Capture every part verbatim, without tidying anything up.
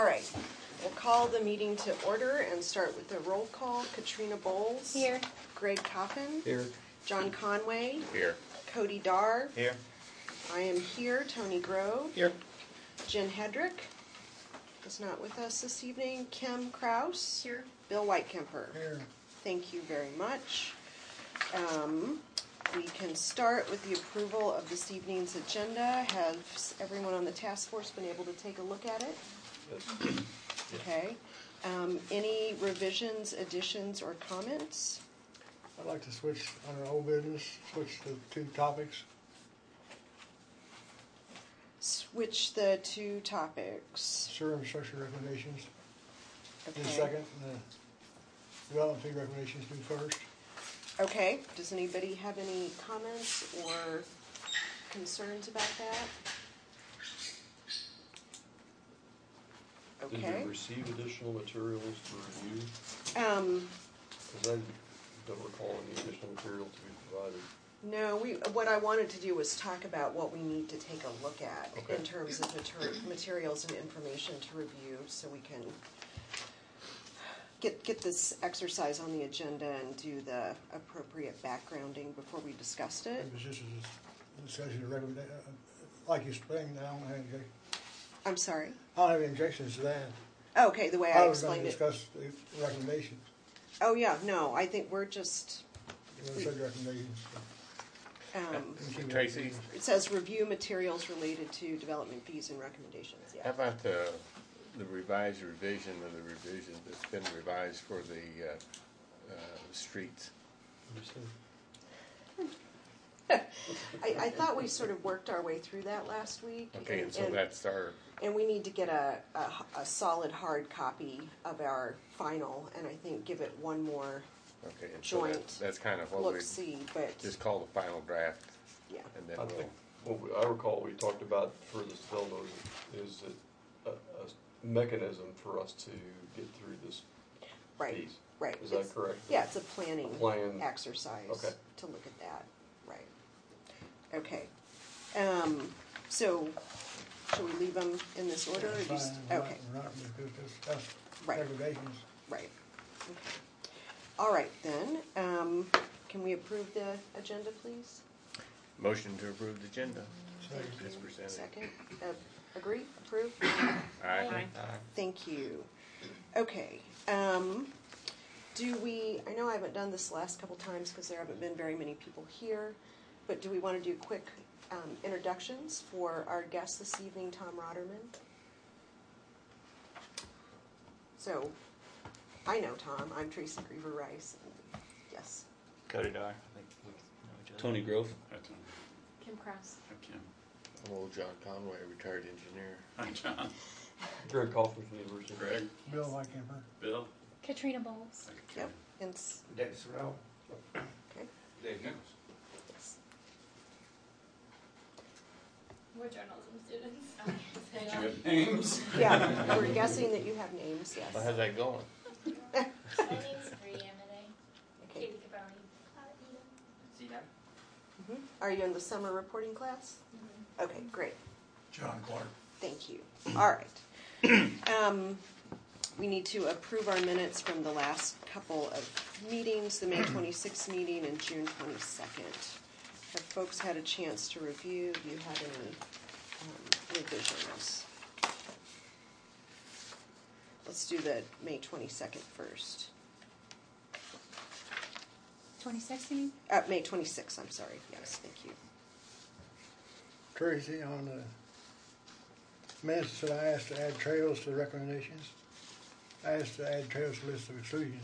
right, we'll call the meeting to order and start with the roll call. Katrina Bowles. Here. Greg Coffin. Here. John Conway. Here. Cody Darr. Here. I am here. Tony Grove. Here. Jen Hedrick is not with us this evening. Kim Kraus. Here. Bill Whitekemper. Here. Thank you very much. Um, we can start with the approval of this evening's agenda. Has everyone on the task force been able to take a look at it? Yes. Okay. Um, any revisions, additions, or comments? I'd like to switch on our old business, switch to two topics. Switch the two topics. Sewer infrastructure recommendations Okay. in second, and the development fee recommendations do first. Okay. Does anybody have any comments or concerns about that? Did Okay. you receive additional materials to review? Um, Because I don't recall any additional material to be provided. no, we, what I wanted to do was talk about what we need to take a look at Okay. in terms of mater- materials and information to review so we can get, get this exercise on the agenda and do the appropriate backgrounding before we discussed it. It was just a discussion of recommendation, like you explained, I don't have any, I'm sorry? I don't have any objections to that. Okay, the way I I was going explained to it. discuss the recommendations, Oh, yeah, no, I think we're just, the said recommendations. um, Tracy, it says review materials related to development fees and recommendations, how yeah. about the, the revised revision of the revision that's been revised for the uh, uh, streets? I, I thought we sort of worked our way through that last week. Okay, and so that's our, And we need to get a, a, a solid hard copy of our final, and I think give it one more okay, and so joint that's, that's kind of what we look-see, but, just call the final draft, yeah. and then I we'll, think, what we- I recall we talked about for the Stelno is a, a, a mechanism for us to get through this Right, piece. right. Is that It's- correct? Yeah, it's a planning A plan. exercise Okay. to look at that, right. Okay. Um, so, should we leave them in this order, or That's just, fine, we're not- okay, We're not going to discuss Right. recommendations. right. Okay. All right, then, um, can we approve the agenda, please? motion to approve the agenda. Second. Thank As you. presented. Second, uh, agree, approve? Aye. Thank you. Okay, um, do we, I know I haven't done this the last couple times because there haven't been very many people here, but do we want to do quick um, introductions for our guest this evening, Tom Rotterman? So, I know Tom, I'm Tracy Griever Rice, and yes. Cody Darr. I think we know each other. Tony Grove. Hi, Tony. Kim Kraus. Hi, Kim. I'm old John Conway, retired engineer. Hi, John. Greg Kaufman from the University. Greg. Bill Whitekemper. Bill. Katrina Bowles. Hi, Yep, Kim. and, s- Dave Sorrell. okay, Dave Nichols. yes. We're journalism students. Did you have names? Yeah, we're guessing that you have names, yes. Well, how's that going? My name's Bree Amade. Okay. Katie Cabroni. See that? Mhm. Are you in the summer reporting class? Okay, great. John Clark. Thank you. All right. Um, we need to approve our minutes from the last couple of meetings, the May twenty-sixth meeting and June twenty-second. Have folks had a chance to review? Do you have any um, revisions? Let's do the May twenty-second first. twenty sixteen. Uh, May twenty-sixth, I'm sorry. Yes, thank you. Tracy, on the minutes that I asked to add trails to the recommendations, I asked to add trails to the list of exclusions.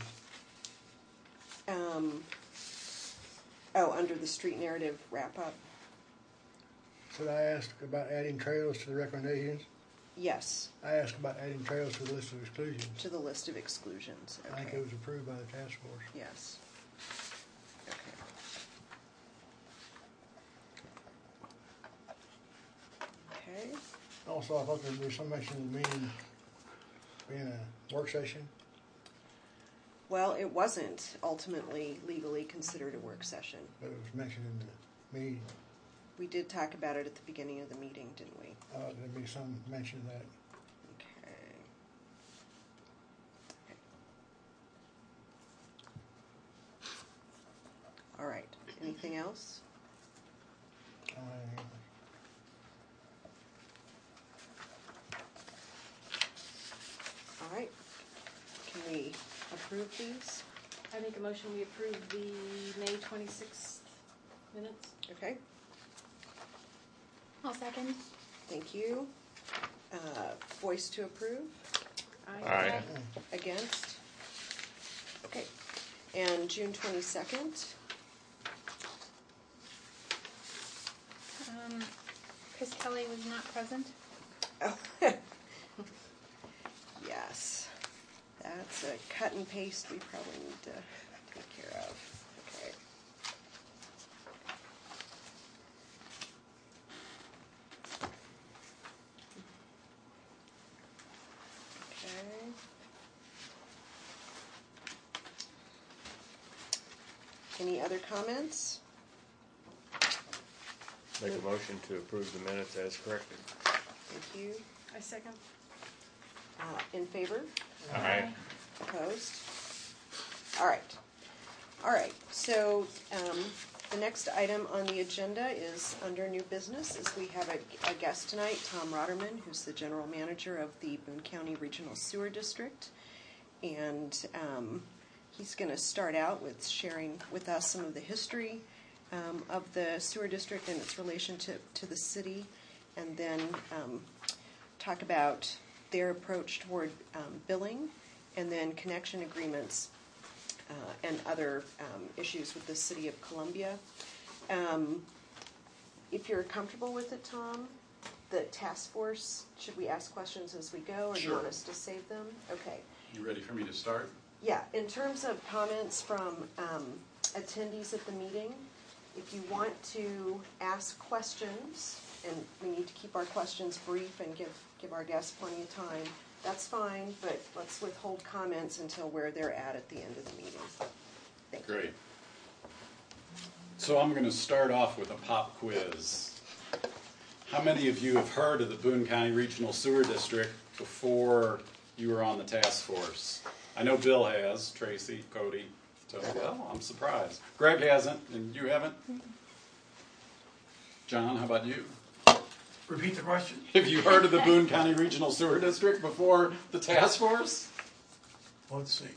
Um, oh, under the street narrative wrap-up? So I asked about adding trails to the recommendations. Yes, I asked about adding trails to the list of exclusions. to the list of exclusions. I think Okay. it was approved by the task force. Yes. Okay. Okay. Also, I thought there was some mention of the meeting being a work session. Well, it wasn't ultimately legally considered a work session. But it was mentioned in the meeting. We did talk about it at the beginning of the meeting, didn't we? Uh, there'd be some mention of that. Okay. else? All right. Can we approve these? I make a motion, we approve the May twenty-sixth minutes. Okay, I'll second. thank you. Uh, voice to approve? Aye. Against? Okay. And June twenty-second? Um, Chris Kelly was not present. Oh. Yes. That's a cut and paste we probably need to take care of. Okay. Okay. Any other comments? Make a motion to approve the minutes as corrected. Thank you. I second. Uh, in favor? Aye. Opposed? All right. All right, so um, the next item on the agenda is under new business, is we have a, a guest tonight, Tom Rotterman, who's the general manager of the Boone County Regional Sewer District. And um, he's going to start out with sharing with us some of the history um, of the sewer district and its relationship to the city, and then um, talk about their approach toward um, billing, and then connection agreements uh, and other um, issues with the city of Columbia. Um, if you're comfortable with it, Tom, the task force, should we ask questions as we go, or do you Sure. want us to save them? Okay. You ready for me to start? Yeah, in terms of comments from um, attendees at the meeting, if you want to ask questions, and we need to keep our questions brief and give, give our guests plenty of time, that's fine, but let's withhold comments until where they're at at the end of the meeting. Thank you. Great. So I'm going to start off with a pop quiz. How many of you have heard of the Boone County Regional Sewer District before you were on the task force? I know Bill has, Tracy, Cody. So, well, I'm surprised. Greg hasn't, and you haven't? John, how about you? Repeat the question. Have you heard of the Boone County Regional Sewer District before the task force? Let's see.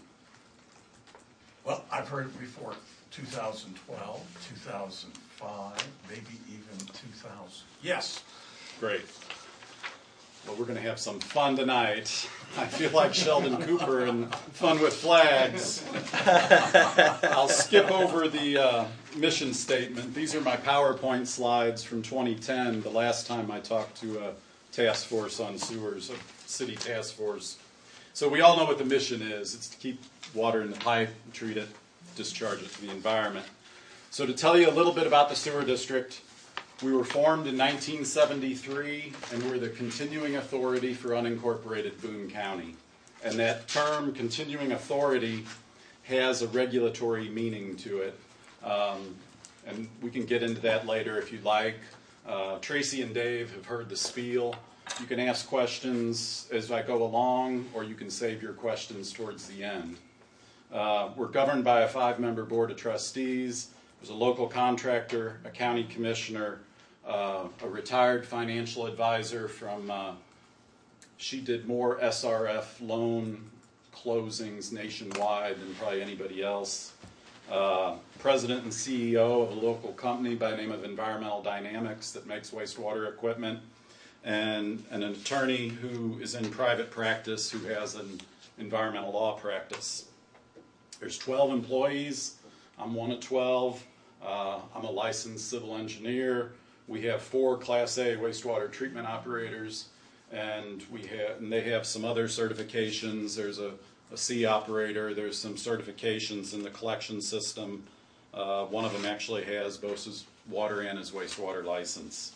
Well, I've heard it before two thousand twelve, two thousand five, maybe even two thousand. Yes. Great. Well, we're going to have some fun tonight. I feel like Sheldon Cooper in Fun with Flags. I'll skip over the uh, mission statement. These are my PowerPoint slides from twenty ten, the last time I talked to a task force on sewers, a city task force. So we all know what the mission is. It's to keep water in the pipe, treat it, discharge it to the environment. So to tell you a little bit about the sewer district, we were formed in nineteen seventy-three, and we're the continuing authority for unincorporated Boone County. And that term, continuing authority, has a regulatory meaning to it. Um, and we can get into that later if you'd like. Uh, Tracy and Dave have heard the spiel. You can ask questions as I go along, or you can save your questions towards the end. Uh, we're governed by a five-member board of trustees. There's a local contractor, a county commissioner, Uh, a retired financial advisor from, uh, she did more S R F loan closings nationwide than probably anybody else. Uh, president and C E O of a local company by the name of Environmental Dynamics that makes wastewater equipment, and, and an attorney who is in private practice who has an environmental law practice. There's twelve employees. I'm one of twelve. Uh, I'm a licensed civil engineer. We have four Class A wastewater treatment operators, and we have, and they have some other certifications. There's a, a C operator. There's some certifications in the collection system. Uh, one of them actually has both his water and his wastewater license.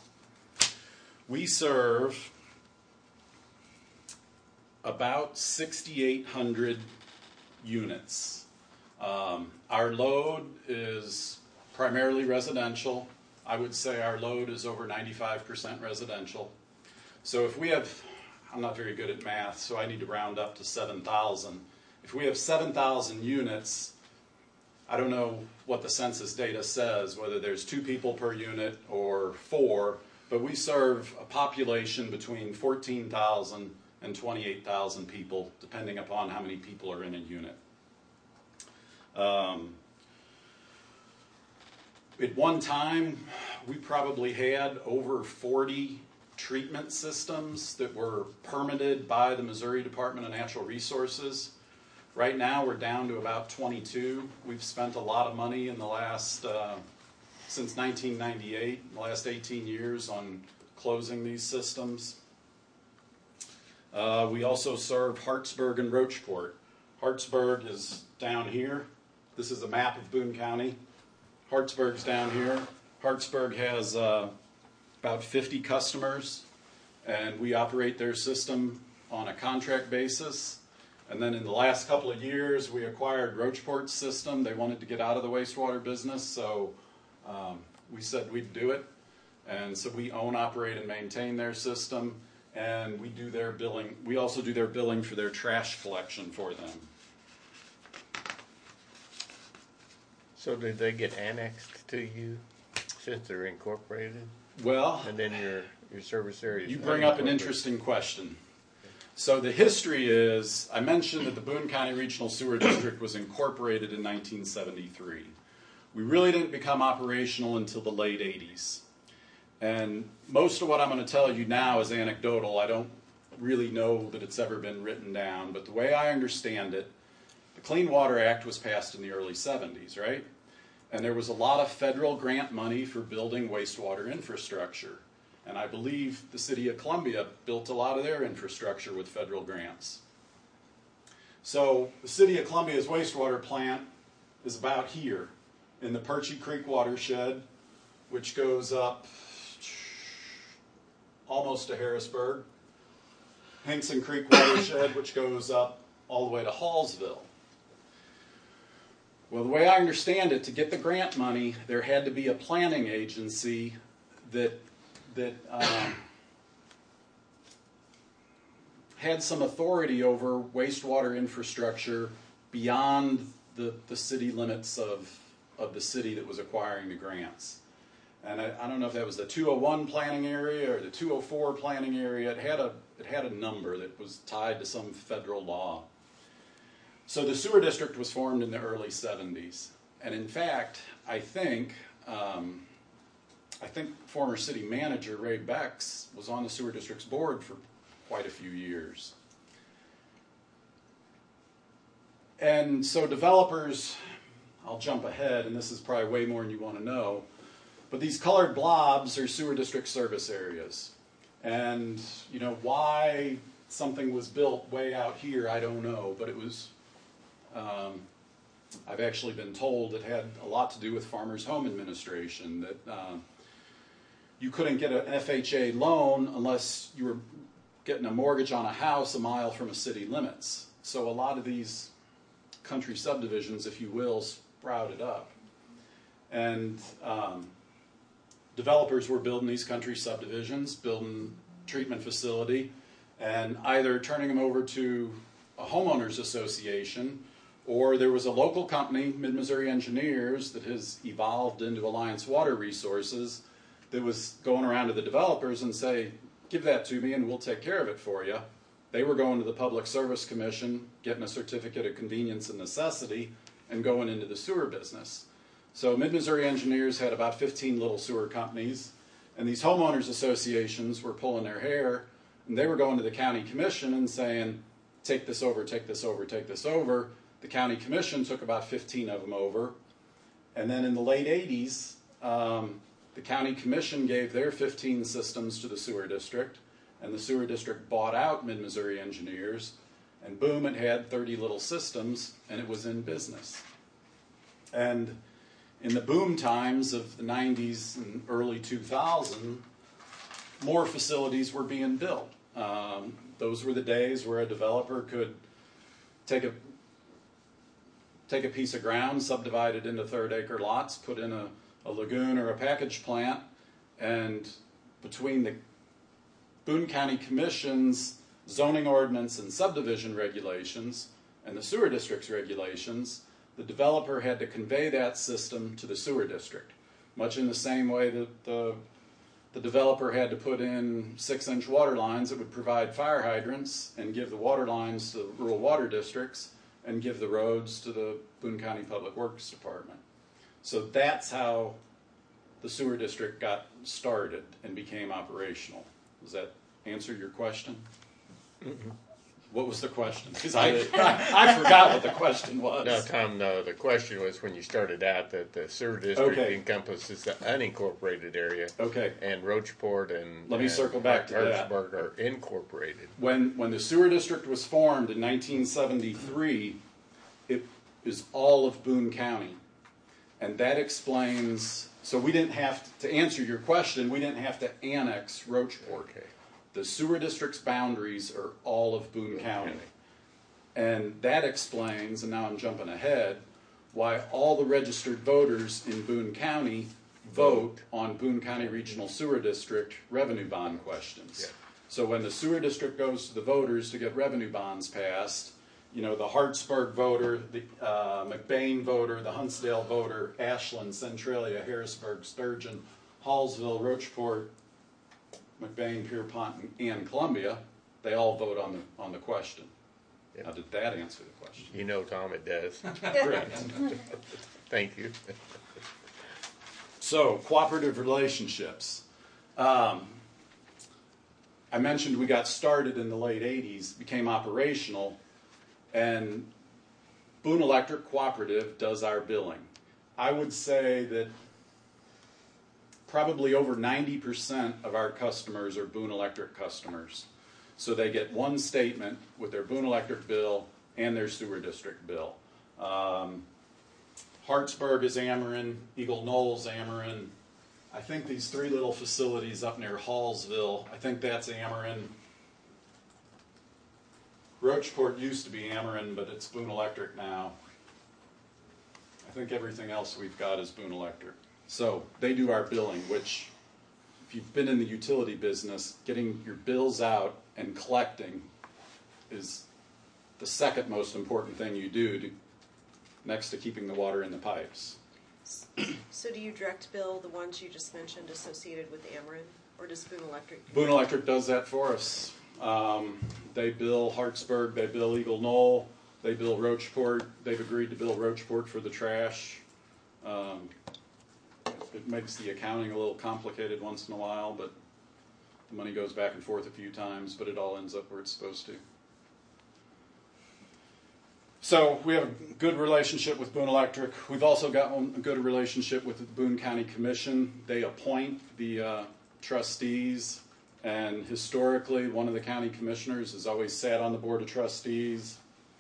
We serve about sixty-eight hundred units. Um, our load is primarily residential. I would say our load is over ninety-five percent residential. So if we have, I'm not very good at math, so I need to round up to seven thousand. If we have seven thousand units, I don't know what the census data says, whether there's two people per unit or four, but we serve a population between fourteen thousand and twenty-eight thousand people, depending upon how many people are in a unit. Um, at one time, we probably had over forty treatment systems that were permitted by the Missouri Department of Natural Resources. Right now, we're down to about twenty-two. We've spent a lot of money in the last, uh, since nineteen ninety-eight, the last eighteen years on closing these systems. Uh, we also serve Hartsburg and Rocheport. Hartsburg is down here. This is a map of Boone County. Hartsburg's down here. Hartsburg has uh, about fifty customers, and we operate their system on a contract basis. And then in the last couple of years, we acquired Rocheport's system. They wanted to get out of the wastewater business, so um, we said we'd do it. And so we own, operate, and maintain their system, and we do their billing. We also do their billing for their trash collection for them. So did they get annexed to you since they're incorporated? Well, And then your, your service area is you bring up an unincorporated? interesting question. So the history is, I mentioned that the Boone County Regional Sewer District was incorporated in nineteen seventy-three. We really didn't become operational until the late eighties. And most of what I'm going to tell you now is anecdotal. I don't really know that it's ever been written down, but the way I understand it, the Clean Water Act was passed in the early seventies, right? And there was a lot of federal grant money for building wastewater infrastructure. And I believe the city of Columbia built a lot of their infrastructure with federal grants. So the city of Columbia's wastewater plant is about here in the Perchie Creek watershed, which goes up almost to Harrisburg. Hinkson Creek watershed, which goes up all the way to Hallsville. Well, the way I understand it, to get the grant money, there had to be a planning agency that that um, had some authority over wastewater infrastructure beyond the, the city limits of, of the city that was acquiring the grants. And I, I don't know if that was the two oh one planning area or the two oh four planning area. It had a, it had a number that was tied to some federal law. So the sewer district was formed in the early seventies. And in fact, I think... Um, I think former city manager Ray Becks was on the sewer district's board for quite a few years. And so developers, I'll jump ahead, and this is probably way more than you want to know, but these colored blobs are sewer district service areas. And, you know, why something was built way out here, I don't know, but it was, um, I've actually been told it had a lot to do with Farmers Home Administration, that uh, you couldn't get an F H A loan unless you were getting a mortgage on a house a mile from a city limits. So a lot of these country subdivisions, if you will, sprouted up. And um, developers were building these country subdivisions, building treatment facility, and either turning them over to a homeowners association, or there was a local company, Mid-Missouri Engineers, that has evolved into Alliance Water Resources, that was going around to the developers and say, give that to me and we'll take care of it for you. They were going to the Public Service Commission, getting a certificate of convenience and necessity, and going into the sewer business. So Mid-Missouri Engineers had about fifteen little sewer companies, and these homeowners associations were pulling their hair, and they were going to the county commission and saying, take this over, take this over, take this over. The county commission took about fifteen of them over, and then in the late eighties, um, the county commission gave their fifteen systems to the sewer district, and the sewer district bought out Mid-Missouri Engineers, and boom, it had thirty little systems, and it was in business. And in the boom times of the nineties and early two thousand, more facilities were being built. Um, those were the days where a developer could take a take a piece of ground, subdivide it into third acre lots, put in a a lagoon or a package plant, and between the Boone County Commission's zoning ordinance and subdivision regulations and the sewer district's regulations, the developer had to convey that system to the sewer district, much in the same way that the, the developer had to put in six-inch water lines that would provide fire hydrants and give the water lines to the rural water districts and give the roads to the Boone County Public Works Department. So that's how the sewer district got started and became operational. Does that answer your question? Mm-mm. What was the question? Because I, I, I forgot what the question was. No, Tom, no, the question was when you started out that the sewer district Okay. encompasses the unincorporated area. Okay. And Roachport and. Let me and circle back to that. Harrisburg are incorporated. When, when the sewer district was formed in nineteen seventy-three, it is all of Boone County. And that explains, so we didn't have, to, to answer your question, we didn't have to annex Roachport. Okay. The sewer district's boundaries are all of Boone County. And that explains, and now I'm jumping ahead, why all the registered voters in Boone County vote on Boone County Regional Sewer District revenue bond questions. Yeah. So when the sewer district goes to the voters to get revenue bonds passed, you know, the Hartsburg voter, the uh, McBain voter, the Huntsdale voter, Ashland, Centralia, Harrisburg, Sturgeon, Hallsville, Roachport, McBain, Pierpont, and Columbia, they all vote on the on the question. Yep. Now, did that answer the question? You know, Tom, it does. Great. Thank you. So, cooperative relationships. Um, I mentioned we got started in the late eighties, became operational, and Boone Electric Cooperative does our billing. I would say that probably over ninety percent of our customers are Boone Electric customers. So they get one statement with their Boone Electric bill and their sewer district bill. Um, Hartsburg is Ameren, Eagle Knowles Ameren. I think these three little facilities up near Hallsville, I think that's Ameren. Roachport used to be Ameren, but it's Boone Electric now. I think everything else we've got is Boone Electric. So they do our billing, which if you've been in the utility business, getting your bills out and collecting is the second most important thing you do to, next to keeping the water in the pipes. So do you direct bill the ones you just mentioned associated with Ameren, or does Boone Electric? Boone Electric does that for us. Um, they bill Hartsburg, they bill Eagle Knoll, they bill Roachport. They've agreed to bill Roachport for the trash. Um, it makes the accounting a little complicated once in a while, but the money goes back and forth a few times, but it all ends up where it's supposed to. So we have a good relationship with Boone Electric. We've also got a good relationship with the Boone County Commission. They appoint the uh, trustees, and historically one of the county commissioners has always sat on the board of trustees.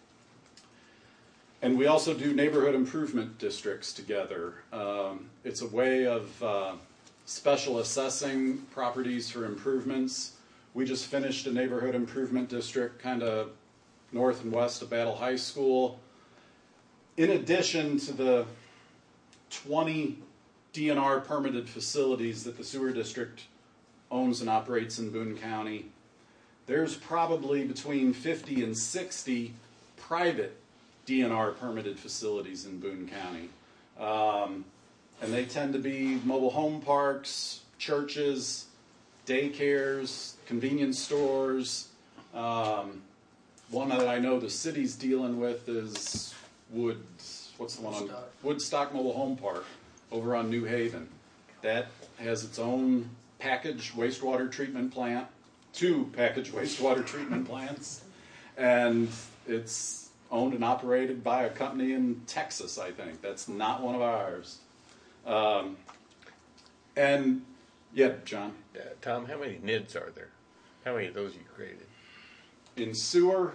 And we also do neighborhood improvement districts together. Um, it's a way of uh, special assessing properties for improvements. We just finished a neighborhood improvement district kind of north and west of Battle High School. In addition to the twenty D N R permitted facilities that the sewer district owns and operates in Boone County, there's probably between fifty and sixty private D N R permitted facilities in Boone County. Um, and they tend to be mobile home parks, churches, daycares, convenience stores. Um, one that I know the city's dealing with is Wood, what's the one on Woodstock Mobile Home Park over on New Haven. That has its own packaged wastewater treatment plant, two packaged wastewater treatment plants, and it's owned and operated by a company in Texas, I think. That's not one of ours. Um, and, yeah, John? Uh, Tom, how many N I Ds are there? How many of those you created? In sewer,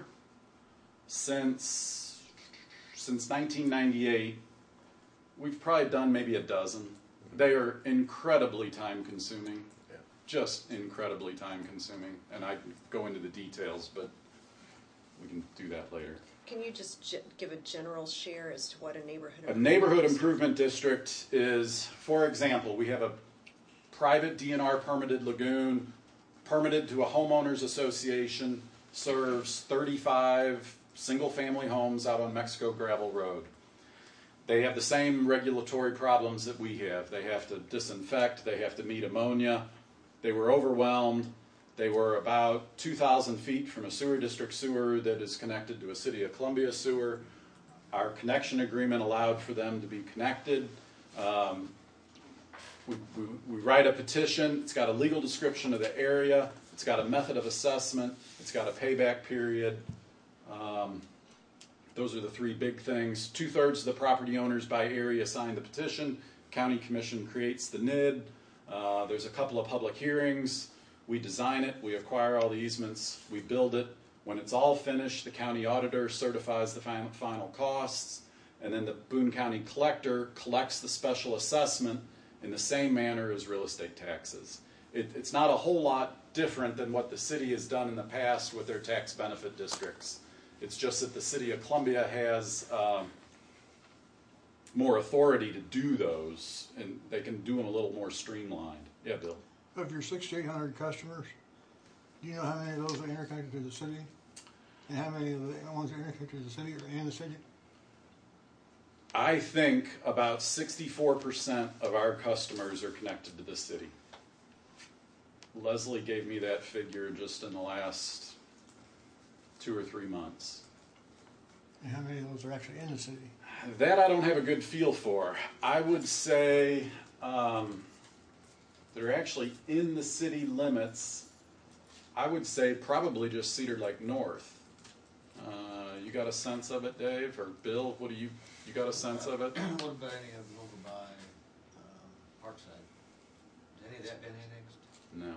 since since nineteen ninety-eight, we've probably done maybe a dozen. They are incredibly time-consuming, Yeah. just incredibly time-consuming. And I can go into the details, but we can do that later. Can you just ge- give a general share as to what a neighborhood? A neighborhood improvement district is, for example, we have a private D N R permitted lagoon, permitted to a homeowners association, serves thirty-five single-family homes out on Mexico Gravel Road. They have the same regulatory problems that we have. They have to disinfect, they have to meet ammonia. They were overwhelmed. They were about two thousand feet from a sewer district sewer that is connected to a City of Columbia sewer. Our connection agreement allowed for them to be connected. Um, we, we, we write a petition. It's got a legal description of the area. It's got a method of assessment. It's got a payback period. Um, those are the three big things. Two-thirds of the property owners by area signed the petition. County Commission creates the N I D. Uh, there's a couple of public hearings. We design it. We acquire all the easements. We build it. When it's all finished, the county auditor certifies the final, final costs, and then the Boone County collector collects the special assessment in the same manner as real estate taxes. It, it's not a whole lot different than what the city has done in the past with their tax benefit districts. It's just that the City of Columbia has um, more authority to do those, and they can do them a little more streamlined. Yeah, Bill? Of your sixty-eight hundred customers, do you know how many of those are interconnected to the city? And how many of the ones that are interconnected to the city are in the city? I think about sixty-four percent of our customers are connected to the city. Leslie gave me that figure just in the last two or three months. And how many of those are actually in the city? That I don't have a good feel for. I would say um, they're actually in the city limits. I would say probably just Cedar Lake North. Uh, you got a sense of it, Dave? Or Bill, what do you, you got a sense of it? What about any of them over by um, Parkside? Has any of that been annexed? No.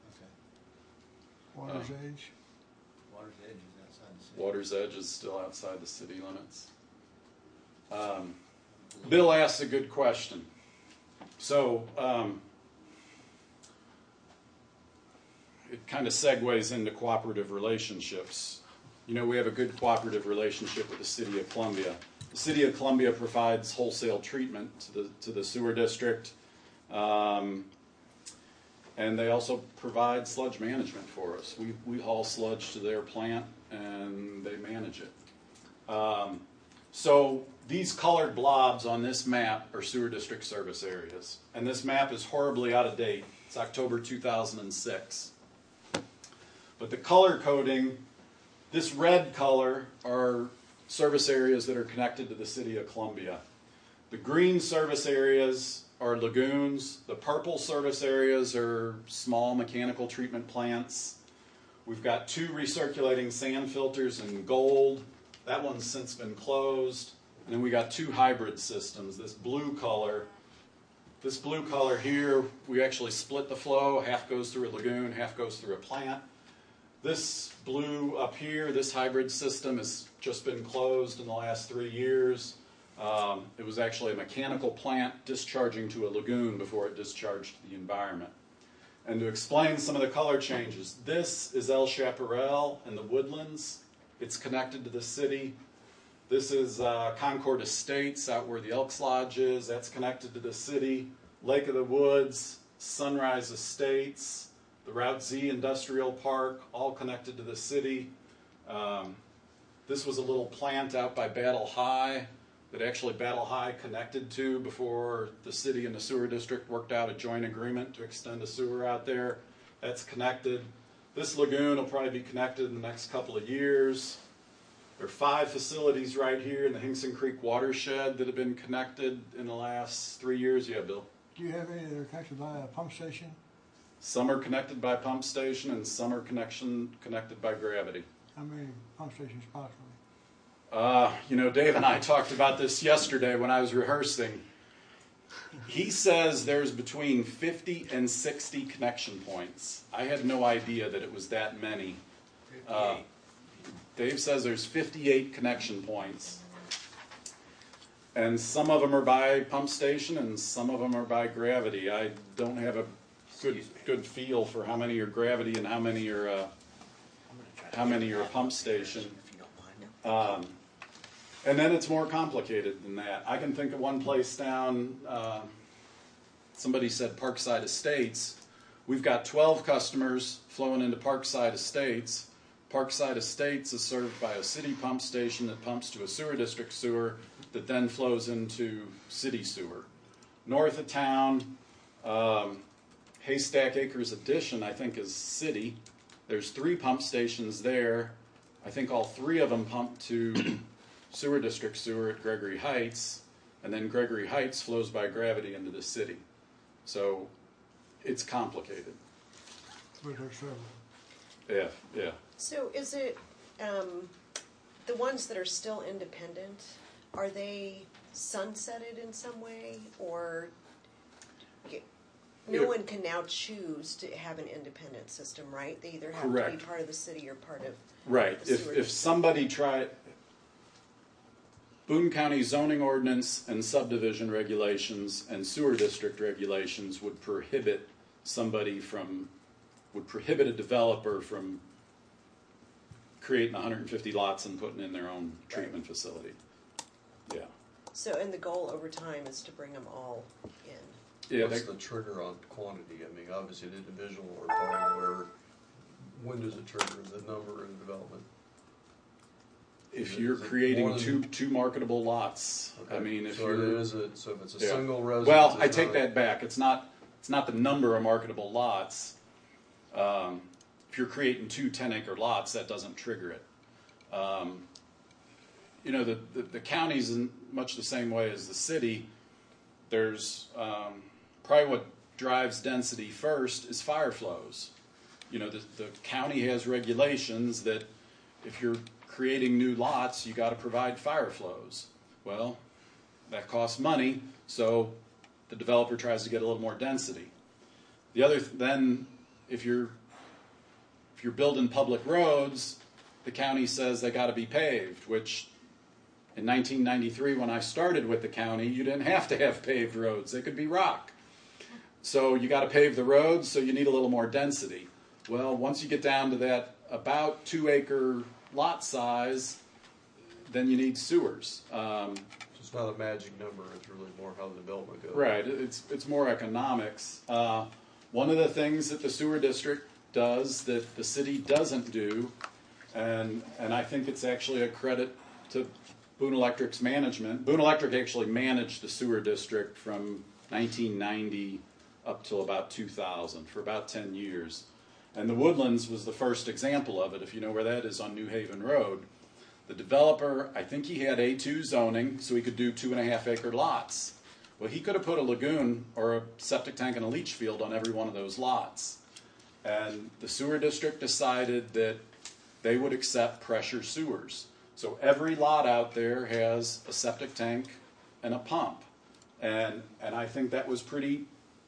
Okay. Water's Oh. Edge? Water's Edge is outside the city. Water's Edge is still outside the city limits. Um, Bill asked a good question. So um, it kind of segues into cooperative relationships. You know, we have a good cooperative relationship with the City of Columbia. The City of Columbia provides wholesale treatment to the to the sewer district, um, and they also provide sludge management for us. We we haul sludge to their plant, and they manage it. Um, so these colored blobs on this map are sewer district service areas, and this map is horribly out of date. It's October two thousand six. But the color coding, this red color are service areas that are connected to the City of Columbia. The green service areas are lagoons. The purple service areas are small mechanical treatment plants. We've got two recirculating sand filters in gold. That one's since been closed. And then we got two hybrid systems. This blue color, this blue color here, we actually split the flow. Half goes through a lagoon, half goes through a plant. This blue up here, this hybrid system has just been closed in the last three years. Um, it was actually a mechanical plant discharging to a lagoon before it discharged to the environment. And to explain some of the color changes, this is El Chaparral and the Woodlands. It's connected to the city. This is uh, Concord Estates out where the Elks Lodge is. That's connected to the city. Lake of the Woods, Sunrise Estates, the Route Z Industrial Park, all connected to the city. Um, this was a little plant out by Battle High that actually Battle High connected to before the city and the sewer district worked out a joint agreement to extend a sewer out there. That's connected. This lagoon will probably be connected in the next couple of years. There are five facilities right here in the Hinkson Creek watershed that have been connected in the last three years. Yeah, Bill? Do you have any that are connected by a pump station? Some are connected by pump station and some are connection connected by gravity. How many pump stations possibly? Uh, you know, Dave and I talked about this yesterday when I was rehearsing. He says there's between fifty and sixty connection points. I had no idea that it was that many. Uh, Dave says there's fifty-eight connection points. And some of them are by pump station and some of them are by gravity. I don't have a good good feel for how many are gravity and how many are uh, how many are pump station. Um, and then it's more complicated than that. I can think of one place down, uh, somebody said Parkside Estates. We've got twelve customers flowing into Parkside Estates. Parkside Estates is served by a city pump station that pumps to a sewer district sewer that then flows into city sewer. North of town, um, Haystack Acres Addition, I think, is city. There's three pump stations there. I think all three of them pump to sewer district sewer at Gregory Heights, and then Gregory Heights flows by gravity into the city. So it's complicated. But there's several. Yeah, yeah. So is it, um, the ones that are still independent, are they sunsetted in some way, or y- no Yeah. one can now choose to have an independent system, right? They either have to Correct. be part of the city or part of Right. the If sewer if district. somebody tried, Boone County zoning ordinance and subdivision regulations and sewer district regulations would prohibit somebody from, would prohibit a developer from creating one hundred fifty lots and putting in their own treatment facility. Yeah. So, and the goal over time is to bring them all in. Yeah. What's they- the trigger on quantity? I mean, obviously the individual or part where, when does it trigger the number in development? If Is it- you're is it creating more two than- two marketable lots, I Okay. mean, if So you're it is a, so if it's a Yeah. single residence. Well, I it's take not- that back. It's not, it's not the number of marketable lots. Um, if you're creating two ten-acre lots, that doesn't trigger it. Um, you know, the, the, the county's in much the same way as the city. There's um, probably what drives density first is fire flows. You know, the, the county has regulations that if you're creating new lots, you got to provide fire flows. Well, that costs money, so the developer tries to get a little more density. The other th- then, if you're if you're building public roads, the county says they got to be paved. Which, in nineteen ninety-three, when I started with the county, you didn't have to have paved roads; they could be rock. So you got to pave the roads, so you need a little more density. Well, once you get down to that about two acre lot size, then you need sewers. Um, It's not a magic number, it's really more how the development goes. Right, it's it's more economics. Uh, one of the things that the sewer district does that the city doesn't do, and and I think it's actually a credit to Boone Electric's management. Boone Electric actually managed the sewer district from nineteen ninety up till about two thousand for about ten years, and the Woodlands was the first example of it. If you know where that is on New Haven Road. The developer, I think he had A two zoning, so he could do two and a half acre lots. Well, he could have put a lagoon or a septic tank and a leach field on every one of those lots. And the sewer district decided that they would accept pressure sewers. So every lot out there has a septic tank and a pump. And, and I think that was pretty,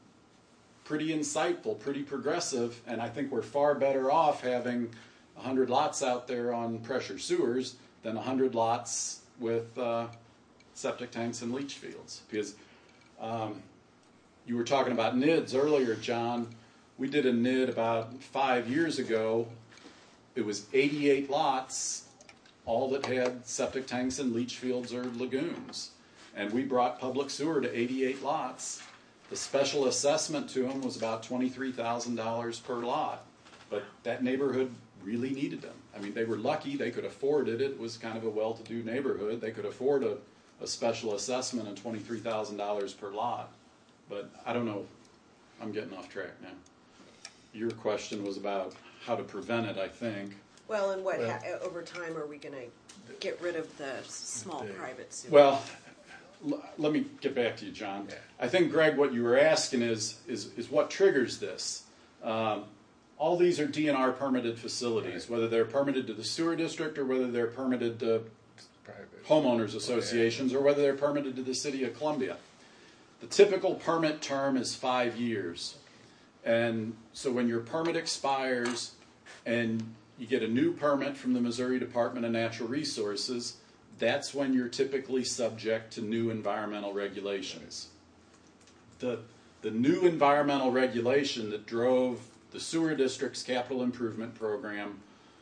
pretty insightful, pretty progressive, and I think we're far better off having one hundred lots out there on pressure sewers than one hundred lots with uh, septic tanks and leach fields. Because um, you were talking about N I Ds earlier, John. We did a N I D about five years ago. It was eighty-eight lots, all that had septic tanks and leach fields or lagoons. And we brought public sewer to eighty-eight lots. The special assessment to them was about twenty-three thousand dollars per lot. But that neighborhood really needed them. I mean, they were lucky. They could afford it. It was kind of a well-to-do neighborhood. They could afford a, a special assessment of twenty-three thousand dollars per lot. But I don't know. I'm getting off track now. Your question was about how to prevent it, I think. Well, and what, Well- ha- over time, are we going to get rid of the s- small Big. private sewer? Well, l- let me get back to you, John. Yeah. I think, Greg, what you were asking is is, is what triggers this. Um, all these are D N R permitted facilities, Right. whether they're permitted to the sewer district or whether they're permitted to Private. homeowners associations or whether they're permitted to the city of Columbia. The typical permit term is five years. And so when your permit expires and you get a new permit from the Missouri Department of Natural Resources, that's when you're typically subject to new environmental regulations. The, the new environmental regulation that drove the sewer district's capital improvement program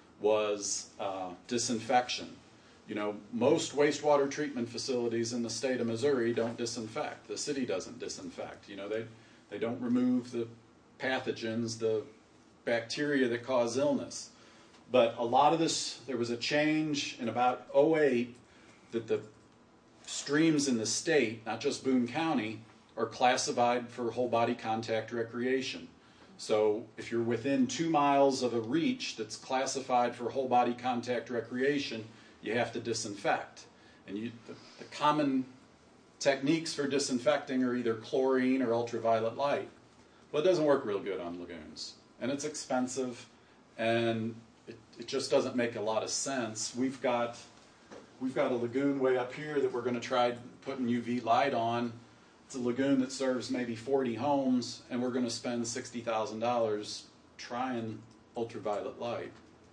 was uh, disinfection. You know, most wastewater treatment facilities in the state of Missouri don't disinfect. The city doesn't disinfect. You know, they, they don't remove the pathogens, the bacteria that cause illness. But a lot of this, there was a change in about oh eight that the streams in the state, not just Boone County, are classified for whole body contact recreation. So if you're within two miles of a reach that's classified for whole body contact recreation, you have to disinfect. And you, the, the common techniques for disinfecting are either chlorine or ultraviolet light. Well, it doesn't work real good on lagoons. And it's expensive, and it, it just doesn't make a lot of sense. We've got, we've got a lagoon way up here that we're going to try putting U V light on. It's a lagoon that serves maybe forty homes, and we're going to spend sixty thousand dollars trying ultraviolet light.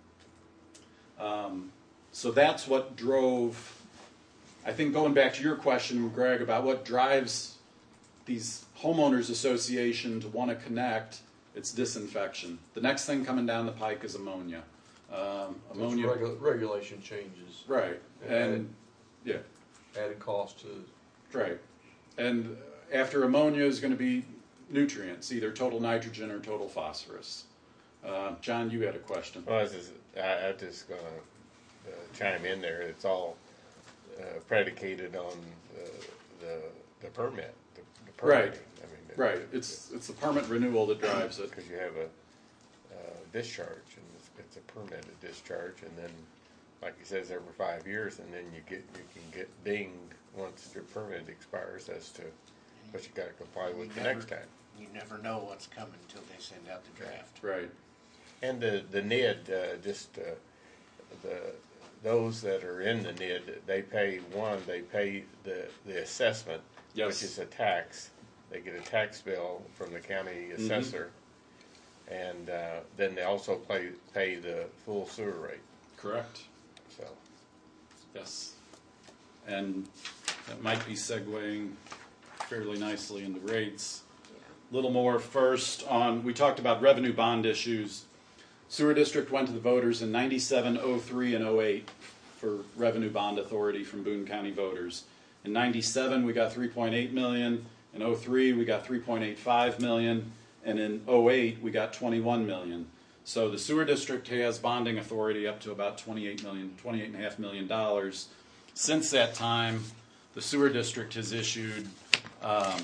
Um, so that's what drove, I think going back to your question, Greg, about what drives these homeowners association to want to connect, it's disinfection. The next thing coming down the pike is ammonia. Um, ammonia Regu- regulation changes. Right. And, Added, yeah. added cost to. Right. And after ammonia is going to be nutrients, either total nitrogen or total phosphorus. Uh, John, you had a question. Well, I was just, I, I'm just going to uh, chime in there. It's all uh, predicated on uh, the the permit, the, the permitting. Right. I mean, it- Right. It's it's the permit renewal that drives it. because you have a uh, discharge, and it's, it's a permitted discharge, and then, like he says, every five years, and then you get you can get dinged once your permit expires as to what you got to comply with You the never- next time. You never know what's coming until they send out the draft. Right. And the the N I D, uh, just uh, the those that are in the N I D, they pay one, they pay the the assessment, Yes. which is a tax. They get a tax bill from the county assessor, and uh, then they also pay pay the full sewer rate. Correct. So Yes. And that might be segueing fairly nicely into rates. A little more first on, we talked about revenue bond issues. Sewer District went to the voters in ninety-seven, oh three, and oh eight for revenue bond authority from Boone County voters. In ninety-seven, we got three point eight million. In oh three, we got three point eight five million. And in oh eight, we got twenty-one million. So the Sewer District has bonding authority up to about twenty-eight million, twenty-eight and a half million dollars. Since that time, the Sewer District has issued um,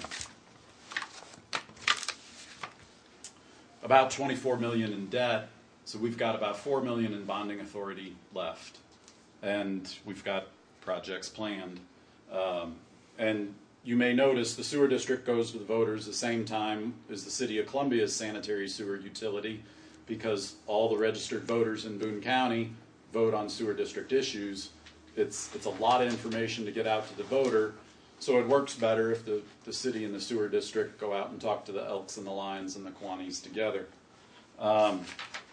about twenty-four million in debt. So we've got about four million in bonding authority left, and we've got projects planned. Um, and you may notice the Sewer District goes to the voters the same time as the City of Columbia's sanitary sewer utility, because all the registered voters in Boone County vote on Sewer District issues. It's it's a lot of information to get out to the voter, so it works better if the, the city and the Sewer District go out and talk to the Elks and the Lions and the Quanties together. Um,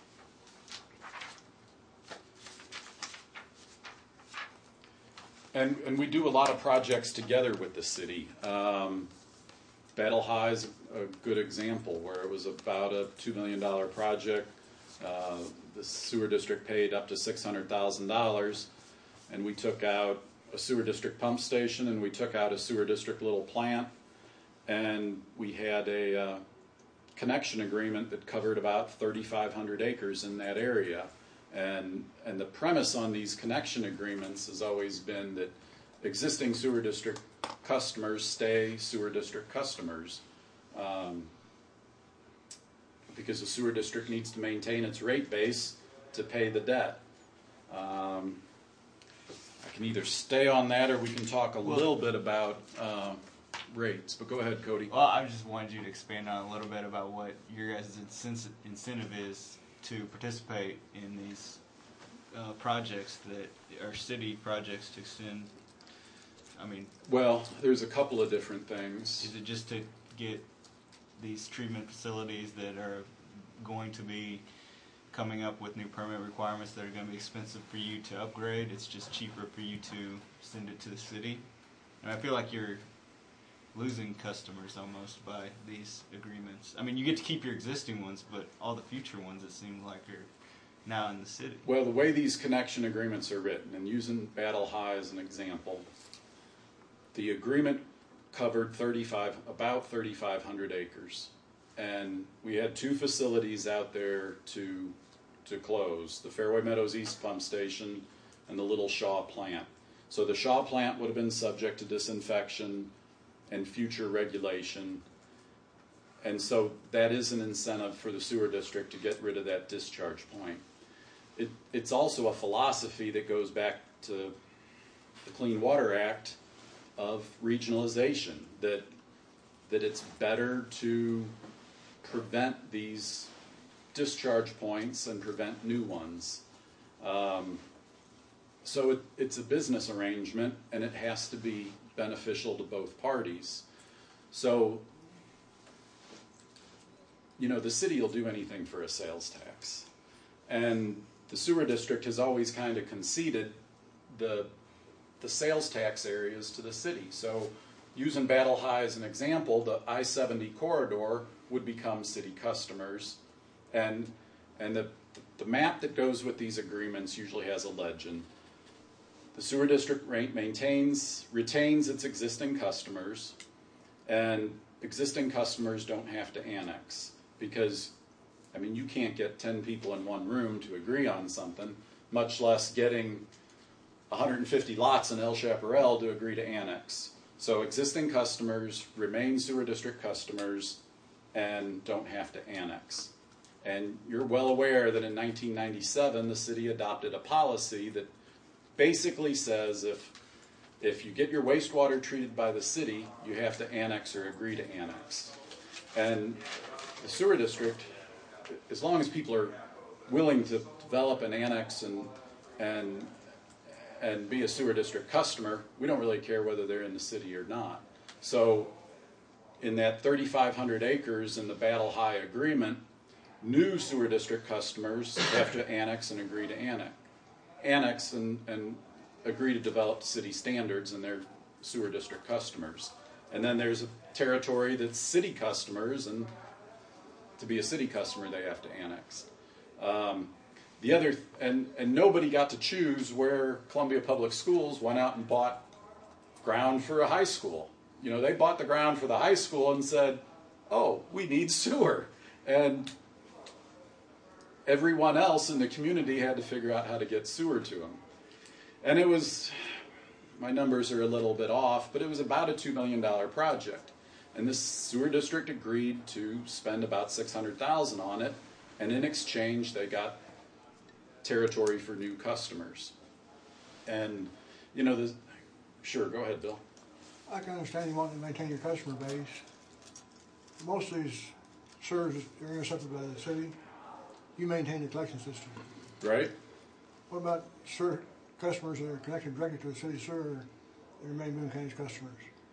and, and we do a lot of projects together with the city. Um, Battle High is a good example where it was about a two million dollars project. Uh, the Sewer District paid up to six hundred thousand dollars. And we took out a Sewer District pump station, and we took out a Sewer District little plant, and we had a uh, connection agreement that covered about thirty-five hundred acres in that area. And and the premise on these connection agreements has always been that existing Sewer District customers stay Sewer District customers, um, because the Sewer District needs to maintain its rate base to pay the debt. Um, I can either stay on that, or we can talk a little bit about uh, rates. But go ahead, Cody. Well, I just wanted you to expand on a little bit about what your guys' incens- incentive is to participate in these uh, projects that are city projects to extend. I mean, Well, there's a couple of different things. is it just to get these treatment facilities that are going to be coming up with new permit requirements that are going to be expensive for you to upgrade? It's just cheaper for you to send it to the city. And I feel like you're losing customers almost by these agreements. I mean, you get to keep your existing ones, but all the future ones, it seems like, are now in the city. Well, the way these connection agreements are written, and using Battle High as an example, the agreement covered thirty-five, about thirty-five hundred acres. And we had two facilities out there to to close, the Fairway Meadows East Pump Station and the Little Shaw plant. So the Shaw plant would have been subject to disinfection and future regulation. And so that is an incentive for the sewer district to get rid of that discharge point. It, it's also a philosophy that goes back to the Clean Water Act of regionalization, that, that it's better to prevent these discharge points and prevent new ones. Um, so it, it's a business arrangement, and it has to be beneficial to both parties. So, you know, the city will do anything for a sales tax. And the sewer district has always kind of conceded the, the sales tax areas to the city. So using Battle High as an example, the I seventy corridor would become city customers. And, and the, the map that goes with these agreements usually has a legend. The sewer district rate maintains, retains its existing customers, and existing customers don't have to annex. Because, I mean, you can't get ten people in one room to agree on something, much less getting one hundred fifty lots in El Chaparral to agree to annex. So existing customers remain sewer district customers and don't have to annex. And you're well aware that in nineteen ninety-seven, the city adopted a policy that basically says if, if you get your wastewater treated by the city, you have to annex or agree to annex. And the sewer district, as long as people are willing to develop an annex and and and be a sewer district customer, we don't really care whether they're in the city or not. So in that thirty-five hundred acres in the Battle High agreement, new sewer district customers have to annex and agree to annex. Annex and, and agree to develop city standards, and they're sewer district customers. And then there's a territory that's city customers, and to be a city customer, they have to annex. Um, the other, th- and, and nobody got to choose where Columbia Public Schools went out and bought ground for a high school. You know, they bought the ground for the high school and said, oh, we need sewer. And everyone else in the community had to figure out how to get sewer to them. And it was, my numbers are a little bit off, but it was about a two million dollars project. And this sewer district agreed to spend about six hundred thousand dollars on it, and in exchange they got territory for new customers. And, you know, the, sure, go ahead, Bill. I can understand you want to maintain your customer base. Most of these sewers are intercepted by the city. You maintain the collection system. Right? What about sewer customers that are connected directly to the city sewer that remain Boone County's customers?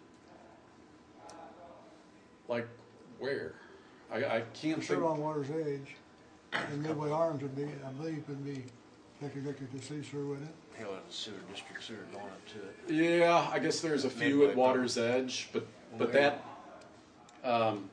Like where? I, I can't Sure, think. on Water's Edge, and Midway Arms would be, I believe, would be connected directly to the city sewer, wouldn't it? Hell, it's a sewer district sewer going up to it. Yeah, I guess there's a few Midway at Water's Edge, but but that um,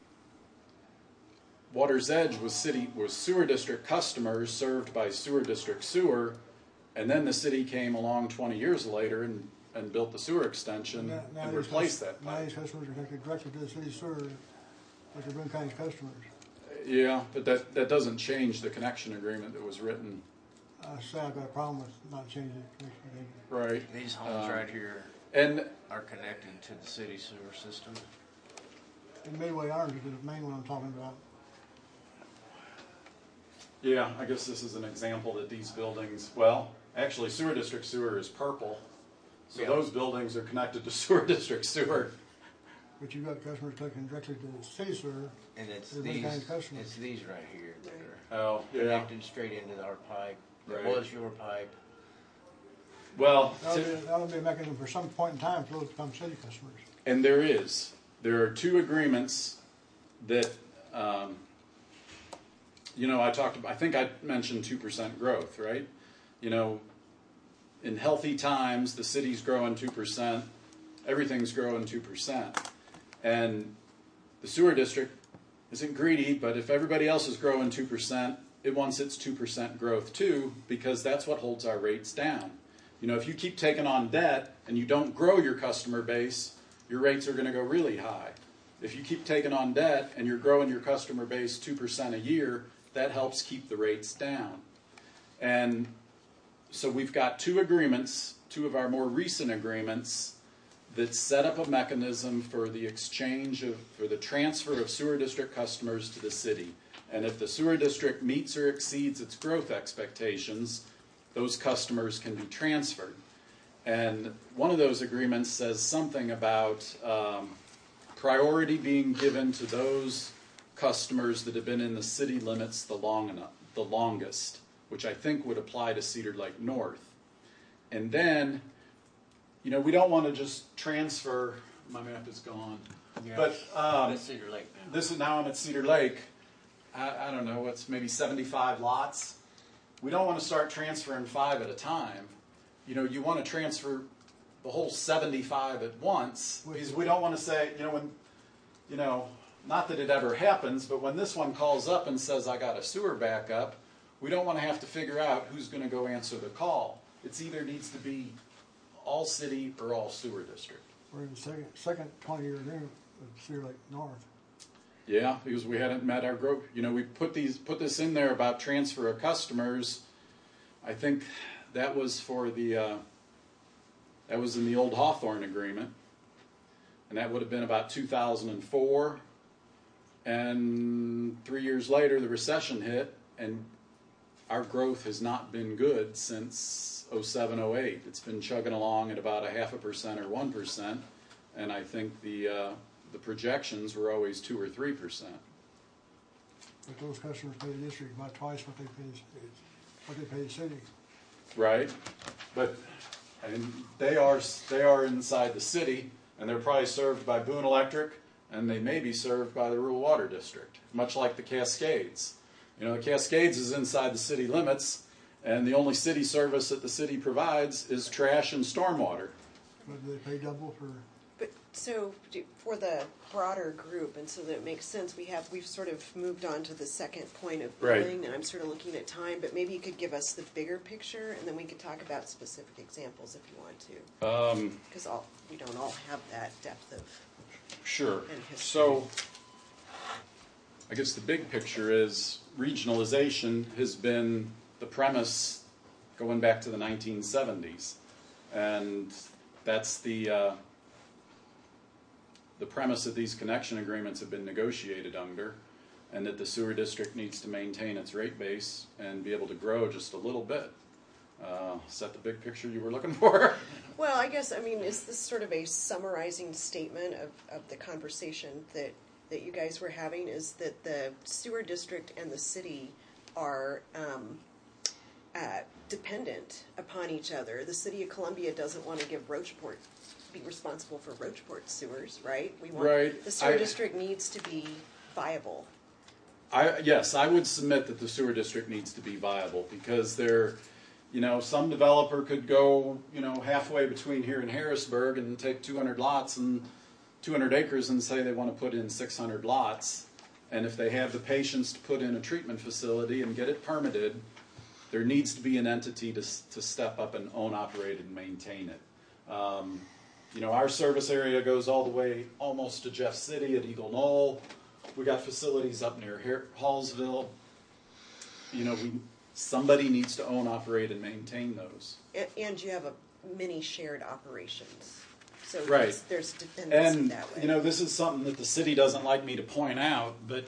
Water's Edge was city was sewer district customers served by sewer district sewer, and then the city came along twenty years later and, and built the sewer extension Now- now and these replaced cus- that Now pipe. these customers are connected directly to the city sewer, which are Boone County's customers. Yeah, but that, that doesn't change the connection agreement that was written. I say I've got a problem with not changing the connection agreement. Right. These homes Um, right here And are connected to the city sewer system. And Midway Arms is the main one I'm talking about. yeah, I guess this is an example that these buildings, well, actually sewer district sewer is purple. So Yeah. those buildings are connected to sewer district sewer. But you've got customers connecting directly to the city sewer. And it's They're Boone these, County customers. it's these right here that Oh, are yeah. connected straight into our pipe. That Right. was your pipe. Well, That would to- be, that would be a mechanism for some point in time for those to become city customers. and there is. There are two agreements that, um, you know, I talked about, I think I mentioned two percent growth, right? You know, in healthy times, the city's growing two percent, everything's growing two percent. And the sewer district isn't greedy, but if everybody else is growing two percent, it wants its two percent growth too, because that's what holds our rates down. You know, if you keep taking on debt and you don't grow your customer base, your rates are going to go really high. If you keep taking on debt and you're growing your customer base two percent a year, that helps keep the rates down. And so we've got two agreements, two of our more recent agreements that set up a mechanism for the exchange of, for the transfer of sewer district customers to the city. And if the sewer district meets or exceeds its growth expectations, those customers can be transferred. And one of those agreements says something about um, priority being given to those customers that have been in the city limits the long enough, the longest, which I think would apply to Cedar Lake North. And then, you know, we don't want to just transfer. My map is gone, Yeah. but um, That's Cedar Lake now. this is now I'm at Cedar Lake. I, I don't know, what's maybe seventy-five lots. We don't want to start transferring five at a time. You know, you want to transfer the whole seventy-five at once, because we don't want to say, you know, when, you know, not that it ever happens, but when this one calls up and says, I got a sewer backup, we don't want to have to figure out who's going to go answer the call. It's either needs to be all city or all sewer district. We're in the second, second twenty-year agreement with Cedar Lake North. Yeah, because we hadn't met our growth. You know, we put these put this in there about transfer of customers. I think that was for the uh, that was in the old Hawthorne agreement, and that would have been about two thousand four. And three years later, the recession hit, and our growth has not been good since oh seven, oh eight. It's been chugging along at about a half a percent or one percent, and I think the uh, the projections were always two or three percent. But those customers pay the district about twice what they pay, the- what they pay the city. Right, but and they are they are inside the city, and they're probably served by Boone Electric, and they may be served by the Rural Water District, much like the Cascades. You know, the Cascades is inside the city limits, and the only city service that the city provides is trash and stormwater. But do they pay double for, But, so, do- for the broader group, and so that it makes sense, we have, we've sort of moved on to the second point of Right. billing, and I'm sort of looking at time, but maybe you could give us the bigger picture, and then we could talk about specific examples if you want to. Um, Because all, we don't all have that depth of, Sure. And history. So, I guess the big picture is regionalization has been the premise going back to the nineteen seventies, and that's the uh, the premise that these connection agreements have been negotiated under, and that the sewer district needs to maintain its rate base and be able to grow just a little bit. Uh, is that the big picture you were looking for? well, I guess, I mean, is this sort of a summarizing statement of, of the conversation that, that you guys were having, is that the sewer district and the city are um, uh, dependent upon each other. The city of Columbia doesn't want to give Rocheport, be responsible for Rocheport sewers, right? We want, Right. The sewer I- district needs to be viable. I, yes, I would submit that the sewer district needs to be viable, because there, you know, some developer could go, you know, halfway between here and Harrisburg and take two hundred lots and two hundred acres and say they want to put in six hundred lots. And if they have the patience to put in a treatment facility and get it permitted, there needs to be an entity to, to step up and own, operate, and maintain it. Um, you know, our service area goes all the way almost to Jeff City at Eagle Knoll. We got facilities up near Har- Hallsville. You know, we somebody needs to own, operate, and maintain those. And, and you have a many shared operations. So Right. there's, there's dependency And, that way. you know, this is something that the city doesn't like me to point out, but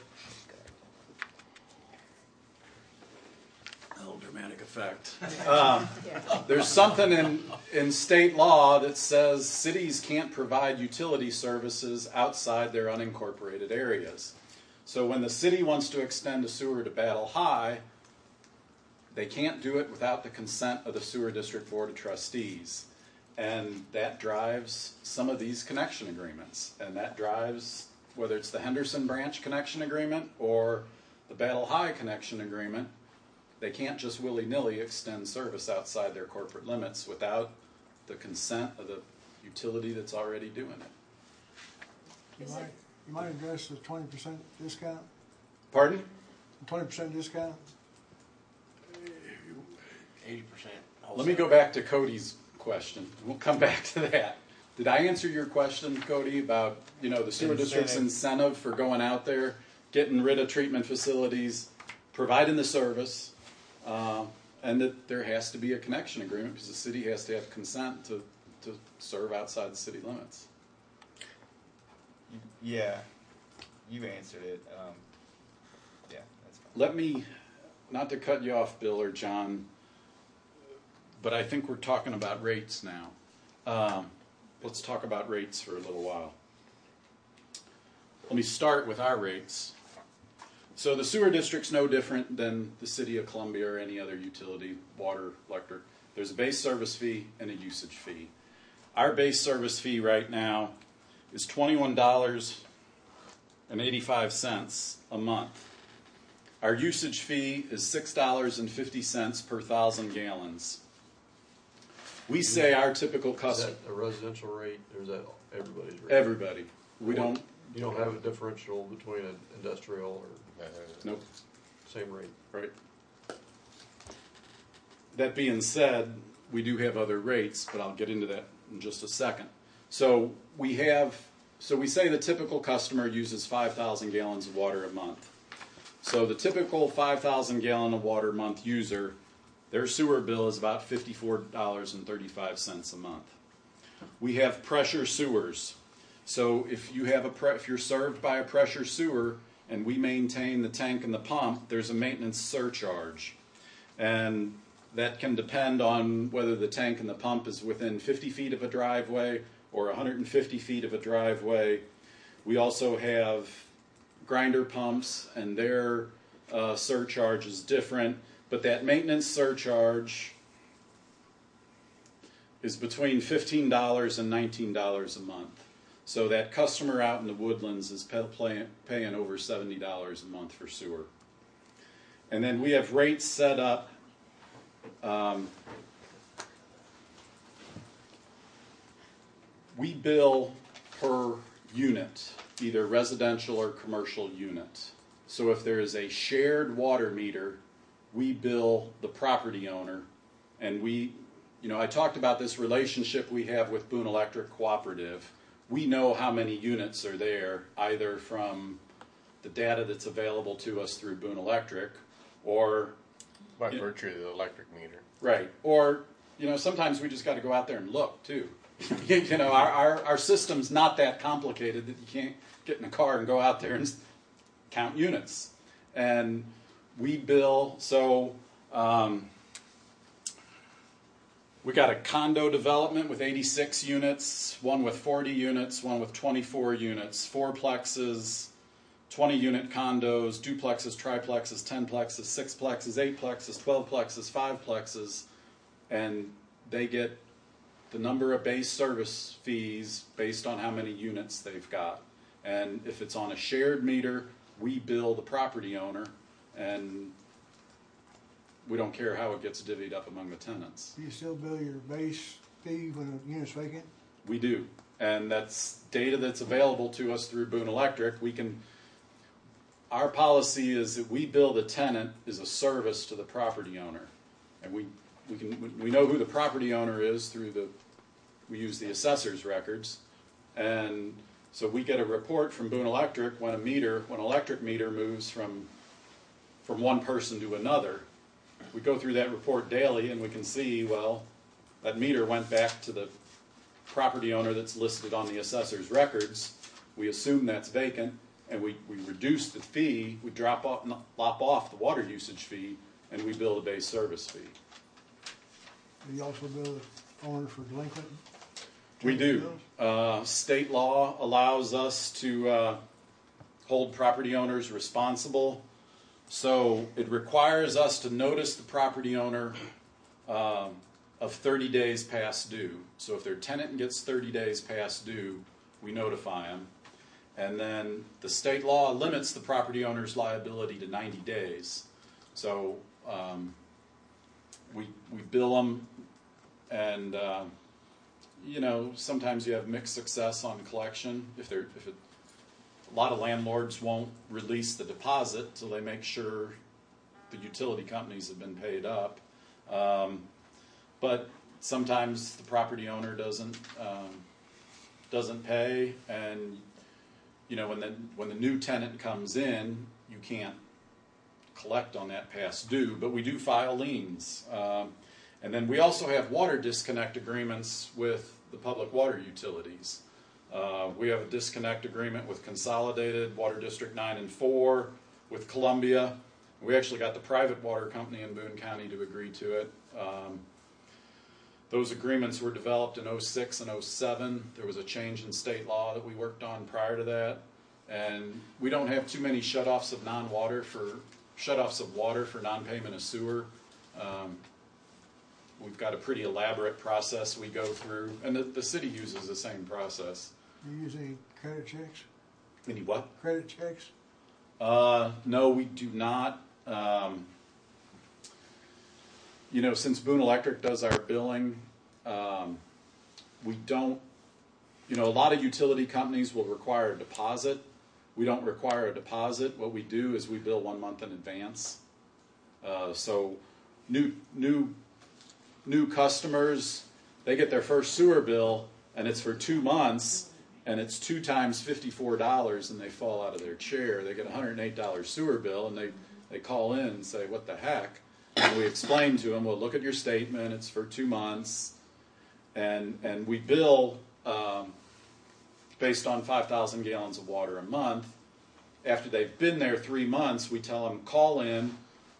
a little dramatic effect. Um, Yeah. there's something in, in state law that says cities can't provide utility services outside their unincorporated areas. So when the city wants to extend a sewer to Battle High, they can't do it without the consent of the Sewer District Board of Trustees. And that drives some of these connection agreements. And that drives, whether it's the Henderson Branch connection agreement or the Battle High connection agreement, they can't just willy-nilly extend service outside their corporate limits without the consent of the utility that's already doing it. you Is might, it- you might address the twenty percent discount, Pardon? twenty percent discount? Eighty percent. Let me go back to Cody's question. We'll come back to that. Did I answer your question, Cody, about, you know, the sewer district's incentive for going out there, getting rid of treatment facilities, providing the service, uh, and that there has to be a connection agreement because the city has to have consent to, to serve outside the city limits. Yeah, you answered it. Um, yeah, that's fine. Let me, not to cut you off, Bill or John, but I think we're talking about rates now. Um, let's talk about rates for a little while. Let me start with our rates. So the sewer district's no different than the city of Columbia or any other utility, water, electric. There's a base service fee and a usage fee. Our base service fee right now is twenty-one dollars and eighty-five cents a month. Our usage fee is six dollars and fifty cents per thousand gallons. We say our typical Is customer, that a residential rate, or is that everybody's rate? everybody, we don't, You don't have a differential between an industrial or Uh, nope. same rate? Right. That being said, we do have other rates, but I'll get into that in just a second. So we have, so we say the typical customer uses five thousand gallons of water a month. So the typical five thousand gallon of water a month user, their sewer bill is about fifty-four dollars and thirty-five cents a month. We have pressure sewers. So if you have a pre- if you're served by a pressure sewer, and we maintain the tank and the pump, there's a maintenance surcharge. And that can depend on whether the tank and the pump is within fifty feet of a driveway or one hundred fifty feet of a driveway. We also have grinder pumps, and their uh, surcharge is different. But that maintenance surcharge is between fifteen dollars and nineteen dollars a month. So that customer out in the Woodlands is pay, play, paying over seventy dollars a month for sewer. And then we have rates set up. Um, we bill per unit, either residential or commercial unit. So if there is a shared water meter, we bill the property owner. And we, you know, I talked about this relationship we have with Boone Electric Cooperative. We know how many units are there, either from the data that's available to us through Boone Electric, or by you know, virtue of the electric meter. right, or you know, sometimes we just got to go out there and look too. You know, our, our our system's not that complicated that you can't get in a car and go out there and count units. And we bill so. Um, We got a condo development with eighty-six units, one with forty units, one with twenty-four units, fourplexes, twenty unit condos, duplexes, triplexes, tenplexes, sixplexes, eightplexes, twelveplexes, fiveplexes, and they get the number of base service fees based on how many units they've got. And if it's on a shared meter, we bill the property owner, and we don't care how it gets divvied up among the tenants. Do you still bill your base fee when a unit's vacant? We do. And that's data that's available to us through Boone Electric. We can, our policy is that we bill the tenant as a service to the property owner. And we, we can, we know who the property owner is through the, we use the assessor's records. And so we get a report from Boone Electric when a meter, when an electric meter moves from, from one person to another. We go through that report daily, and we can see, well, that meter went back to the property owner that's listed on the assessor's records. We assume that's vacant, and we, we reduce the lop we drop off, lop off the water usage fee, and we bill the base service fee. Do you also bill the owner for delinquent? We do. bills? Uh, state law allows us to uh, hold property owners responsible. So it requires us to notice the property owner um, of thirty days past due. So if their tenant gets thirty days past due, we notify them. And then the state law limits the property owner's liability to ninety days. So um, we, we bill them, and uh, you know, sometimes you have mixed success on collection. If they're, if it, a lot of landlords won't release the deposit till they make sure the utility companies have been paid up. Um, but sometimes the property owner doesn't um, doesn't pay, and you know, when the when the new tenant comes in, you can't collect on that past due, but we do file liens. Um, and then we also have water disconnect agreements with the public water utilities. Uh, we have a disconnect agreement with Consolidated, Water District nine and four, with Columbia. We actually got the private water company in Boone County to agree to it. Um, those agreements were developed in oh six and oh seven. There was a change in state law that we worked on prior to that. And we don't have too many shutoffs of non-water for, shutoffs of water for non-payment of sewer. Um, we've got a pretty elaborate process we go through, and the, the city uses the same process. You use any credit checks? Any what? Credit checks? Uh, no, we do not. Um, you know, since Boone Electric does our billing, um, we don't, you know, a lot of utility companies will require a deposit. We don't require a deposit. What we do is we bill one month in advance. Uh, so new, new, new customers, they get their first sewer bill, and it's for two months, and it's two times fifty-four dollars, and they fall out of their chair. They get a one hundred eight dollars sewer bill, and they, they call in and say, what the heck? And we explain to them, well, look at your statement. It's for two months. And, and we bill um, based on five thousand gallons of water a month. After they've been there three months, we tell them, call in.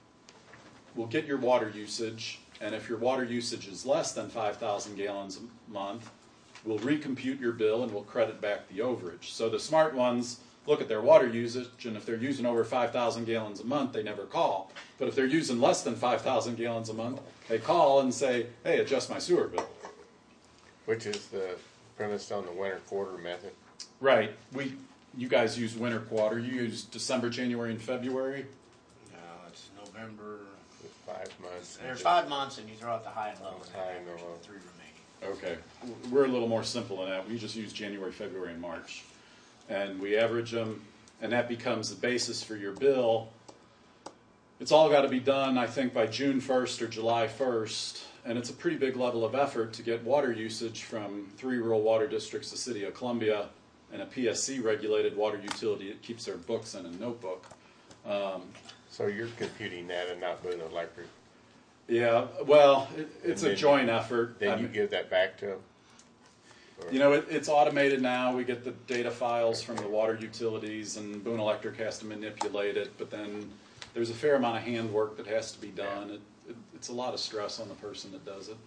We'll get your water usage. And if your water usage is less than five thousand gallons a month, we'll recompute your bill and we'll credit back the overage. So the smart ones look at their water usage, and if they're using over five thousand gallons a month, they never call. But if they're using less than five thousand gallons a month, they call and say, hey, adjust my sewer bill. Which is the premise on the winter quarter method. Right. We, you guys use winter quarter. You use December, January, and February. No, it's November. With five months. There's five months, and you throw out the high and low, and High then and average low. the three remaining. Okay. We're a little more simple than that. We just use January, February, and March. And we average them, and that becomes the basis for your bill. It's all got to be done, I think, by June first or July first. And it's a pretty big level of effort to get water usage from three rural water districts, the city of Columbia, and a P S C-regulated water utility that keeps their books in a notebook. Um, So you're computing that and not Boone Electric. yeah, well, it, it's And a then- joint effort. Then I you mean, give that back to them? You know, it, it's automated now. We get the data files from the water utilities, and Boone Electric has to manipulate it. But then there's a fair amount of handwork that has to be done. It, it, it's a lot of stress on the person that does it.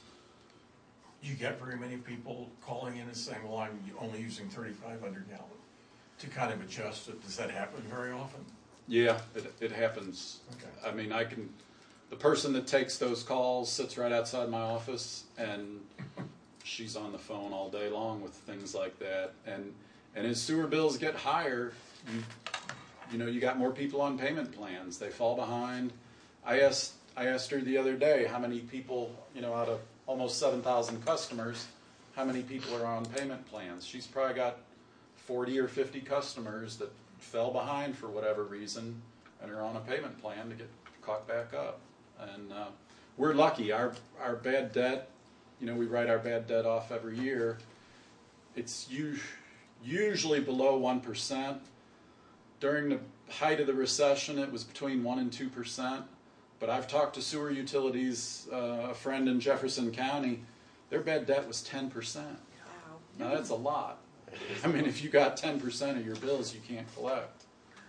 You get very many people calling in and saying, well, I'm only using thirty-five hundred gallons to kind of adjust it. Does that happen very often? Yeah, it, it happens. Okay. I mean, I can. The person that takes those calls sits right outside my office, and she's on the phone all day long with things like that. And and as sewer bills get higher, you you know you got more people on payment plans. They fall behind. I asked I asked her the other day how many people, you know, out of almost seven thousand customers, how many people are on payment plans. She's probably got forty or fifty customers that fell behind for whatever reason and are on a payment plan to get caught back up. And uh, we're lucky. Our our bad debt, you know, we write our bad debt off every year. It's u- usually below one percent. During the height of the recession, it was between one and two percent. But I've talked to sewer utilities, uh, a friend in Jefferson County, their bad debt was ten percent. Wow. Now that's a lot. I mean, if you got ten percent of your bills you can't collect.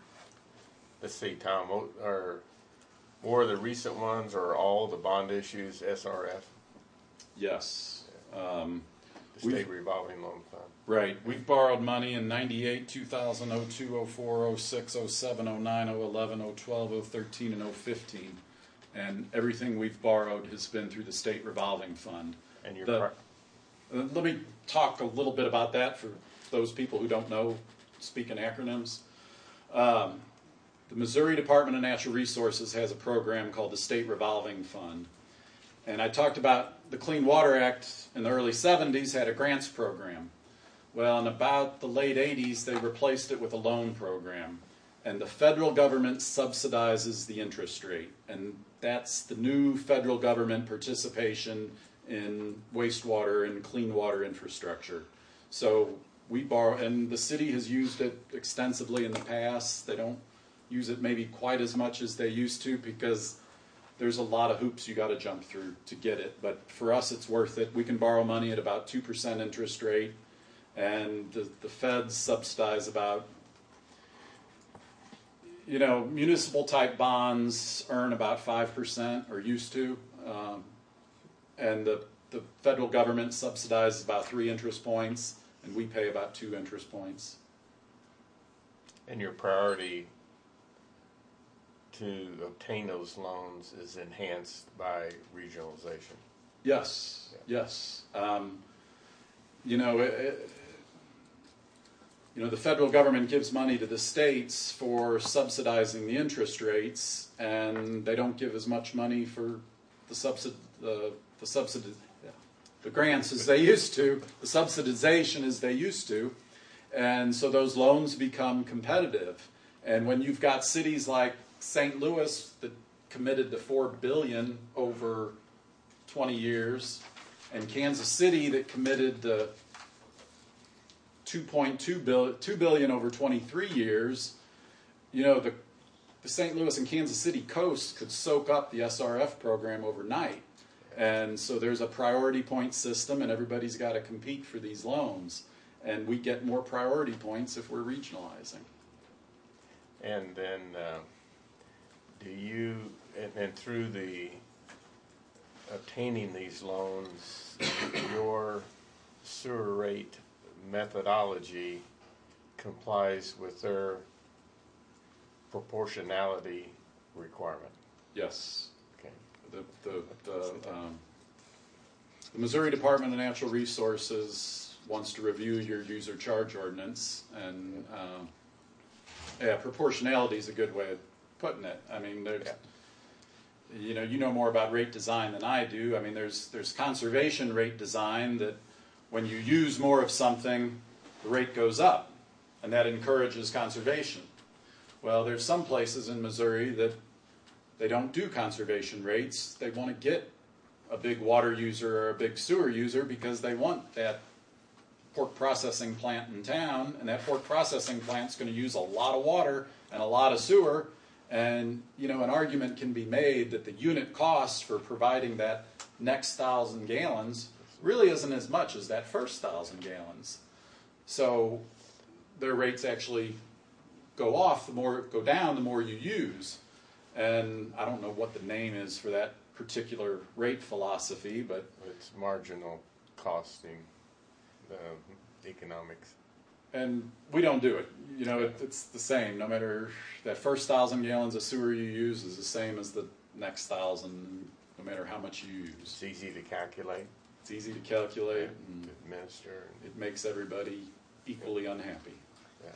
Let's see, Tom, what are more of the recent ones or all the bond issues S R F, Yes. Um, the We've- state revolving loan fund? right. We've borrowed money in ninety-eight, two thousand, oh two, oh four, oh six, oh seven, oh nine, oh eleven, oh twelve, oh thirteen, and oh fifteen. And everything we've borrowed has been through the state revolving fund. And your The- pri- Uh, let me talk a little bit about that for those people who don't know, speak in acronyms. Um, the Missouri Department of Natural Resources has a program called the State Revolving Fund. And I talked about the Clean Water Act in the early seventies had a grants program. Well, in about the late eighties, they replaced it with a loan program. And the federal government subsidizes the interest rate. And that's the new federal government participation in wastewater and clean water infrastructure. So we borrow, and the city has used it extensively in the past. They don't use it maybe quite as much as they used to because there's a lot of hoops you got to jump through to get it. But for us, it's worth it. We can borrow money at about two percent interest rate, and the, the feds subsidize about, you know, municipal type bonds earn about five percent or used to. Um, and the, the federal government subsidizes about three interest points, and we pay about two interest points. And your priority to obtain those loans is enhanced by regionalization. Yes, yes. Um, you know, it, it, you know, the federal government gives money to the states for subsidizing the interest rates, and they don't give as much money for the subsid the the subsidi yeah, the grants as they used to, the subsidization as they used to, and so those loans become competitive. And when you've got cities like Saint Louis that committed to four billion dollars over twenty years, and Kansas City that committed to two point two billion dollars over twenty-three years, you know, the, the Saint Louis and Kansas City coast could soak up the S R F program overnight. And so there's a priority point system, and everybody's got to compete for these loans. And we get more priority points if we're regionalizing. And then uh, do you, and, and through the obtaining these loans, your sewer rate methodology complies with their proportionality requirement? Yes. Okay. The, the, the, um, the Missouri Department of Natural Resources wants to review your user charge ordinance, and um, yeah, proportionality is a good way of putting it. I mean, there's, yeah. you know, you know more about rate design than I do. I mean, there's there's conservation rate design that when you use more of something, the rate goes up, and that encourages conservation. Well, there's some places in Missouri that they don't do conservation rates. They want to get a big water user or a big sewer user because they want that pork processing plant in town, and that pork processing plant's going to use a lot of water and a lot of sewer. And, you know, an argument can be made that the unit cost for providing that next thousand gallons really isn't as much as that first thousand gallons. So their rates actually go off the more, go down the more you use. And I don't know what the name is for that particular rate philosophy, but it's marginal costing uh, economics. And we don't do it. You know, it, it's the same. No matter that first thousand gallons of sewer you use is the same as the next thousand, no matter how much you use. It's easy to calculate. It's easy to calculate. Yeah, and to administer. It makes everybody equally unhappy. Yeah.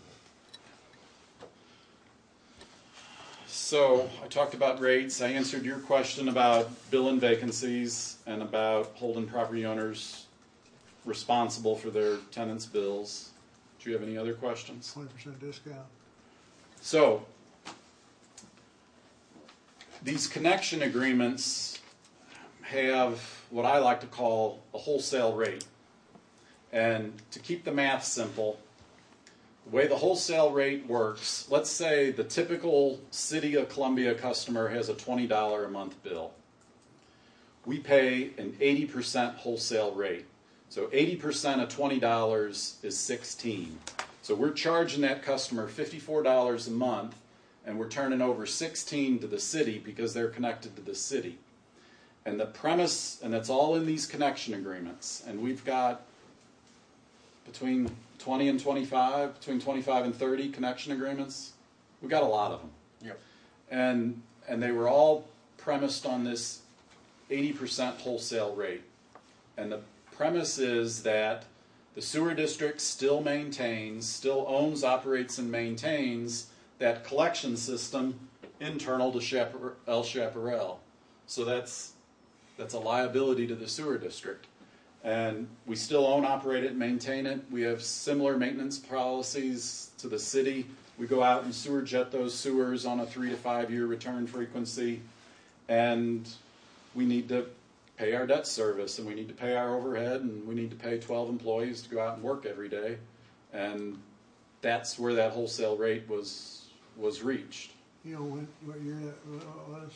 So I talked about rates. I answered your question about billing vacancies and about holding property owners responsible for their tenants' bills. Do you have any other questions? twenty percent discount. So these connection agreements have what I like to call a wholesale rate. And to keep the math simple, the way the wholesale rate works, let's say the typical City of Columbia customer has a twenty dollars a month bill. We pay an eighty percent wholesale rate. So eighty percent of twenty dollars is sixteen dollars. So we're charging that customer fifty-four dollars a month, and we're turning over sixteen dollars to the city because they're connected to the city. And the premise, and that's all in these connection agreements, and we've got between twenty and twenty-five, between twenty-five and thirty connection agreements. We've got a lot of them. Yep. And, and they were all premised on this eighty percent wholesale rate. And the premise is that the sewer district still maintains, still owns, operates, and maintains that collection system internal to Chapar- El Chaparral. So that's, that's a liability to the sewer district. And we still own, operate it, and maintain it. We have similar maintenance policies to the city. We go out and sewer jet those sewers on a three to five year return frequency. And we need to pay our debt service, and we need to pay our overhead, and we need to pay twelve employees to go out and work every day. And that's where that wholesale rate was was reached. You know when, what year that was?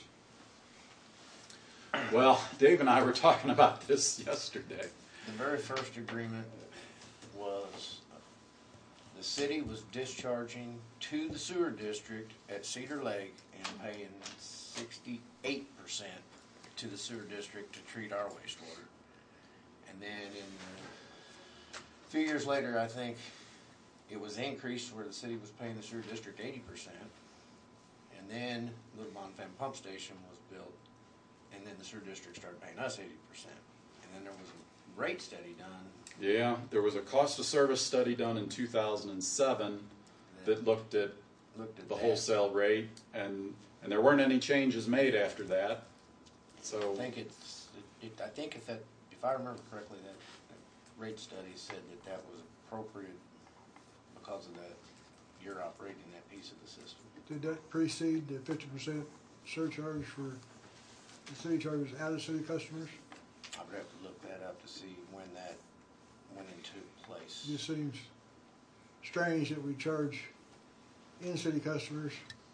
Well, Dave and I were talking about this yesterday. The very first agreement was the city was discharging to the sewer district at Cedar Lake and paying sixty-eight percent to the sewer district to treat our wastewater. And then in uh, a few years later, I think it was increased where the city was paying the sewer district eighty percent. And then Little Bonfim Pump Station was built, and then the sewer district started paying us eighty percent. And then there was a rate study done. Yeah, there was a cost of service study done in two thousand seven that looked at Looked at the that. wholesale rate, and, and there weren't any changes made after that. I So, think it's, it, it, I think if that, if I remember correctly, that, that rate study said that that was appropriate because of that, you're operating that piece of the system. Did that precede the fifty percent surcharge for the city charges out of city customers? I would have to look that up to see when that went into place. It just seems strange that we charge in-city customers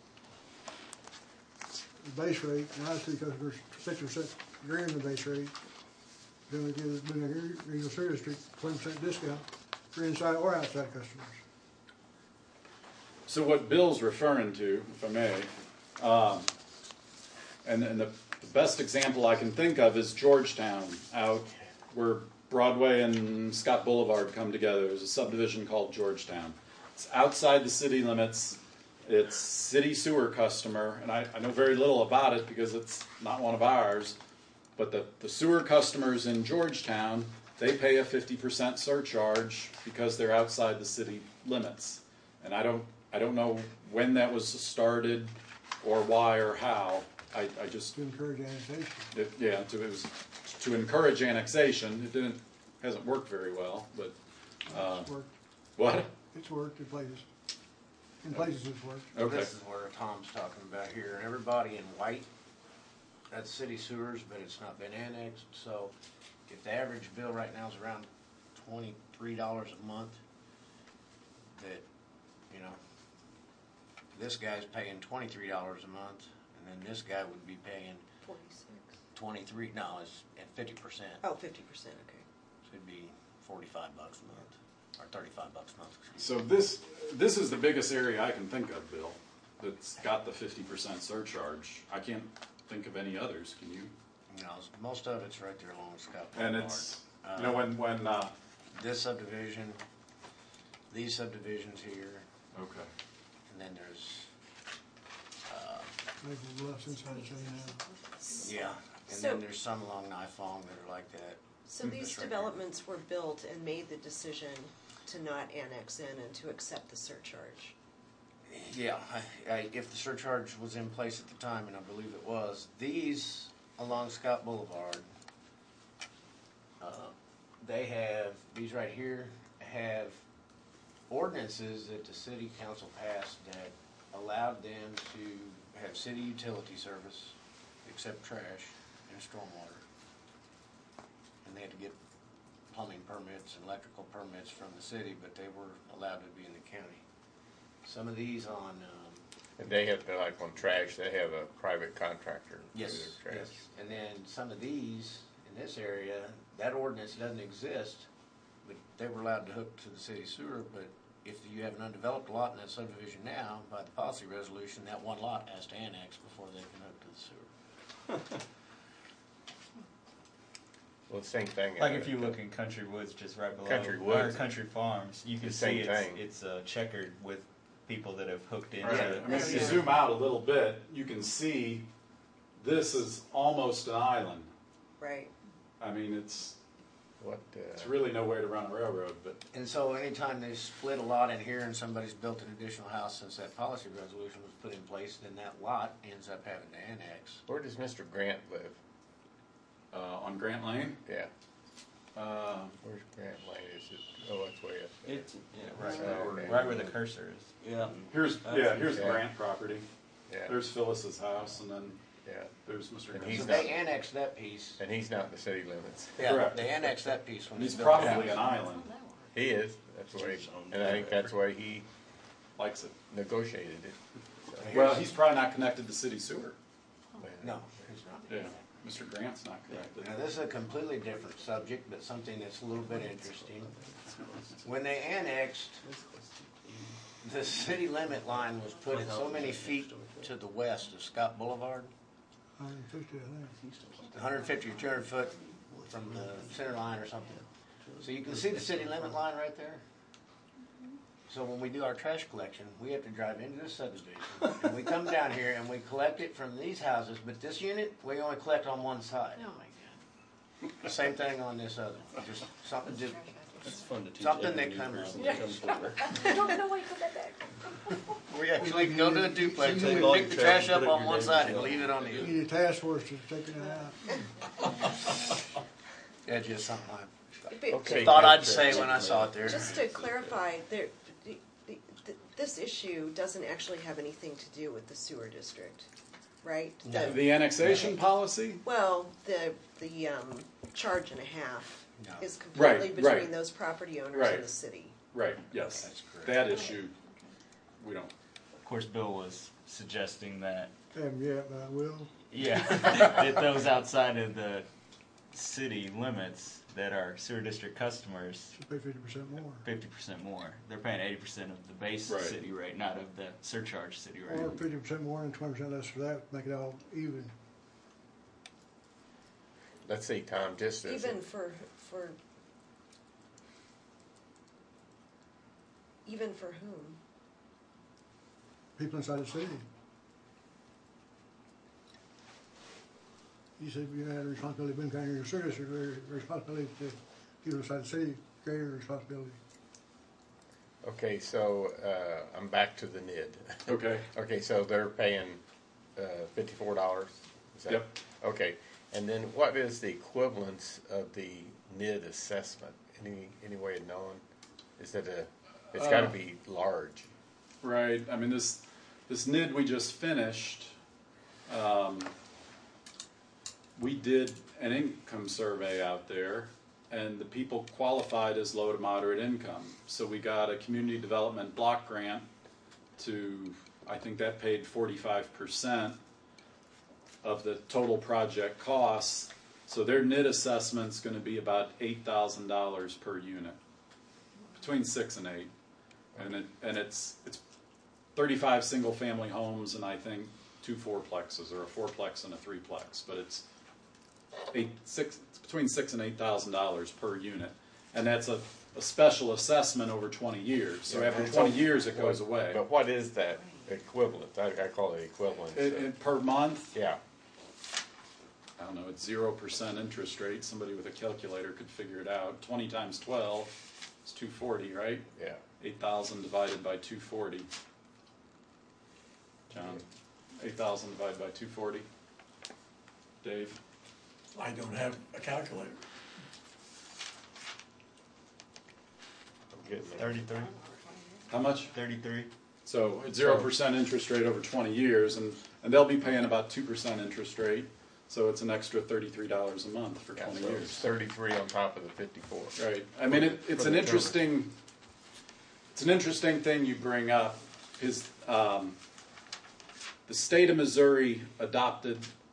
the base rate, and out-of-city customers fifty percent greater than the base rate. Then we give the Boone Regional Sewer District twenty percent discount for inside or outside customers. so what Bill's referring to, if I may, um, and, and the, the best example I can think of is Georgetown, out where Broadway and Scott Boulevard come together. There's a subdivision called Georgetown. It's outside the city limits. It's city sewer customer, and I, I know very little about it because it's not one of ours. But the, the sewer customers in Georgetown, they pay a fifty percent surcharge because they're outside the city limits. And I don't I don't know when that was started or why or how. I, I just To encourage annexation. it, yeah, to, it was to encourage annexation. It didn't hasn't worked very well, but uh, It's worked. what? It's worked in places. In places it's worked. Okay. This is where Tom's talking about here, and everybody in white, that's city sewers, but it's not been annexed, so if the average bill right now is around twenty-three dollars a month, that, you know, this guy's paying twenty-three dollars a month, and then this guy would be paying Forty-six. twenty-three dollars at fifty percent. Oh, fifty percent, okay. So it'd be forty-five bucks a month, or thirty-five bucks a month, excuse So this this is the biggest area I can think of, Bill, that's got the fifty percent surcharge. I can't think of any others. Can you? me. You know, most of it's right there along Scott And Boulevard. it's you know when when uh, This subdivision, these subdivisions here, okay. and then there's, uh, Maple Bluff's inside the city now. yeah, and So- then there's some along Nifong that are like that. So these That's right. developments were built and made the decision to not annex in and to accept the surcharge. Yeah, I, I, if the surcharge was in place at the time, and I believe it was, these along Scott Boulevard, uh, they have, these right here have ordinances that the city council passed that allowed them to have city utility service, except trash and stormwater. And they had to get plumbing permits and electrical permits from the city, but they were allowed to be in the county. Some of these on, um, And they have, to, like on trash, they have a private contractor do yes, their trash. yes. And then some of these in this area, that ordinance doesn't exist, but they were allowed to hook to the city sewer. But if you have an undeveloped lot in that subdivision now, by the policy resolution, that one lot has to annex before they can hook to the sewer. Well, the same thing. Like uh, if you look in Country Woods, just right below Country or Woods. Country Farms, you can The see same it's, thing. it's uh, checkered with people that have hooked into Right. it. I mean, if you Yeah. zoom out a little bit, you can see this is almost an island. Right. I mean, it's What? it's Uh, really no way to run a railroad, but And so anytime they split a lot in here and somebody's built an additional house since that policy resolution was put in place, then that lot ends up having to annex. where does Mister Grant live? uh, on Grant Lane, Yeah. uh, Where's Grant Lane? Is it? Oh, it's way up there. It's yeah, right, Oh, where, okay. right where the cursor is. Yeah. here's yeah here's the Yeah. Grant property. Yeah. There's Phyllis's house, and then Yeah. there's Mister And Grant's he's So house. they annexed that piece. And he's not in the city limits. Yeah, Correct. they annexed that piece when He's they built the probably house. an island. He is. That's why. And I think that's why he Likes it. negotiated it. Well, he's probably not connected to city sewer. No, it's not. Yeah, Mister Grant's not connected. Now, this is a completely different subject, but something that's a little bit interesting. When they annexed, the city limit line was put so many feet to the west of Scott Boulevard, one hundred fifty, I think. one hundred fifty or two hundred foot from the center line or something. So you can see the city limit line right there. So when we do our trash collection, we have to drive into the subdivision, and we come down here and we collect it from these houses, but this unit, we only collect on one side. Oh my God. Same thing on this other one, just something, just It's fun to teach something every that new comes, person that comes over. I don't know why you put that back. we actually go to a duplex, Take and all we your pick the trash trash and up put it on in one your side neighbor's and leave it on the You other. need a task force to take it out. That's just something I But Okay. thought I'd say when I saw it there. just to clarify, there, the, the, the, this issue doesn't actually have anything to do with the sewer district, right? The- The annexation policy? Well, the, the, um, charge and a half No. is completely Right, between right. those property owners Right. and the city. Right, yes. That's correct. That issue, we don't. Of course, Bill was suggesting that, Haven't yet, but I will. yeah, that those outside of the city limits that are sewer district customers, Should pay fifty percent more. fifty percent more. They're paying eighty percent of the base Right. city rate, not of the surcharge city rate. Or fifty percent more and twenty percent less for that, make it all even. Let's see, Tom, just as, Even for, for, even for whom? People inside the city. You said you had a responsibility, Boone County, your sewer district, your responsibility to people inside the city, greater responsibility. okay, so, uh, I'm back to the N I D. Okay. Okay, so they're paying, uh, fifty-four dollars? Yep. Okay, and then what is the equivalence of the N I D assessment? Any, any way of knowing? Is it a, it's gotta Uh, be large. Right, I mean, this, this N I D we just finished, um, we did an income survey out there, and the people qualified as low to moderate income. So we got a community development block grant to, I think that paid forty-five percent of the total project costs. So their N I D assessment's gonna be about eight thousand dollars per unit, between six and eight. And it, and it's, it's thirty-five single-family homes and I think two fourplexes, or a fourplex and a threeplex, but it's eight, six, it's between six and eight thousand dollars per unit. And that's a, a special assessment over twenty years, so after And twenty so years it what- goes away. But what is that equivalent? I, I call it equivalent. It, it, per month, Yeah, I don't know, it's zero percent interest rate, somebody with a calculator could figure it out. Twenty times twelve is two forty, right? yeah. Eight thousand divided by two forty. John, eight thousand divided by two forty. Dave? I don't have a calculator. I'm getting there. thirty-three? How much? thirty-three? So it's zero percent interest rate over twenty years, and, and they'll be paying about two percent interest rate, so it's an extra thirty-three dollars a month for Yeah, twenty so it's years. thirty-three on top of the fifty-four. Right, I mean, it, For it's the an term. interesting, it's an interesting thing you bring up, is, um, the state of Missouri adopted,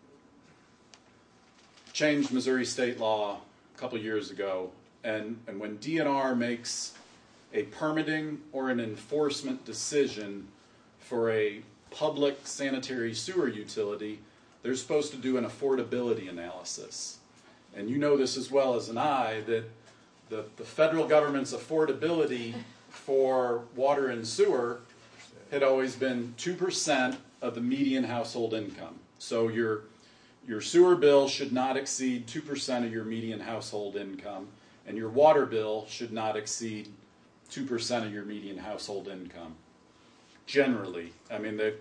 changed Missouri state law a couple years ago, and, and when D N R makes a permitting or an enforcement decision for a public sanitary sewer utility, they're supposed to do an affordability analysis. And you know this as well as an I, that the, the federal government's affordability for water and sewer had always been two percent of the median household income. So your, your sewer bill should not exceed two percent of your median household income, and your water bill should not exceed two percent of your median household income. Generally, I mean, they,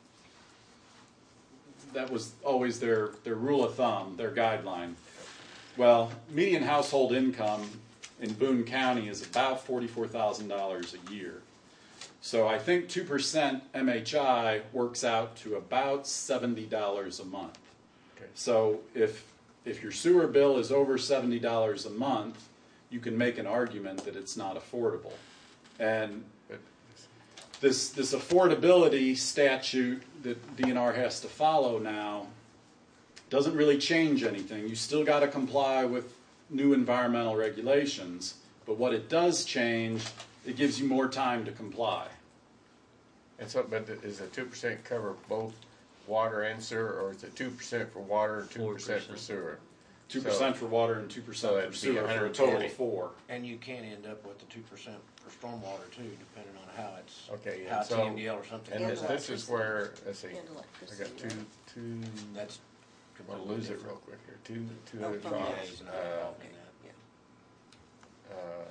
that was always their, their rule of thumb, their guideline. Well, median household income in Boone County is about forty-four thousand dollars a year. So I think two percent M H I works out to about seventy dollars a month. Okay. So if, if your sewer bill is over seventy dollars a month, you can make an argument that it's not affordable. And But this, this affordability statute that D N R has to follow now doesn't really change anything. You still got to comply with new environmental regulations, but what it does change, it gives you more time to comply. And so, but is the two percent cover both water and sewer, or is it two percent for water and two percent for sewer? Two percent for water and two percent so for that'd be sewer, for a total of four. And you can end up with the two percent for stormwater too, depending on how it's, Okay, how and it's so, M D L or something. and And this, this is electricity. where, let's see, And I electricity, got two, right? two, That's I'm gonna lose it real quick here, two, two Oh, other from Yeah, thoughts. he's not Uh, involved in that. Yeah. Uh,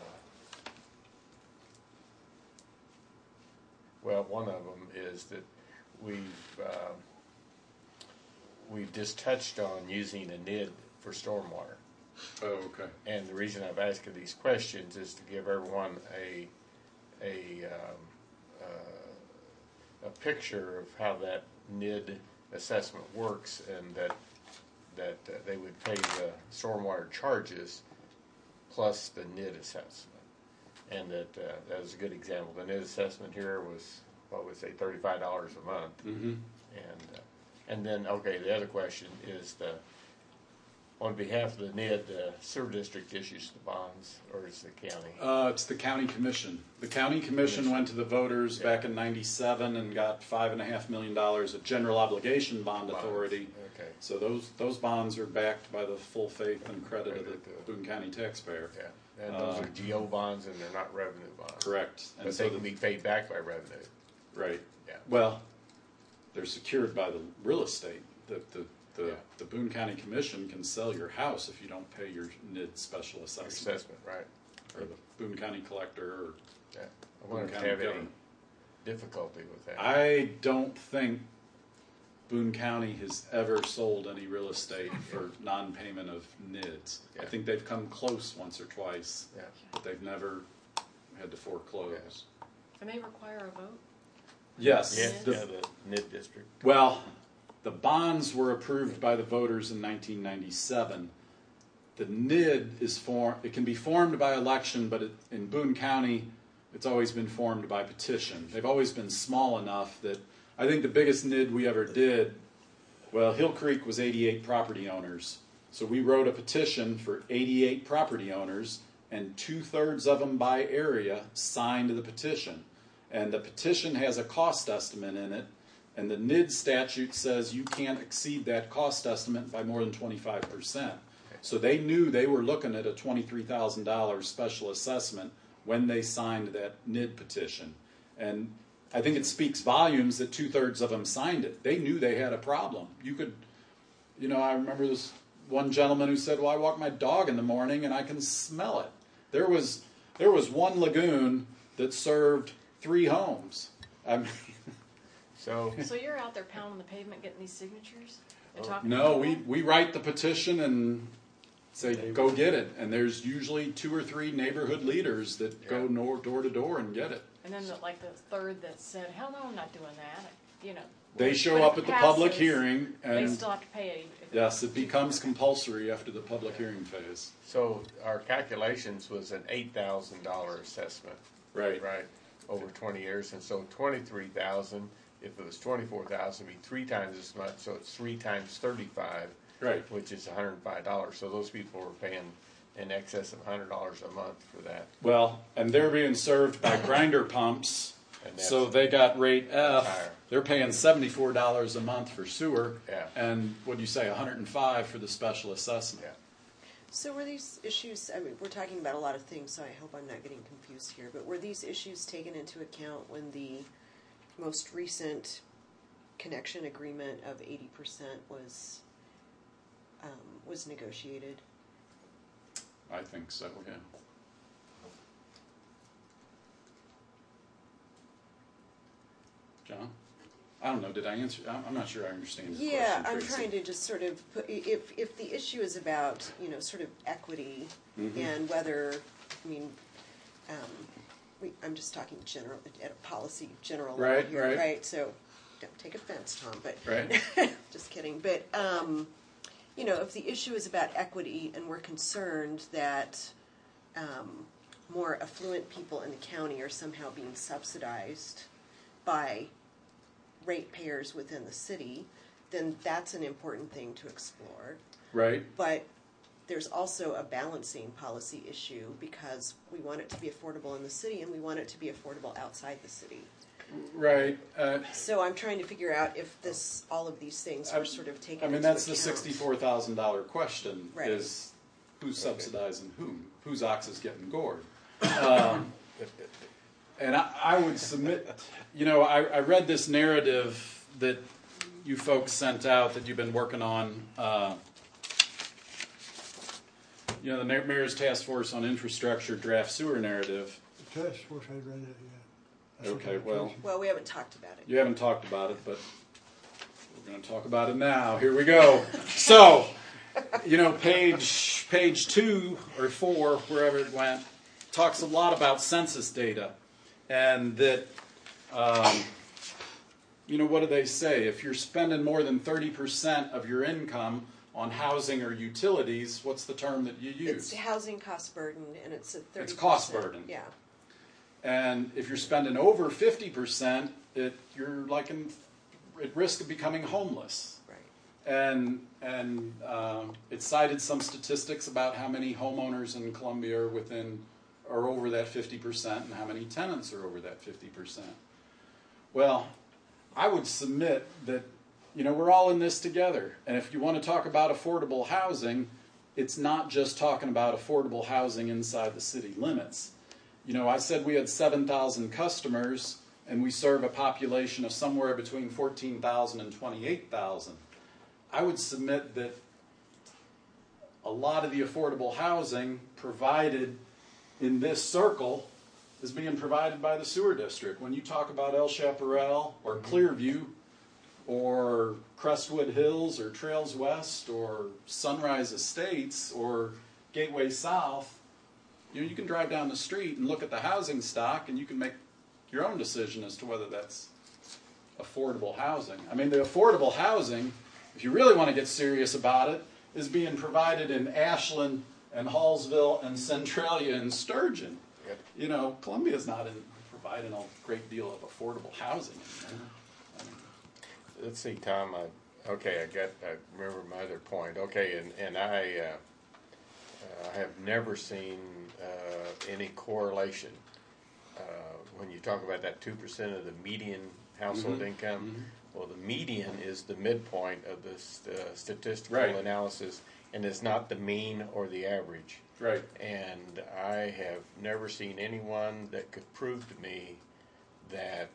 Well, one of them is that we've, uh, we've just touched on using a N I D for stormwater. Oh, okay. And the reason I've asked you these questions is to give everyone a, a, um, uh, a picture of how that N I D assessment works, and that, that uh, they would pay the stormwater charges plus the N I D assessment. And that, uh, that was a good example. The N I D assessment here was, what would say, thirty-five dollars a month. Mm-hmm. And, uh, and then, okay, the other question is the, on behalf of the N I D, the sewer district issues the bonds, or is the county? Uh, it's the county commission. The county commission went to the voters Yeah. back in ninety-seven and got five and a half million dollars of general obligation bond Bonds. authority. Okay, So those, those bonds are backed by the full faith and credit of the Credit to- Boone County taxpayer. yeah. And those Uh, are G O bonds and they're not revenue bonds. Correct. And But so they the- can be paid back by revenue. Right. Yeah. Well, they're secured by the real estate. The, the, the, Yeah. the Boone County Commission can sell your house if you don't pay your N I D special Your assessment. assessment, right. Or the Boone County collector, or Yeah. I wonder if Boone they have County any government. difficulty with that. I don't think Boone County has ever sold any real estate for non-payment of N I Ds. I Yeah. think they've come close once or twice, Yeah. but they've never had to foreclose. And they require a vote? Yes. Yeah, the- yeah, the N I D district. Well, the bonds were approved by the voters in nineteen ninety-seven. The N I D is form. It can be formed by election, but it, in Boone County, it's always been formed by petition. They've always been small enough that I think the biggest N I D we ever did, well, Hill Creek was eighty-eight property owners. So we wrote a petition for eighty-eight property owners, and two-thirds of them by area signed the petition. And the petition has a cost estimate in it, and the N I D statute says you can't exceed that cost estimate by more than twenty-five percent. So they knew they were looking at a twenty-three thousand dollars special assessment when they signed that N I D petition. And I think it speaks volumes that two-thirds of them signed it. They knew they had a problem. You could, you know, I remember this one gentleman who said, well, I walk my dog in the morning and I can smell it. There was, there was one lagoon that served three homes. I mean, So, So you're out there pounding the pavement, getting these signatures? And talking to no, we, people? we write the petition and say, go get it. And there's usually two or three neighborhood leaders that go Yeah. nor, door to door and get it. And then the, like the third that said, hell no, I'm not doing that, you know. They when- show when up it at the public passes, hearing They and, still have to pay it. if- yes, it becomes compulsory after the public hearing phase. so our calculations was an eight thousand dollar assessment, Right. right, over twenty years, and so twenty-three thousand, if it was twenty-four thousand, it'd be three times as much, so it's three times thirty-five, Right. which is hundred and five dollars, so those people were paying in excess of hundred dollars a month for that. Well, and they're being served by grinder pumps, And so that's- they got rate F. higher. They're paying seventy-four dollars a month for sewer. Yeah. And what do you say, one hundred and five for the special assessment. Yeah. So were these issues, I mean, we're talking about a lot of things, so I hope I'm not getting confused here, but were these issues taken into account when the most recent connection agreement of eighty percent was, um, was negotiated? I think so, yeah. John? I don't know, did I answer, I'm I'm not sure I understand your Yeah, question, I'm Tracy. trying to just sort of put, if, if the issue is about, you know, sort of equity Mhm. and whether, I mean, um, we, I'm just talking general, at a policy general level Right, here, right. right? So, don't take offense, Tom, but. Right. Just kidding, but, um, you know, if the issue is about equity and we're concerned that, um, more affluent people in the county are somehow being subsidized, by ratepayers within the city, then that's an important thing to explore. Right. But there's also a balancing policy issue because we want it to be affordable in the city and we want it to be affordable outside the city. Right. Uh, So I'm trying to figure out if this, all of these things I- were sort of taken I mean, into that's the account. sixty-four thousand dollar question: Right. is who's subsidizing whom? Whose ox is getting gored? Um, and I, I would submit, you know, I, I read this narrative that you folks sent out that you've been working on. Uh, you know, the Mayor's Task Force on Infrastructure draft sewer narrative. The task force hadn't read it yet. That's what Okay, I'm well, thinking. Well, we haven't talked about it. you haven't talked about it, but we're going to talk about it now. Here we go. So, you know, page page two or four, wherever it went, talks a lot about census data, and that, um, you know, what do they say? If you're spending more than thirty percent of your income on housing or utilities, what's the term that you use? It's housing cost burden and it's a thirty percent. It's cost burden. Yeah. And if you're spending over fifty percent, it, you're like in, at risk of becoming homeless. Right. And and um, it cited some statistics about how many homeowners in Columbia are within are over that fifty percent and how many tenants are over that fifty percent. Well, I would submit that, you know, we're all in this together. And if you want to talk about affordable housing, it's not just talking about affordable housing inside the city limits. You know, I said we had seven thousand customers and we serve a population of somewhere between fourteen thousand and twenty-eight thousand. I would submit that a lot of the affordable housing provided in this circle is being provided by the sewer district. When you talk about El Chaparral or Clearview or Crestwood Hills or Trails West or Sunrise Estates or Gateway South, you know, you can drive down the street and look at the housing stock and you can make your own decision as to whether that's affordable housing. I mean, the affordable housing, if you really want to get serious about it, is being provided in Ashland and Hallsville and Centralia and Sturgeon. Yep. You know, Columbia's not in, providing a great deal of affordable housing. You know? I mean, Let's see, Tom, I, okay, I got, I remember my other point. Okay, and, and I, uh, uh, I have never seen, uh, any correlation, uh, when you talk about that two percent of the median household Mhm. income. Mhm. Well, the median is the midpoint of the st- uh, statistical Right. analysis, and it's not the mean or the average. right. And I have never seen anyone that could prove to me that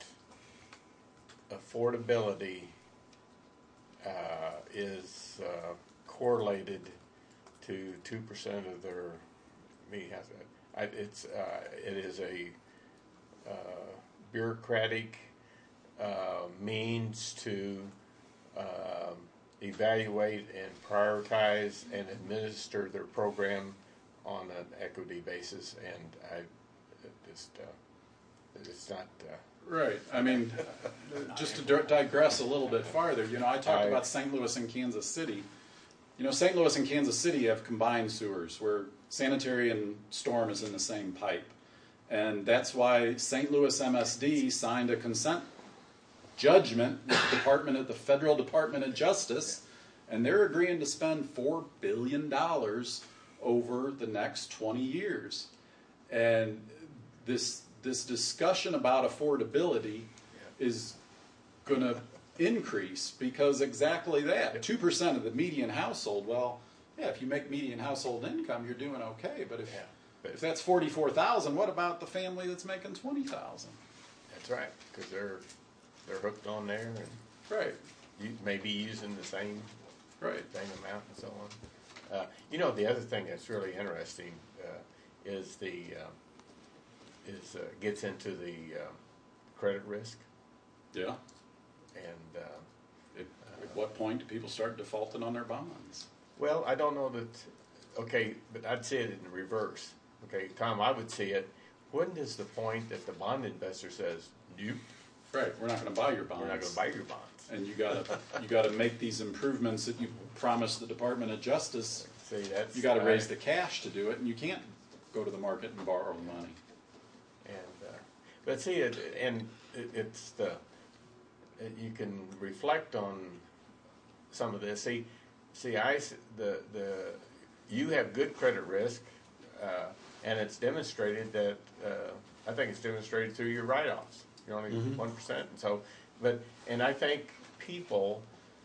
affordability uh, is uh, correlated to two percent of their median house. I, it's uh, it is a uh, bureaucratic uh, means to um, evaluate and prioritize and administer their program on an equity basis, and I it just uh, it's not. Uh, Right. I mean, just to di- digress a little bit farther, you know, I talked I- about Saint Louis and Kansas City. You know, Saint Louis and Kansas City have combined sewers where sanitary and storm is in the same pipe. And that's why Saint Louis M S D signed a consent judgment with the Department of the Federal Department of Justice, and they're agreeing to spend four billion dollars over the next twenty years. And this this discussion about affordability is going to increase because exactly that. two percent of the median household, well, yeah, if you make median household income, you're doing okay. But if, Yeah, but- if that's forty-four thousand dollars, what about the family that's making twenty thousand dollars? That's right, because they're they're hooked on there, and Right, you may be using the same right. same amount and so on. Uh, you know, the other thing that's really interesting uh, is the uh, is uh, gets into the uh, credit risk, Yeah. and uh, At, at what point do people start defaulting on their bonds? well, I don't know that. Okay, but I'd see it in reverse. Okay, Tom, I would see it. When is the point that the bond investor says, "Nope, Right, we're not going to buy your bonds. we're not going to buy your bonds"? And you got to you got to make these improvements that you promised the Department of Justice. See, that's You got to I- raise the cash to do it, and you can't go to the market and borrow money. And uh, But see, it, and it, it's the, it, you can reflect on some of this. See, see, I, s- the, the, you have good credit risk, uh, and it's demonstrated that, uh, I think it's demonstrated through your write-offs. You're only one percent, and so, but, and I think people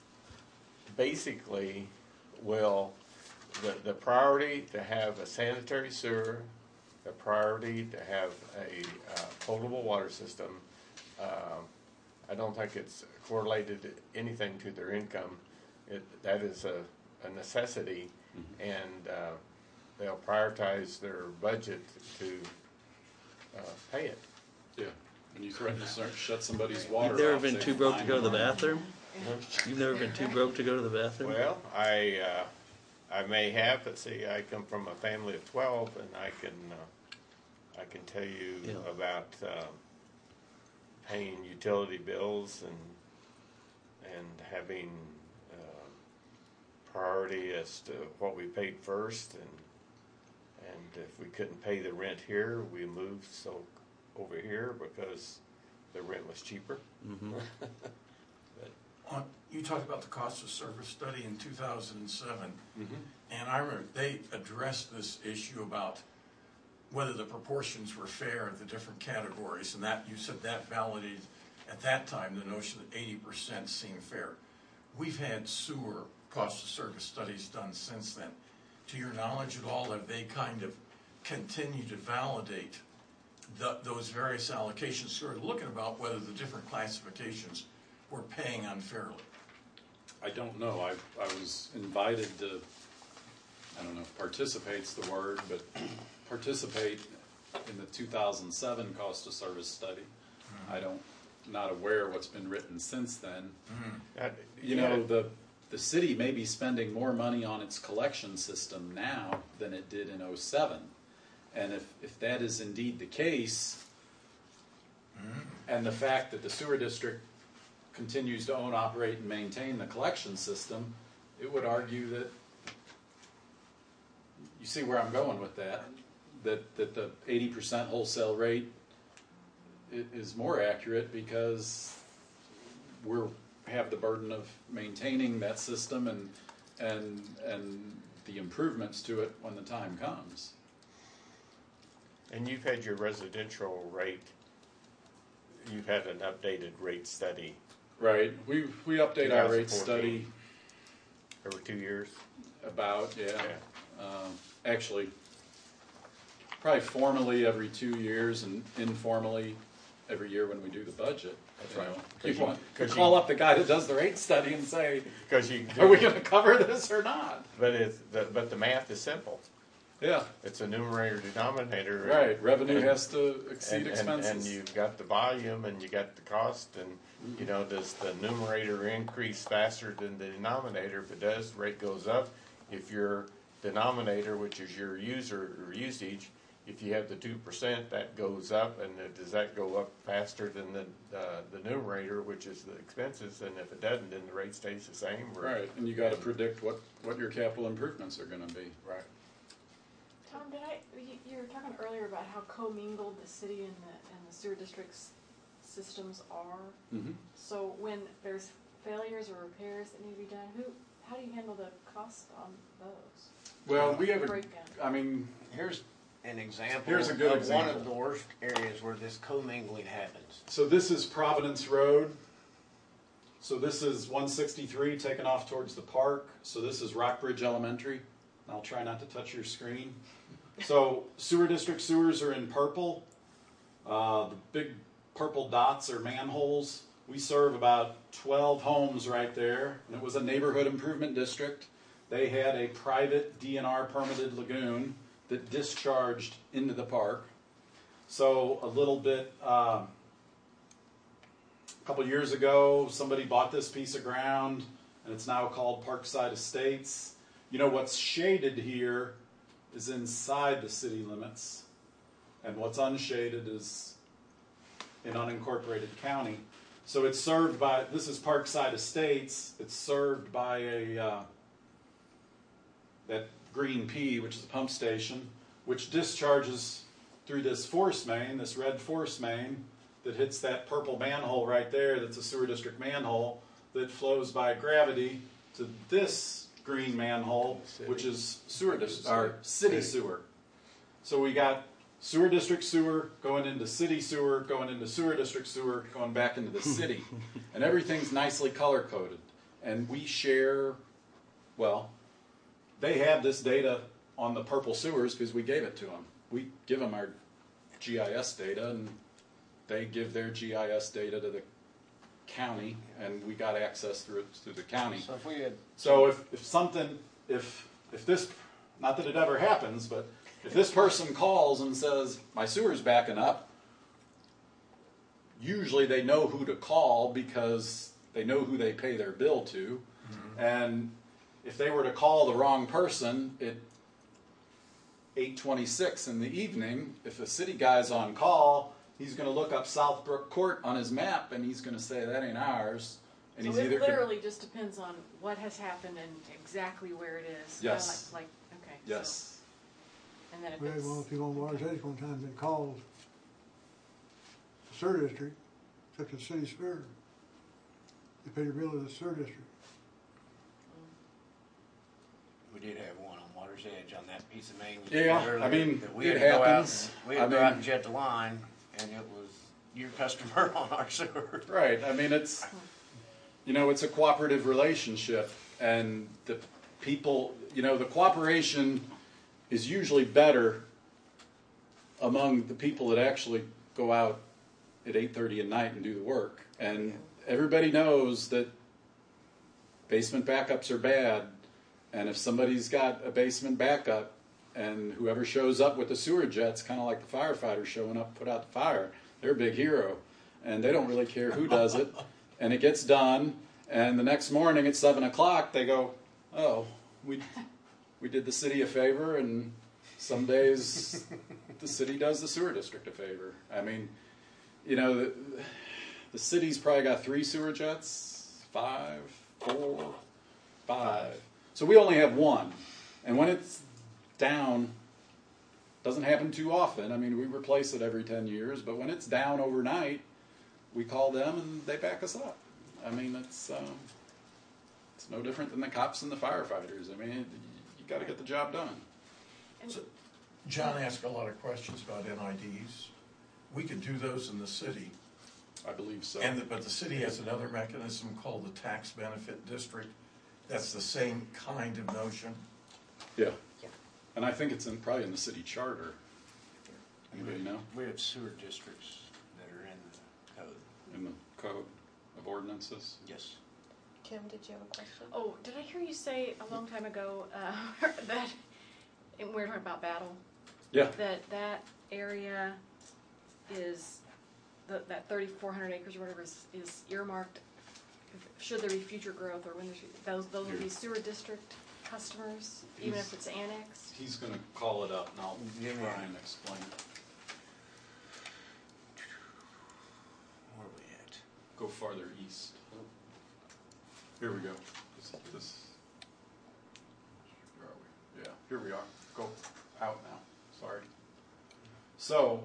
basically will, the, the priority to have a sanitary sewer, the priority to have a uh, potable water system, um, I don't think it's correlated to anything to their income. It, that is a, a necessity, and uh, they'll prioritize their budget to uh, pay it. Yeah. When you threaten to start, shut somebody's water You've never off, been they too broke to fine go to the you. bathroom? You've never been too broke to go to the bathroom? Well, I uh, I may have, but see, I come from a family of twelve, and I can uh, I can tell you Yeah. about uh, paying utility bills and and having uh, priority as to what we paid first, and and if we couldn't pay the rent here, we moved so over here because the rent was cheaper. Mm-hmm. On- You talked about the cost of service study in two thousand seven, Mhm. and I remember they addressed this issue about whether the proportions were fair of the different categories, and that, you said that validated, at that time, the notion that eighty percent seemed fair. We've had sewer cost of service studies done since then. To your knowledge at all, have they kind of continued to validate the, those various allocations, sort of looking about whether the different classifications were paying unfairly? I don't know. I, I was invited to, I don't know if participate's the word, but participate in the two thousand seven cost of service study. I don't, not aware what's been written since then. Uh, You yeah, know, the, the city may be spending more money on its collection system now than it did in oh seven. And if, if that is indeed the case, and the fact that the sewer district continues to own, operate, and maintain the collection system, it would argue that, you see where I'm going with that, that, that the eighty percent wholesale rate i- is more accurate because we're, have the burden of maintaining that system and, and, and the improvements to it when the time comes. and you've had your residential rate, you've had an updated rate study Right, we, we update our rate twenty fourteen. study over two years. about, yeah, Yeah. um, actually, probably formally every two years and informally every year when we do the budget. That's you right. know. 'Cause People, you- you 'cause call you- up the guy that does the rate study and say, Because you, are we gonna cover this or not? but it's, the, but the math is simple. Yeah, It's a numerator denominator. right, revenue And- has to exceed and, and, expenses. and you've got the volume and you got the cost, and you know, does the numerator increase faster than the denominator? If it does, rate goes up. If your denominator, which is your user or usage, if you have the two percent, that goes up, and then does that go up faster than the uh, the numerator, which is the expenses? And if it doesn't, then the rate stays the same. or- Right, and you gotta predict what, what your capital improvements are gonna be. Right. Tom, did I, you, you were talking earlier about how commingled the city and the, and the sewer district's systems are. Mm-hmm. So when there's failures or repairs that need to be done, who, how do you handle the cost on those? Well, we have a, Breakdown. I mean, Here's an example Here's a good of one example. of the worst areas where this commingling happens. so this is Providence Road. So this is one sixty-three taken off towards the park. So this is Rockbridge Elementary. I'll try not to touch your screen. So sewer district sewers are in purple. Uh, the big purple dots are manholes. We serve about twelve homes right there. And it was a neighborhood improvement district. They had a private D N R permitted lagoon that discharged into the park. So a little bit, uh, a couple years ago, somebody bought this piece of ground, and it's now called Parkside Estates. You know, what's shaded here is inside the city limits, and what's unshaded is in unincorporated county. So it's served by, this is Parkside Estates, it's served by a, uh, that Green P, which is a pump station, which discharges through this force main, this red force main that hits that purple manhole right there that's a sewer district manhole that flows by gravity to this green manhole, which is sewer dis- or city sewer. So we got sewer district sewer going into city sewer, going into sewer district sewer, going back into the city. And everything's nicely color coded. And we share, well, they have this data on the purple sewers because we gave it to them. We give them our G I S data, and they give their G I S data to the county, and we got access through it through the county. So if we had, So if, if something, if if this, not that it ever happens, but if this person calls and says, my sewer's backing up, usually they know who to call because they know who they pay their bill to. Mm-hmm. And if they were to call the wrong person at eight twenty-six in the evening, if a city guy's on call, he's going to look up Southbrook Court on his map and he's going to say, that ain't ours. And So he's it either literally just depends on what has happened and exactly where it is. Kinda Yes. Like, like, okay. Yes. So, and then if We had it's, one of the people on Water's Edge one time that called the sewer district, took the city sewer. They paid their bill to the sewer district. we did have one on Water's Edge on that piece of main. Yeah, earlier I mean, that we it had to go out happens. and- We had I to go out mean- and jet the line, and it was your customer on our sewer. Right. I mean, it's, you know, it's a cooperative relationship, and the people, you know, the cooperation is usually better among the people that actually go out at eight thirty at night and do the work. And everybody knows that basement backups are bad, and if somebody's got a basement backup, and whoever shows up with the sewer jets, kind of like the firefighters showing up to put out the fire, they're a big hero, and they don't really care who does it, and it gets done, and the next morning at seven o'clock they go, oh, we we did the city a favor, and some days the city does the sewer district a favor. I mean, you know, the, the city's probably got three sewer jets, five, four, five. So we only have one, and when it's down, doesn't happen too often. I mean, we replace it every ten years, but when it's down overnight, we call them and they back us up. I mean, it's um, it's no different than the cops and the firefighters. I mean, you got to get the job done. So, John asked a lot of questions about N I Ds. We could do those in the city. I believe so. And the, but the city has another mechanism called the tax benefit district. That's the same kind of notion. Yeah. And I think it's in probably in the city charter. Anybody know? We have sewer districts that are in the code. In the code of ordinances? Yes. Kim, did you have a question? oh, did I hear you say a long time ago uh, that, and we were talking about Battle, Yeah. that that area is, the, that thirty-four hundred acres or whatever is, is earmarked, should there be future growth or when there's, those, those will be sewer district customers, even if it's annexed? He's going to call it up, and I'll Yeah. try and explain it. Where are we at? Go farther east. Here we go. This, this, where are we? Yeah, here we are. Go out now. Sorry. So,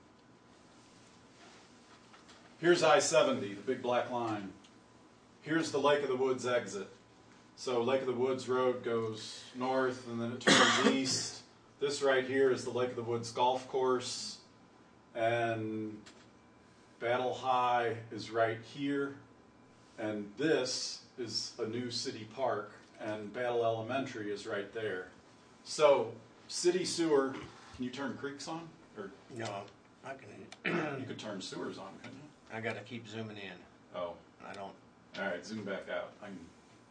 here's I seventy, the big black line. Here's the Lake of the Woods exit. So Lake of the Woods Road goes north and then it turns east. This right here is the Lake of the Woods golf course. And Battle High is right here. And this is a new city park. And Battle Elementary is right there. So city sewer, can you turn creeks on? Or No, I can. you could turn sewers on, couldn't you? I got to keep zooming in. Oh. I don't. All right, zoom back out. I can...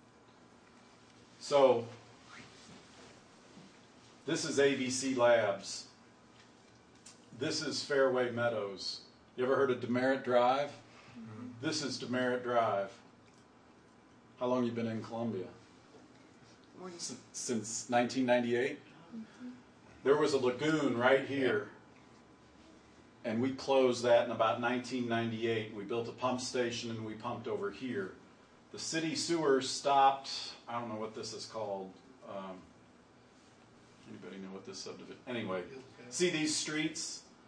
So, this is A B C Labs. This is Fairway Meadows. You ever heard of Demerit Drive? Mm-hmm. This is Demerit Drive. How long you been in Columbia? S- since nineteen ninety-eight? Mm-hmm. There was a lagoon right here. And we closed that in about nineteen ninety-eight. We built a pump station and we pumped over here. The city sewer stopped, I don't know what this is called. Um, anybody know what this subdivision? Anyway, see these streets?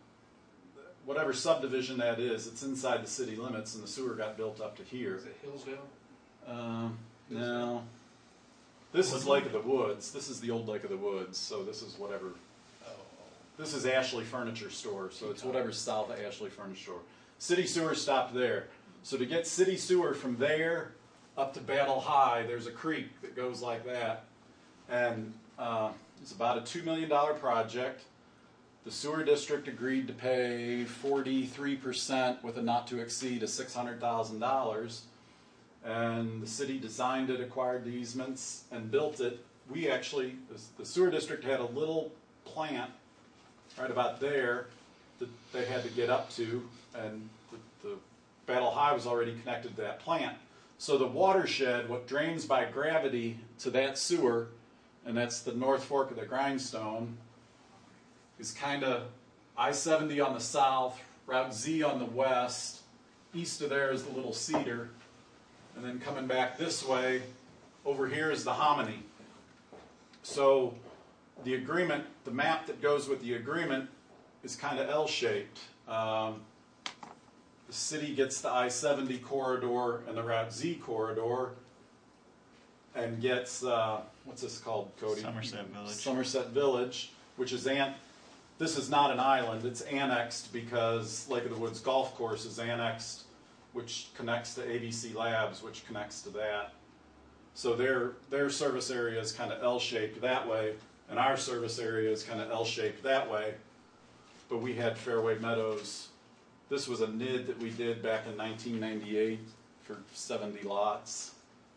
whatever subdivision that is, it's inside the city limits, and the sewer got built up to here. Is it Hillsdale? Um, no. This is Lake of the Woods. This is the old Lake of the Woods, so this is whatever. This is Ashley Furniture Store, so it's whatever's south of Ashley Furniture Store. City sewer stopped there. So to get city sewer from there up to Battle High, there's a creek that goes like that. And uh, it's about a two million dollars project. The sewer district agreed to pay forty-three percent with a not to exceed of six hundred thousand dollars. And the city designed it, acquired the easements, and built it. We actually, the sewer district had a little plant right about there that they had to get up to, and the, the Battle High was already connected to that plant. So the watershed, what drains by gravity to that sewer, and that's the North Fork of the Grindstone, is kind of I seventy on the south, Route Z on the west, east of there is the Little Cedar, and then coming back this way, over here is the Hominy. So the agreement, the map that goes with the agreement is kind of L-shaped. Um, the city gets the I seventy corridor and the Route Z corridor and gets, uh, what's this called, Cody? Somerset Village. Somerset Village, which is, an, this is not an island, it's annexed because Lake of the Woods Golf Course is annexed, which connects to A B C Labs, which connects to that. So their, their service area is kind of L-shaped that way, and our service area is kind of L-shaped that way, but we had Fairway Meadows. This was a N I D that we did back in nineteen ninety-eight for seventy lots.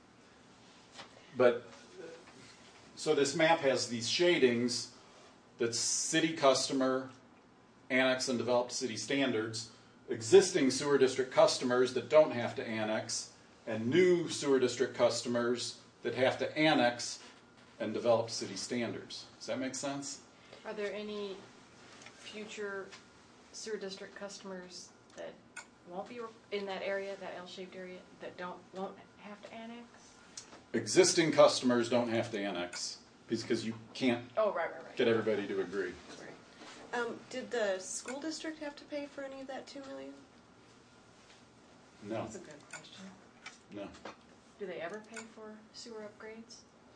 But, so this map has these shadings that's city customer, annex and developed city standards, existing sewer district customers that don't have to annex, and new sewer district customers that have to annex and develop city standards. Does that make sense? Are there any future sewer district customers that won't be in that area, that L-shaped area, that don't won't have to annex? Existing customers don't have to annex because you can't Oh, right, right, right. get everybody to agree. Um, did the school district have to pay for any of that two million? No, That's a good question. no. Do they ever pay for sewer upgrades?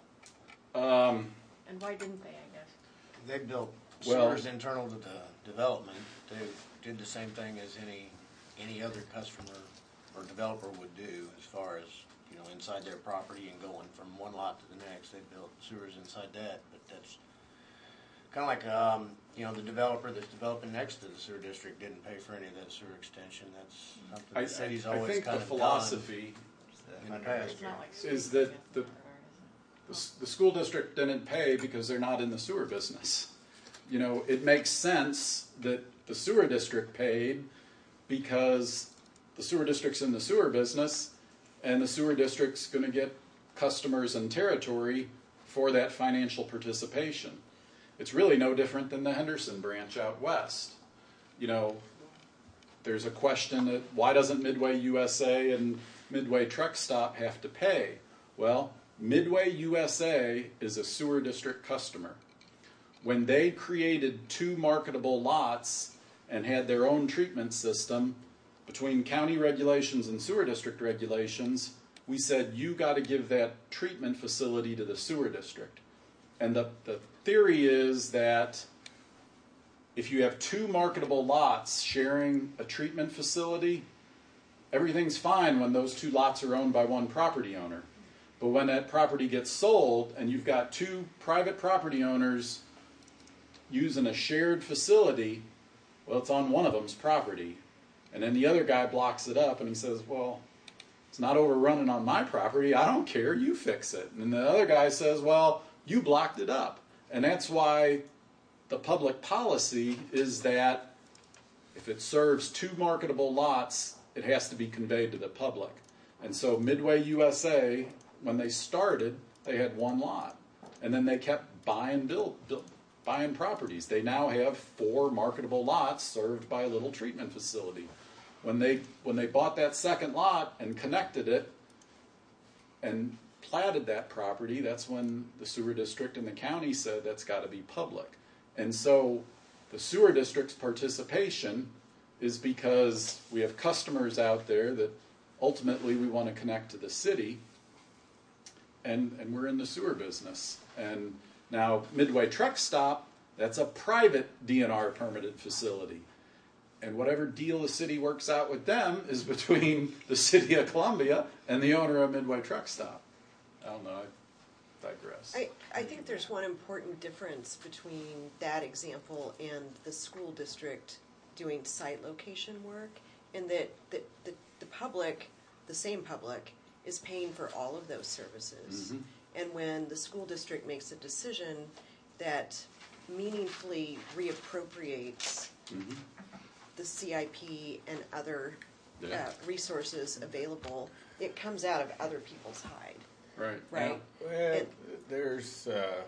Um, And why didn't they, I guess? They built Well- sewers internal to the development. They did the same thing as any, any other customer or developer would do as far as, you know, inside their property and going from one lot to the next. They built sewers inside that, but that's kind of like, um, you know, the developer that's developing next to the sewer district didn't pay for any of that sewer extension. That's something I, the city's I, I always think kind the of done philosophy in the past. It's not like is sewer that the, is the, s- the school district didn't pay because they're not in the sewer business. You know, it makes sense that the sewer district paid because the sewer district's in the sewer business, and the sewer district's going to get customers and territory for that financial participation. It's really no different than the Henderson branch out west. You know, there's a question that why doesn't Midway U S A and Midway Truck Stop have to pay? Well, Midway U S A is a sewer district customer. When they created two marketable lots and had their own treatment system, between county regulations and sewer district regulations, we said you got to give that treatment facility to the sewer district. And the, the theory is that if you have two marketable lots sharing a treatment facility, everything's fine when those two lots are owned by one property owner. But when that property gets sold and you've got two private property owners using a shared facility, well, it's on one of them's property. And then the other guy blocks it up and he says, well, it's not overrunning on my property. I don't care. You fix it. And the other guy says, well, you blocked it up. And that's why the public policy is that if it serves two marketable lots, it has to be conveyed to the public. And so Midway U S A, when they started, they had one lot. And then they kept buying, build, build, buying properties. They now have four marketable lots served by a little treatment facility. When they when they bought that second lot and connected it and platted that property, that's when the sewer district and the county said that's got to be public. And so the sewer district's participation is because we have customers out there that ultimately we want to connect to the city, and, and we're in the sewer business. And now Midway Truck Stop, that's a private D N R permitted facility. And whatever deal the city works out with them is between the city of Columbia and the owner of Midway Truck Stop. I don't know, I digress. I, I think there's one important difference between that example and the school district doing site location work, in that the, the, the public, the same public, is paying for all of those services. Mhm. And when the school district makes a decision that meaningfully reappropriates Mhm. the C I P and other Yeah. uh, resources available, it comes out of other people's hide, Right. right? Well, And- there's, uh,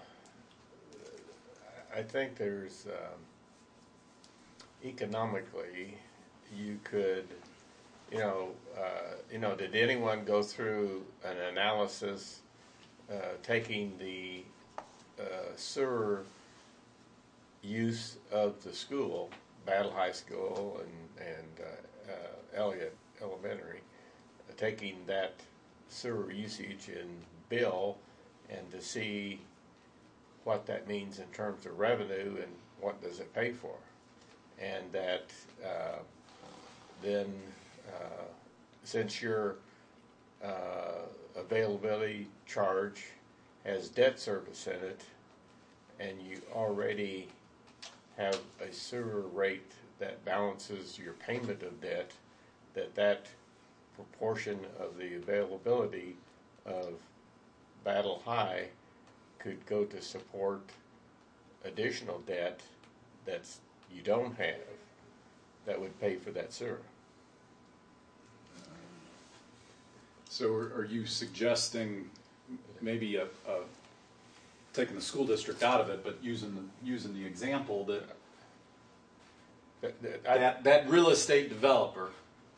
I think there's, um, economically, you could, you know, uh, you know, did anyone go through an analysis uh, taking the uh, sewer use of the school, Battle High School and, and uh, uh, Elliott Elementary, uh, taking that sewer usage and bill and to see what that means in terms of revenue and what does it pay for? And that uh, then uh, since your uh, availability charge has debt service in it and you already have a sewer rate that balances your payment of debt, that that proportion of the availability of Battle High could go to support additional debt that's you don't have that would pay for that sewer. So are are you suggesting maybe a, a taking the school district out of it, but using the, using the example that That, that, I, that, that real estate developer,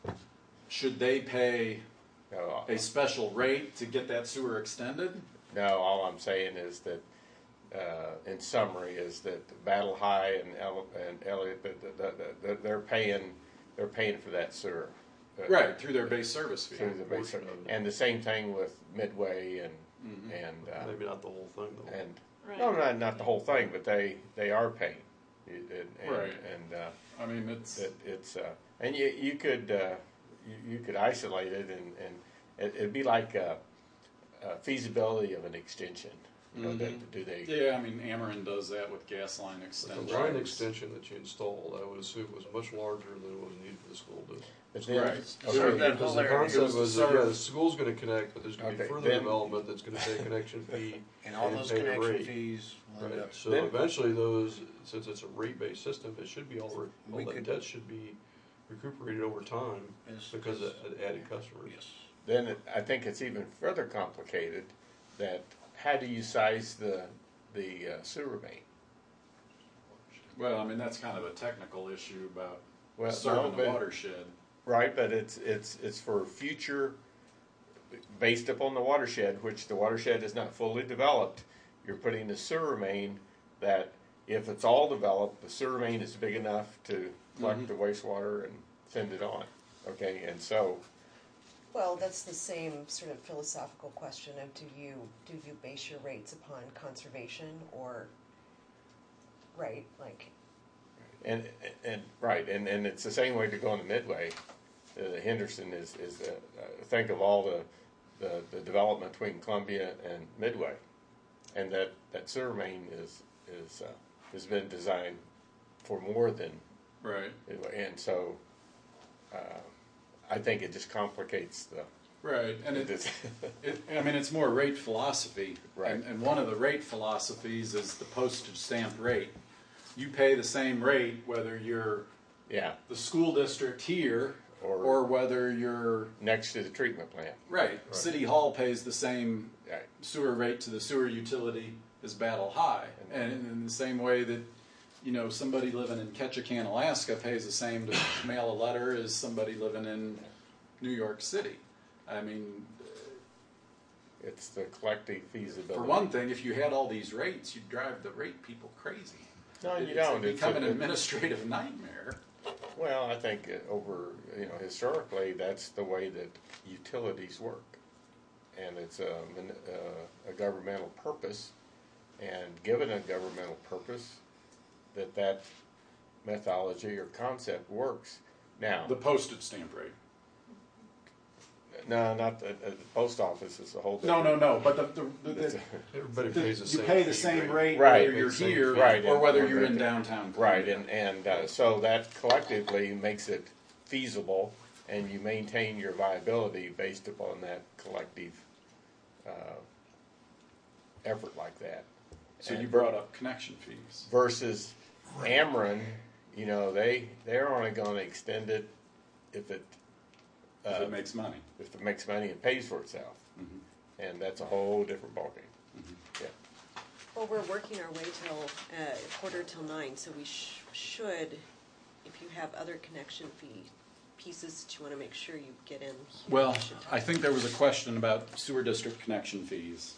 should they pay no, a special rate to get that sewer extended? no, all I'm saying is that, uh, in summary, is that Battle High and, El, and Elliott, the, the, the, the, they're paying, they're paying for that sewer. Uh, Right, through their base service fee. Through the base, Portion of it. and the same thing with Midway and Mhm. and uh, Maybe not the whole thing though. and Right. no, not not the whole thing, but they they are paying, and, and, Right. and uh, I mean, it's, it, it's uh, and you you could uh, you, you could isolate it and and it, it'd be like a, a feasibility of an extension. You know, Mhm. that, do they? yeah, I mean, Ameren does that with gas line The extensions. line extension that you installed, I would assume was much larger than was needed for the school district. But then, Right. okay, Serve that Because whole the area. concept Goes to was, that, yeah, serve. the school's gonna connect, but there's gonna be Okay, further then- development that's gonna pay a connection fee. And all those pay a connection rate. fees will end Right, up. so Then- eventually those, since it's a rate-based system, it should be all, re- all We that could- debt should be recuperated over time Yes, because yes. of added customers. Yes. then it, I think it's even further complicated. That how do you size the the uh, sewer main? Well, I mean, that's kind of a technical issue about Well, serving no, the but- watershed. Right, but it's it's it's for future, based upon the watershed, which the watershed is not fully developed. You're putting the sewer main that, if it's all developed, the sewer main is big enough to collect Mhm. the wastewater and send it on. Okay, and so Well, that's the same sort of philosophical question of do you do you base your rates upon conservation or, right, like, and and right, and, and it's the same way to go on the Midway. Uh, Henderson is is uh, uh, think of all the, the the development between Columbia and Midway, and that that sewer main is is uh, has been designed for more than Right. Midway, and so uh, I think it just complicates the. Right, and it, this- it, I mean, it's more rate philosophy. Right. And, and one of the rate philosophies is the postage stamp rate. You pay the same rate whether you're yeah, the school district here Or- or whether you're, next to the treatment plant. right, City Hall pays the same Right. sewer rate to the sewer utility as Battle High. And in the same way that, you know, somebody living in Ketchikan, Alaska pays the same to mail a letter as somebody living in New York City. I mean, It's the collective feasibility. for one thing, if you had all these rates, you'd drive the rate people crazy. no, you It's don't. become It's an a- administrative nightmare. Well, I think uh, over, you know, historically, that's the way that utilities work. And it's a, min- uh, a governmental purpose, and given a governmental purpose, that that methodology or concept works. Now, The postage stamp rate. no, not the, uh, the post office is a whole No, different. no, no, but the, the, the, It's a- Everybody the- pays the you same. pay the fee same rate Right, whether you're it's same here fee. Right, or and- whether and you're in the- downtown. Right, Columbia. and, and uh, so that collectively makes it feasible, and you maintain your viability based upon that collective uh, effort like that. So And you brought up connection fees. versus Ameren, you know, they, they're only gonna extend it if it, If uh, it makes money. if it makes money and pays for itself. Mhm. And that's a whole different ballgame. Mm-hmm. Yeah. Well, we're working our way till, uh, quarter till nine, so we sh- should, if you have other connection fee pieces that you wanna make sure you get in. here, Well, you should talk I think there was a question about sewer district connection fees.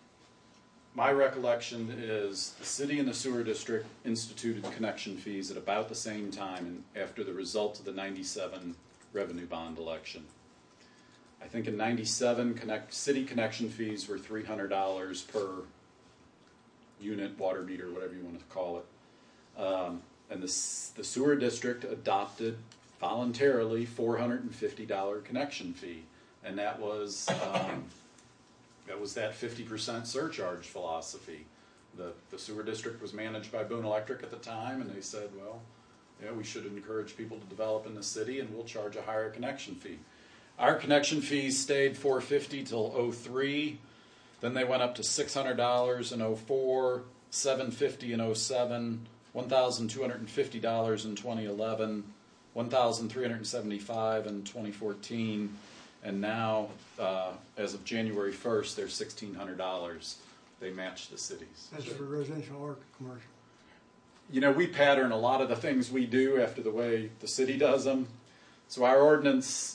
My recollection is the city and the sewer district instituted connection fees at about the same time and after the result of the ninety-seven revenue bond election. I think in ninety-seven, connect, city connection fees were three hundred dollars per unit, water meter, whatever you want to call it. Um, and the, s- the sewer district adopted voluntarily four hundred fifty dollars connection fee. And that was, um, that was that fifty percent surcharge philosophy. The, the sewer district was managed by Boone Electric at the time, and they said, well, yeah, we should encourage people to develop in the city, and we'll charge a higher connection fee. Our connection fees stayed four hundred fifty dollars till oh three. Then they went up to six hundred dollars in oh four, seven hundred fifty dollars in oh seven, one thousand two hundred fifty dollars in twenty eleven, one thousand three hundred seventy-five dollars in twenty fourteen, and now, uh, as of January first, they're sixteen hundred dollars. They match the cities. That's for residential or commercial. You know, we pattern a lot of the things we do after the way the city does them. So our ordinance,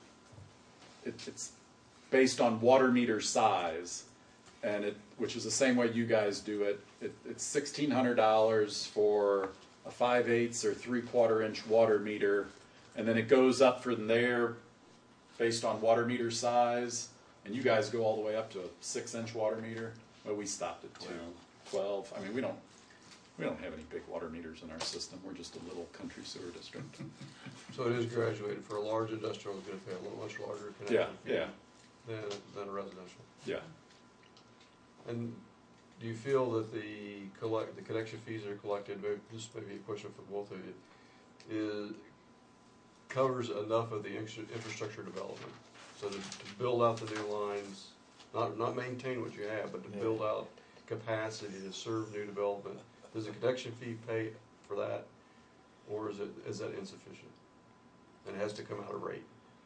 it, it's based on water meter size, and it, which is the same way you guys do it. it it's sixteen hundred dollars for a five eighths or three quarter inch water meter, and then it goes up from there based on water meter size. And you guys go all the way up to a six inch water meter. Well, we stopped at two, twelve. I mean, we don't. We don't have any big water meters in our system. We're just a little country sewer district. So it is graduated. For a large industrial, it's gonna pay a little much larger Yeah, connection fee yeah, than, than a residential. yeah. And do you feel that the collect, the connection fees that are collected, maybe, this may be a question for both of you, is, covers enough of the extra- infrastructure development? So to, to build out the new lines, not, not maintain what you have, but to Yeah. build out capacity to serve new development, does the connection fee pay for that, or is it, is that insufficient? And it has to come out of rate?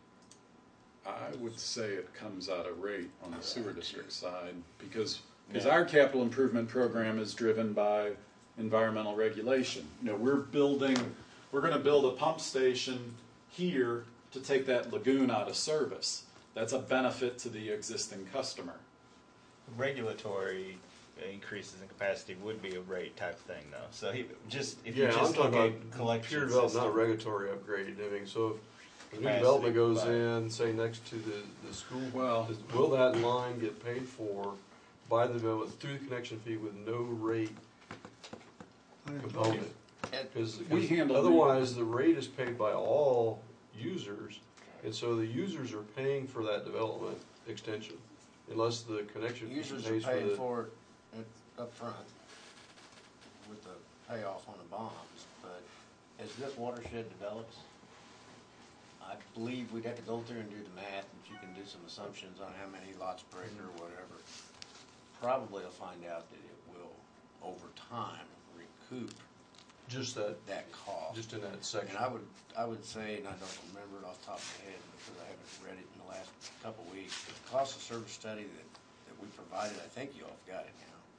I would say it comes out of rate on the sewer district side because because Yeah. our capital improvement program is driven by environmental regulation. You know, we're building, we're going to build a pump station here to take that lagoon out of service. That's a benefit to the existing customer. Regulatory increases in capacity would be a rate type thing, though. So he just if Yeah, you just I'm look talking at about collection pure development, system, not regulatory upgrade. I mean, so if a new Capacity, development goes but- in, say next to the, the school, Well- does- will that line get paid for by the development through the connection fee with no rate I think component? And Because We handle- otherwise, the rate is paid by all users, and so the users are paying for that development extension, unless the connection fee users are pays for paying the. for it at- up front with the payoff on the bonds, but as this watershed develops, I believe we'd have to go through and do the math, and you can do some assumptions on how many lots per acre or whatever. Probably will find out that it will, over time, recoup Just that, that cost. just in that section. And I would, I would say, and I don't remember it off the top of my head because I haven't read it in the last couple of weeks, but the cost of service study that, that we provided, I think you all have got it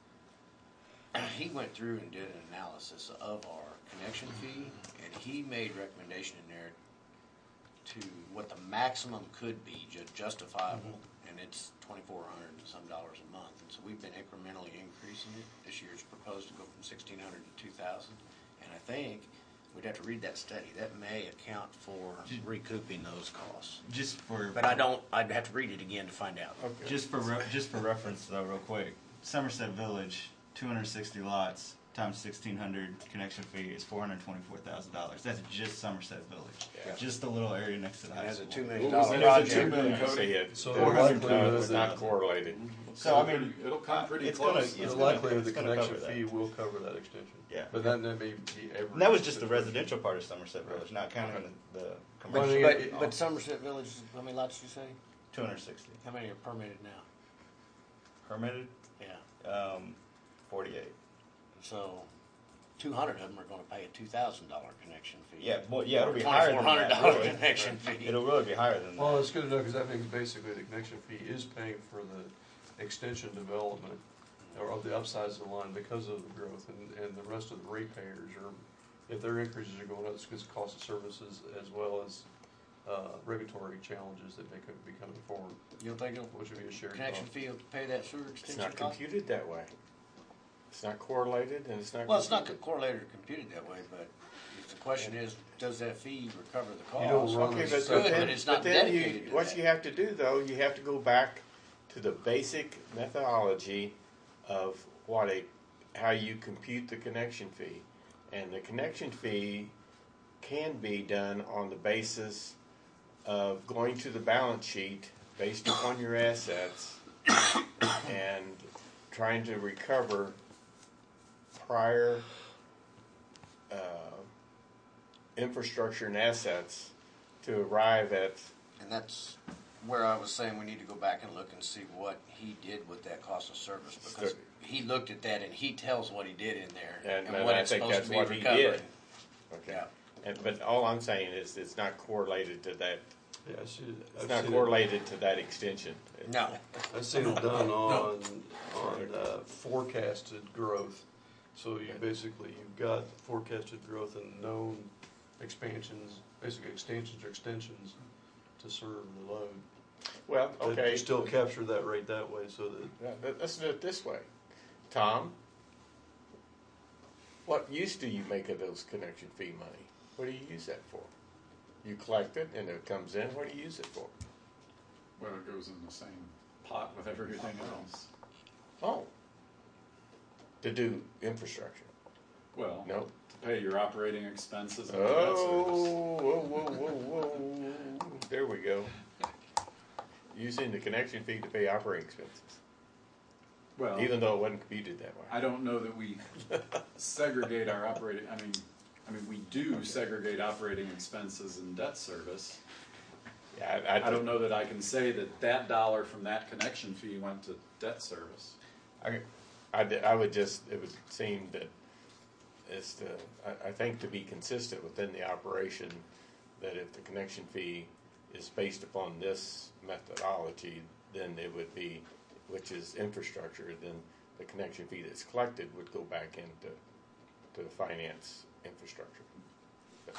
now. He went through and did an analysis of our connection fee, and he made recommendation in there to what the maximum could be, ju- justifiable, and it's twenty-four hundred and some dollars a month. And so we've been incrementally increasing it. This year's proposed to go from sixteen hundred to two thousand. And I think we'd have to read that study. That may account for recouping those costs. Just for, But I don't, I'd have to read it again to find out. Okay. just for re- just for reference though, real quick, Somerset Village, two hundred sixty lots times sixteen hundred connection fee is four hundred twenty-four thousand dollars. That's just Somerset Village, Yeah. just the little area next to the It high has a school. two million What was dollar that? project. Two million, I Cody? see it. So It's the likelihood not- is it's not that- correlated. So I mean, It'll come pretty it's close. gonna- The it's likelihood of the it's gonna connection cover that. fee will cover that extension. Yeah. But then that may be every. And that was just the residential part of Somerset Village, not counting the, the But commercial. again- But, but Somerset Village, how many lots did you say? two hundred sixty How many are permitted now? permitted, Yeah. um, forty-eight. So, two hundred of them are gonna pay a two thousand dollar connection fee. Yeah, well, yeah, it'll be higher than Twenty-four hundred that. dollar Really. connection fee. It'll really be higher than that. Well, it's good to know because that means basically the connection fee is paying for the extension development or of the upsides of the line because of the growth, and, and the rest of the ratepayers are, if their increases are going up, it's because of cost of services as well as uh, regulatory challenges that may co- be coming forward, You don't think it'll, which would be a shared connection cost. fee will pay that sewer It's extension not cost? computed that way. It's not correlated and it's not. Well, it's not computed. correlated or computed that way, but if the question is, does that fee recover the cost? You don't run Okay, it but, It's but good, then, but it's not but then you, dedicated to what that. you have to do though, you have to go back to the basic methodology of what a, how you compute the connection fee. And the connection fee can be done on the basis of going to the balance sheet based upon your assets and trying to recover prior uh, infrastructure and assets to arrive at. And that's where I was saying we need to go back and look and see what he did with that cost of service, because So- he looked at that and he tells what he did in there And- and and what I it's think supposed that's to be what he recovering. did. Okay. Yeah. And, but all I'm saying is it's not correlated to that. Yeah, I see it. It's I've not seen it- correlated to that extension. No. I've seen it done on, on uh, forecasted growth. So you basically, you've got forecasted growth and known expansions, basically extensions or extensions to serve the load. Well, But okay. you still capture that rate that way so that, Yeah, let- Let's do it this way. Tom, what use do you make of those connection fee money? What do you use that for? You collect it and it comes in, what do you use it for? Well, it goes in the same pot with everything else. Oh, to do infrastructure? Well, No? to pay your operating expenses and debt service. Oh, whoa, whoa, whoa, whoa. There we go. Using the connection fee to pay operating expenses, Well, even though it wasn't computed that way. I don't know that we segregate our operating, I mean, I mean, we do segregate operating expenses and debt service. Yeah, I, I don't know that I can say that that dollar from that connection fee went to debt service. I, I, I would just, it would seem that it's to, I, I think to be consistent within the operation, that if the connection fee is based upon this methodology, then it would be, which is infrastructure, then the connection fee that's collected would go back into to the finance infrastructure. But,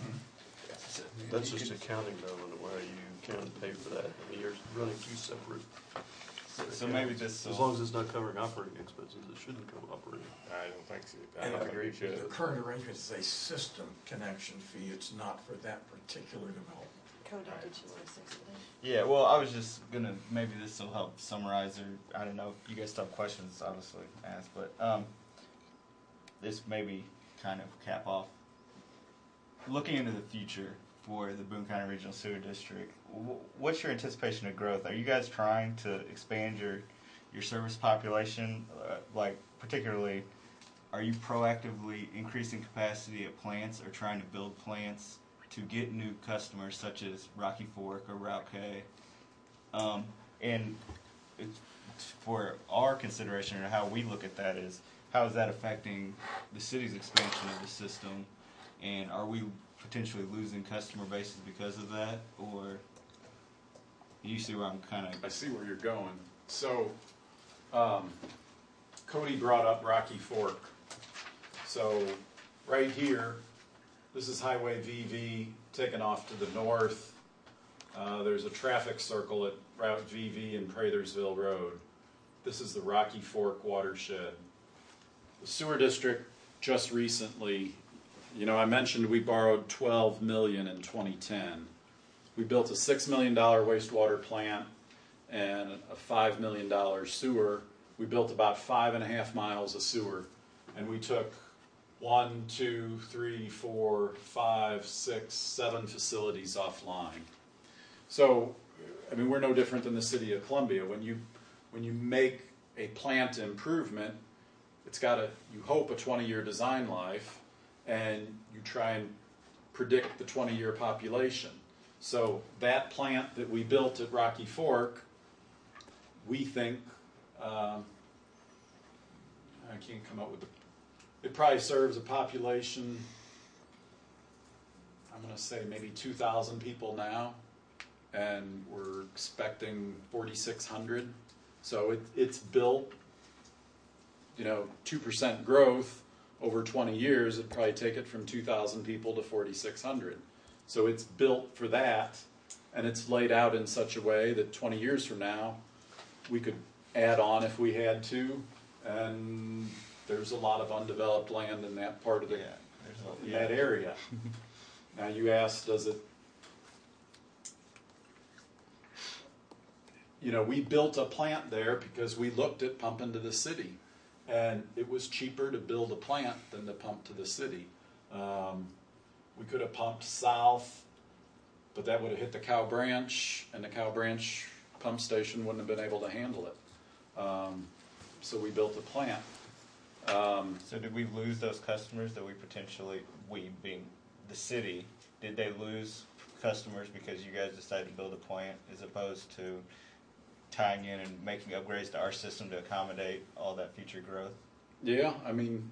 that's just accounting though, in a way, you can pay for that. I mean, you're running two separate. So maybe this As will- long as it's not covering operating expenses, it shouldn't come operating. I don't think so. I And don't I think agree. it should. The current arrangement is a system connection fee, it's not for that particular development. Cody, did you want to say something? Yeah, well, I was just gonna, maybe this will help summarize, or I don't know, you guys still have questions, obviously, ask, but, um, this maybe kind of cap off. Looking into the future for the Boone County Regional Sewer District, wh- what's your anticipation of growth? Are you guys trying to expand your, your service population? Uh, like, particularly, are you proactively increasing capacity at plants or trying to build plants to get new customers such as Rocky Fork or Route K? Um, and it's, for our consideration or how we look at that is, how is that affecting the city's expansion of the system? And are we potentially losing customer bases because of that? Or you see where I'm kind of... I see where you're going. So, um, Cody brought up Rocky Fork. So, right here, this is Highway V V taking off to the north. Uh, there's a traffic circle at Route V V and Prathersville Road. This is the Rocky Fork watershed. The sewer district just recently, You know, I mentioned we borrowed twelve million in twenty ten. We built a six million dollar wastewater plant and a five million dollar sewer. We built about five and a half miles of sewer, and we took one, two, three, four, five, six, seven facilities offline. So, I mean, we're no different than the city of Columbia. When you when you make a plant improvement, it's got a, you hope, a twenty-year design life, and you try and predict the twenty-year population. So that plant that we built at Rocky Fork, we think, um, I can't come up with the, it probably serves a population, I'm going to say maybe two thousand people now, and we're expecting forty-six hundred. So it, it's built, you know, two percent growth over twenty years. It'd probably take it from two thousand people to forty-six hundred. So it's built for that, and it's laid out in such a way that twenty years from now, we could add on if we had to, and there's a lot of undeveloped land in that part of the, Yeah, there's a- in yeah. that area. Now you asked, does it, you know, we built a plant there because we looked at pumping to the city, and it was cheaper to build a plant than to pump to the city. Um, we could have pumped south, but that would have hit the Cow Branch, and the Cow Branch pump station wouldn't have been able to handle it. Um, so we built a plant. Um, So did we lose those customers that we potentially, we being the city, did they lose customers because you guys decided to build a plant as opposed to tying in and making upgrades to our system to accommodate all that future growth? yeah, I mean,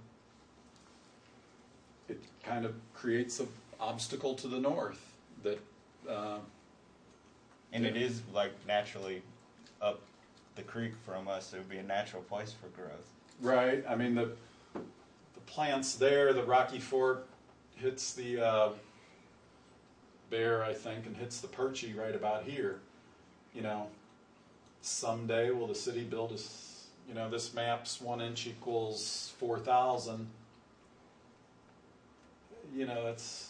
it kind of creates an obstacle to the north that, uh, And it Yeah. is like naturally up the creek from us, it would be a natural place for growth. right, I mean, the, the plant's there, the Rocky Fork hits the, uh, Bear, I think, and hits the Perchie right about here. You know, someday will the city build a, s- you know, this map's one inch equals four thousand. You know, it's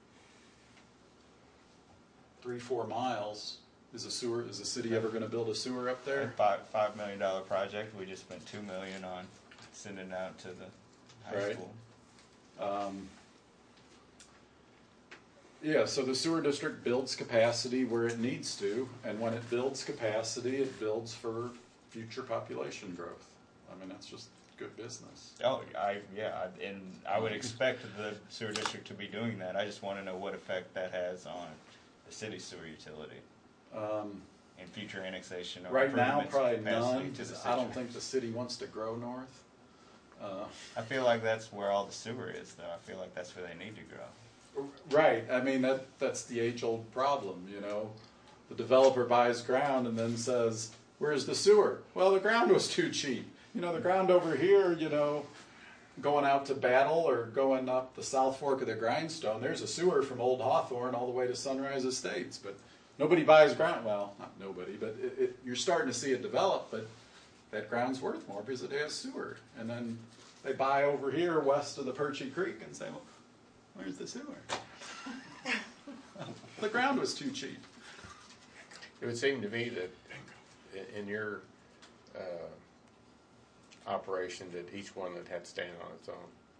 three, four miles. Is a sewer, is the city ever gonna build a sewer up A there? five, five million dollar project, we just spent two million on sending it out to the high Right. school. Um, yeah, so the sewer district builds capacity where it needs to, and when it builds capacity, it builds for future population growth. I mean, that's just good business. Oh, I, yeah, I- and I would expect the sewer district to be doing that. I just want to know what effect that has on the city sewer utility Um, and future annexation or right now, improvements of probably capacity none, to the 'cause I don't city. think the city wants to grow north. Uh, I feel like that's where all the sewer is, though. I feel like that's where they need to grow. Right, I mean, that, that's the age-old problem, you know. The developer buys ground and then says, where's the sewer? Well, the ground was too cheap. You know, the ground over here, you know, going out to Battle or going up the South Fork of the Grindstone, there's a sewer from Old Hawthorne all the way to Sunrise Estates, but nobody buys ground. Well, not nobody, but it, it, you're starting to see it develop, but that ground's worth more because it has sewer. And then they buy over here west of the Perchie Creek and say, well, where's the sewer? The ground was too cheap. It would seem to me that in, in your uh, operation that each one would have to stand on its own.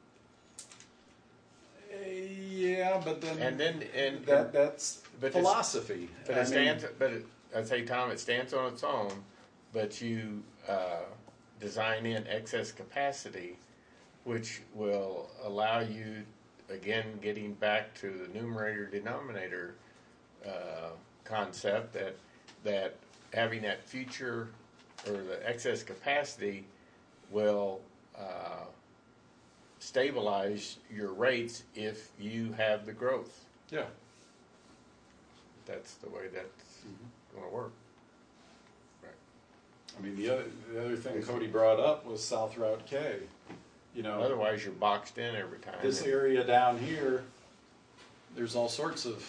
Uh, yeah, but then And then and that that's but it's- philosophy. But I it mean, stands. But it, I'd say, Tom, it stands on its own. But you uh, design in excess capacity, which will allow you, again, getting back to the numerator denominator uh, concept that that having that future or the excess capacity will uh, stabilize your rates if you have the growth. yeah. That's the way that's going to work. I mean, the other the other thing Cody brought up was South Route K. You know, Otherwise, you're boxed in every time. this area down here, there's all sorts of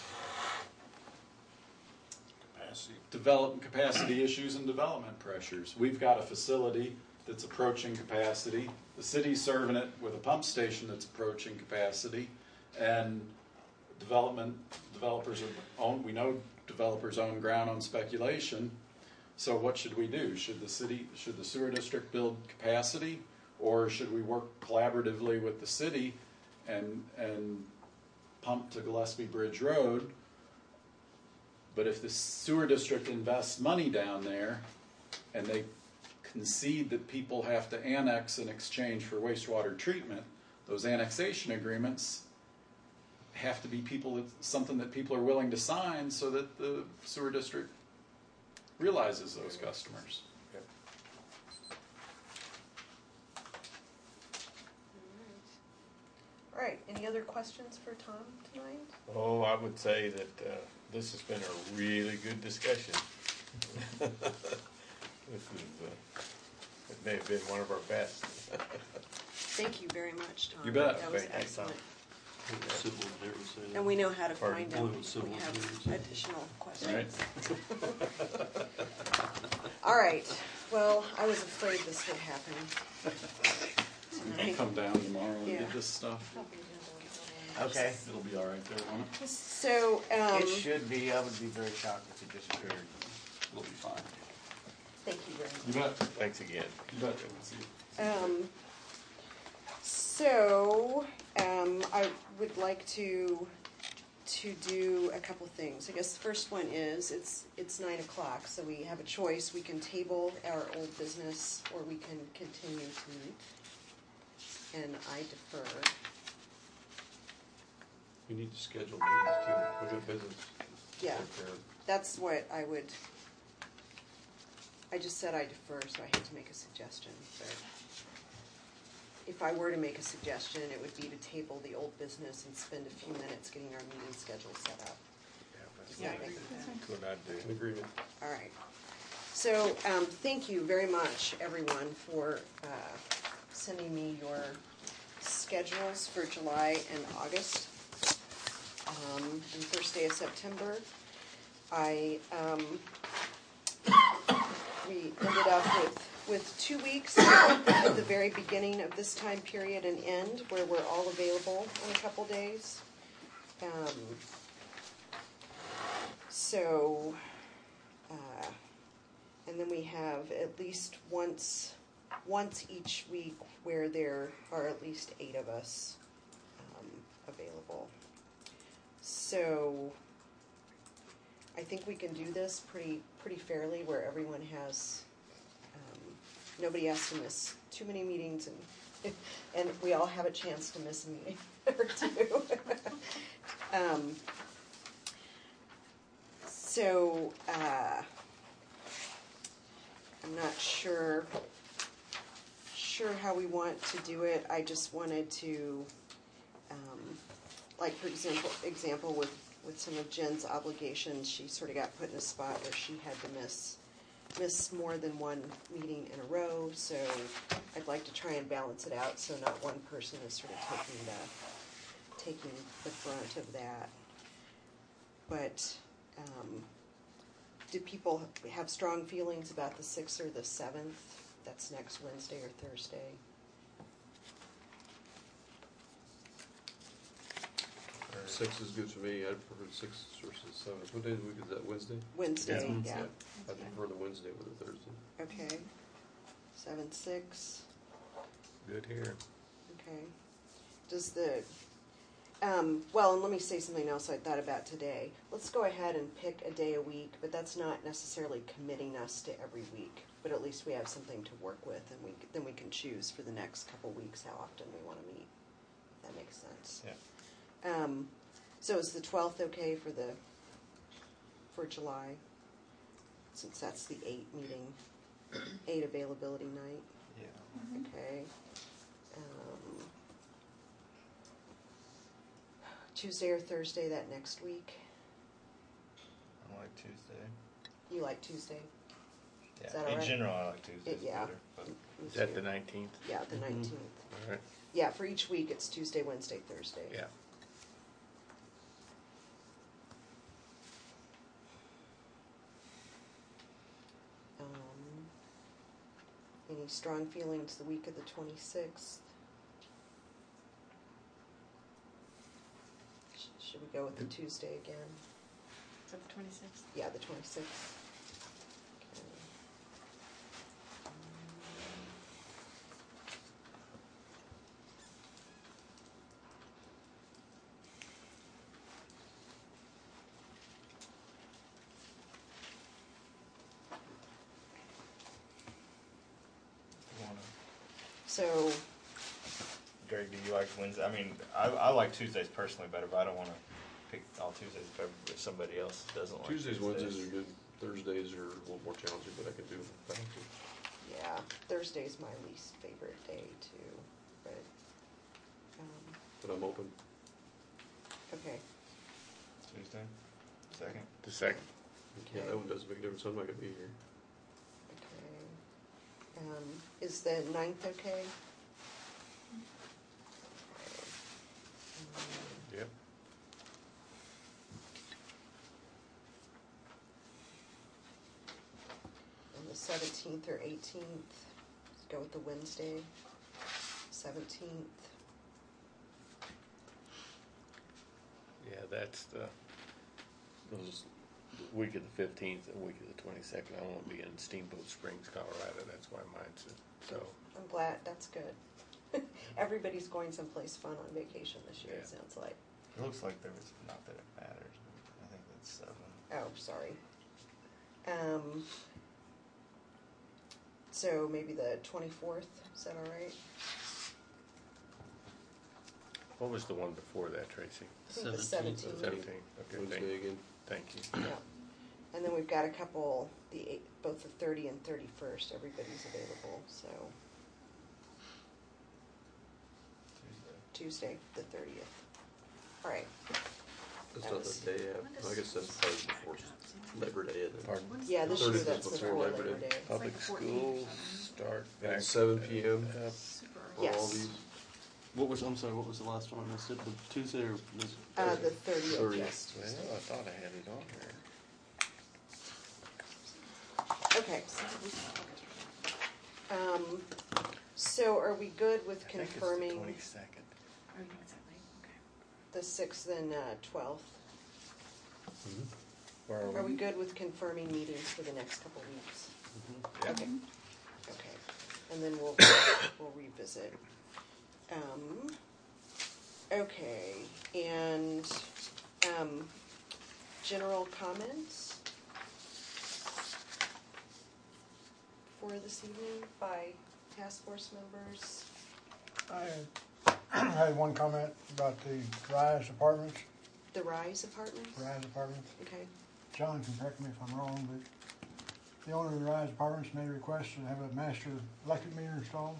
Capacity. development capacity issues and development pressures. We've got a facility that's approaching capacity. The city's serving it with a pump station that's approaching capacity. And development, developers are own, we know developers own ground on speculation. So what should we do? Should the city, should the sewer district build capacity, or should we work collaboratively with the city and and pump to Gillespie Bridge Road? But if the sewer district invests money down there and they concede that people have to annex in exchange for wastewater treatment, those annexation agreements have to be people that, something that people are willing to sign so that the sewer district realizes those customers. Yep. All right, any other questions for Tom tonight? Oh, I would say that uh, this has been a really good discussion. This is, uh, it may have been one of our best. Thank you very much, Tom. You bet. That was Thank you, excellent. Civil engineers say that. And we know how to Pardon? find them. Blue civil We have engineers. additional questions. Right? All right, well, I was afraid this would happen. I'll come down tomorrow and Yeah. get this stuff. Okay. It'll be all right there, won't it? So, um, It should be, I would be very shocked if it disappeared. It'll be fine. thank you very much. You bet. Thanks again. You bet. Um, so, um, I would like to, to do a couple things. I guess the first one is, it's, it's nine o'clock, so we have a choice. We can table our old business, or we can continue to meet. And I defer. We need to schedule meetings too. We got business. to Yeah. take care of. That's what I would, I just said I defer, so I hate to make a suggestion, but if I were to make a suggestion, it would be to table the old business and spend a few minutes getting our meeting schedule set up. Does that make sense? That's what I'd An do. agreement. All right. So, um, thank you very much, everyone, for, uh, sending me your schedules for July and August. Um, and first day of September. I, um, we ended up with, with two weeks at the very beginning of this time period and end, where we're all available in a couple days. Um, so, uh, and then we have at least once, once each week where there are at least eight of us um, available. So I think we can do this pretty pretty fairly, where everyone has, um, nobody has to miss too many meetings, and and we all have a chance to miss a meeting or two. um, so uh, I'm not sure sure how we want to do it. I just wanted to, um, like for example, example with, with some of Jen's obligations, she sort of got put in a spot where she had to miss miss more than one meeting in a row. So I'd like to try and balance it out so not one person is sort of taking the taking the brunt of that. But um, do people have strong feelings about the sixth or the seventh? That's next Wednesday or Thursday. Six is good for me. I prefer six versus seven. What day of the week is that? Wednesday? Wednesday, yeah. I prefer the Wednesday with the Thursday. Okay. Seven, six. Good here. Okay. Does the, um, well, and let me say something else I thought about today. Let's go ahead and pick a day a week, but that's not necessarily committing us to every week. But at least we have something to work with, and we then we can choose for the next couple weeks how often we want to meet. If that makes sense. Yeah. Um, so is the twelfth okay for the for July? Since that's the eight meeting, eight availability night. Yeah. Okay. Um, Tuesday or Thursday that next week? I like Tuesday. You like Tuesday? Yeah. Is that In all right? general, I like Tuesdays It- yeah. better. But Me Is that too. the nineteenth? Yeah, the nineteenth. All right. Yeah, for each week it's Tuesday, Wednesday, Thursday. Yeah. Um, any strong feelings the week of the twenty-sixth? go with the Tuesday again? Is that the twenty-sixth? Yeah, the twenty-sixth. You wanna- So, Greg, do you like Wednesday? I mean, I, I like Tuesdays personally better, but I don't want to pick all Tuesdays if, ever- if somebody else doesn't like Tuesdays, Tuesdays. Wednesdays are good. Thursdays are a little more challenging, but I can do them. if I have to. yeah, Thursday's my least favorite day too, but, um, But I'm open. okay. Tuesday, second. The second. Yeah, that one does a big difference. I'm not gonna be here. Okay. Um, is the ninth okay? Okay. Yep. And the seventeenth or eighteenth, let's go with the Wednesday, seventeenth. Yeah, that's the, those, the week of the fifteenth and week of the twenty-second. I won't be in Steamboat Springs, Colorado. That's why mine's, so. I'm glad, that's good. Everybody's going someplace fun on vacation this year, it Yeah. sounds like. It looks like there was, not that it matters, but I think that's seven. Oh, sorry. Um, so maybe the twenty-fourth, is that all right? What was the one before that, Tracy? I think the seventeenth. Seventeen, okay, thank, Wednesday again. thank you. Yeah. And then we've got a couple, the eight, both the thirty and thirty-first, everybody's available, so Tuesday. Tuesday, the thirtieth. All right. That's That not was- the day after. I guess that's probably before Labor Day, isn't it? Pardon? Yeah, this year thirtieth is that's before before Labor Labor Day. Day. Public the fourteenth or schools something. start At back. seven p m uh, Super. for Yes. all these. What was, I'm sorry, what was the last one I missed? It? The Tuesday or this? Uh, the thirtieth, thirtieth. yes. Well, I thought I had it on there. Okay. Um, so are we good with I think it's the confirming twenty-second. Oh, you think it's that late? Okay. the sixth and uh, twelfth? Where are we? Are we good with confirming meetings for the next couple weeks? Yeah. Okay, okay, and then we'll, we'll revisit. Um, okay, and, um, general comments for this evening by task force members? I had, I had one comment about the Rise Apartments, The Rise Apartments? Rise Apartments. Okay, John can correct me if I'm wrong, but the owner of the Rise Apartments made a request to have a master electric meter installed.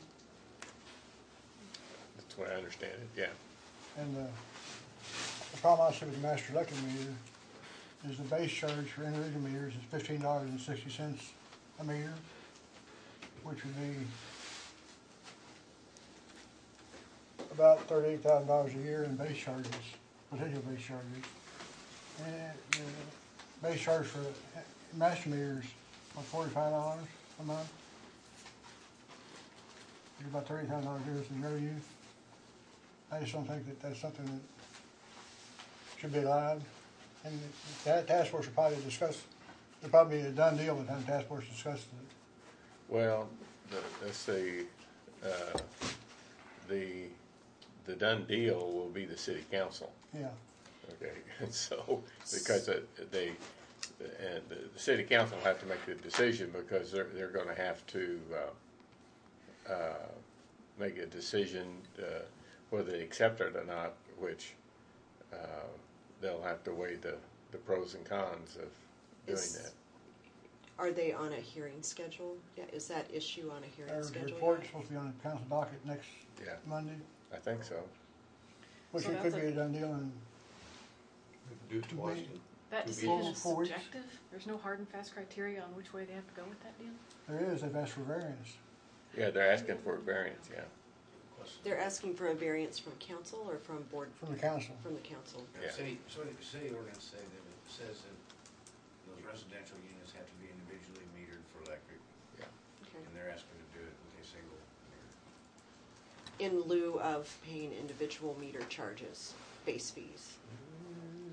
That's the way I understand it, yeah. And uh, the problem I see with the master electric meter is the base charge for individual meters is fifteen dollars and sixty cents a meter, which would be about thirty-eight thousand dollars a year in base charges, potential base charges. And the base charge for master meters is forty-five dollars a month. It's about thirty thousand dollars a year in revenue. I just don't think that that's something that should be allowed. And that task force will probably discuss, it'll probably be a done deal by the time task force discusses it. Well, the, let's see, uh, the, the done deal will be the city council, Yeah, okay? And so, because it- they, and the, the city council will have to make the decision because they're, they're gonna have to, uh, uh, make a decision, uh, whether they accept it or not, which, uh, they'll have to weigh the, the pros and cons of doing Is- that. are they on a hearing schedule? Yeah, is that issue on a hearing their schedule report is yet? supposed to be on the council docket next Yeah, Monday, I think so. which So it could that's be a- a done deal in. Do it twice. Maybe. That Two decision weeks. is Four weeks. subjective? There's no hard and fast criteria on which way they have to go with that deal? There is, they've asked for variance. Yeah, they're asking for a variance, yeah. They're asking for a variance from council or from board, From the council. from the council? Yeah. City, city, city ordinance say that it says that those residential units have to be individually metered for electric, Yeah. Okay. and they're asking to do it with a single meter. In lieu of paying individual meter charges, base fees.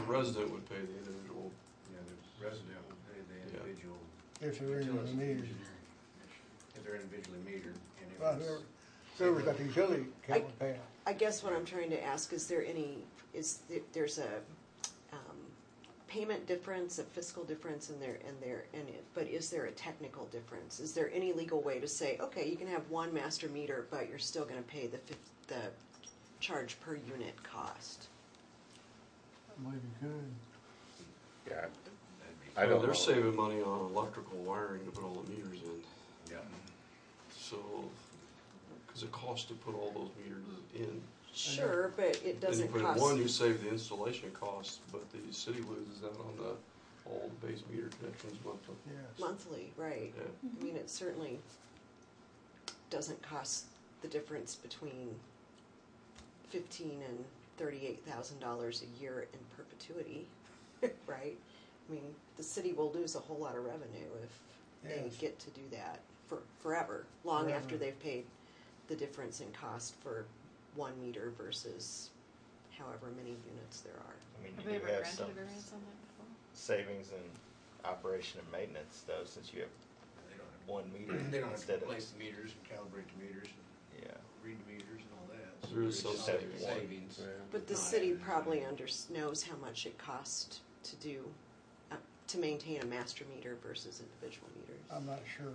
resident would pay the individual. Yeah, the resident will pay the Yeah. individual If they're in the utility meters. engineering, if they're individually metered. And if Well, it's- whoever, whoever's got the utility account will pay it. I guess what I'm trying to ask, is there any, is, there- there's a um, payment difference, a fiscal difference in there, and there, and it, but is there a technical difference? Is there any legal way to say, okay, you can have one master meter, but you're still gonna pay the fif, the charge per unit cost? I believe you could. Yeah, that'd be- I don't They're know. saving money on electrical wiring to put all the meters in. Yeah. So, because it costs to put all those meters in. Sure, but it Then you doesn't put in cost. one, you save the installation costs, but the city loses out on the, all the base meter connections monthly. Yes. Monthly, right. Yeah. I mean, it certainly doesn't cost the difference between fifteen and thirty-eight thousand dollars a year in perpetuity, right? I mean, the city will lose a whole lot of revenue if they Yes. get to do that for forever, long Forever. after they've paid the difference in cost for one meter versus however many units there are. I mean, Have you we do ever have granted some a variance on that before? savings in operation and maintenance though, since you have They don't have, one meter they don't have to instead of, replace the meters and calibrate the meters and yeah. read the meters and all that. So There is there's some just savings. savings. But the Not city added. probably under, knows how much it costs to do, uh, to maintain a master meter versus individual meters. I'm not sure.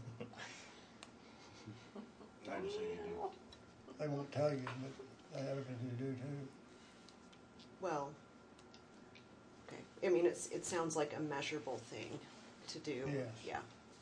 I would say you do. They won't tell you, but they have everything to do too. Well, okay, I mean, it's, it sounds like a measurable thing to do. Yes. Yeah,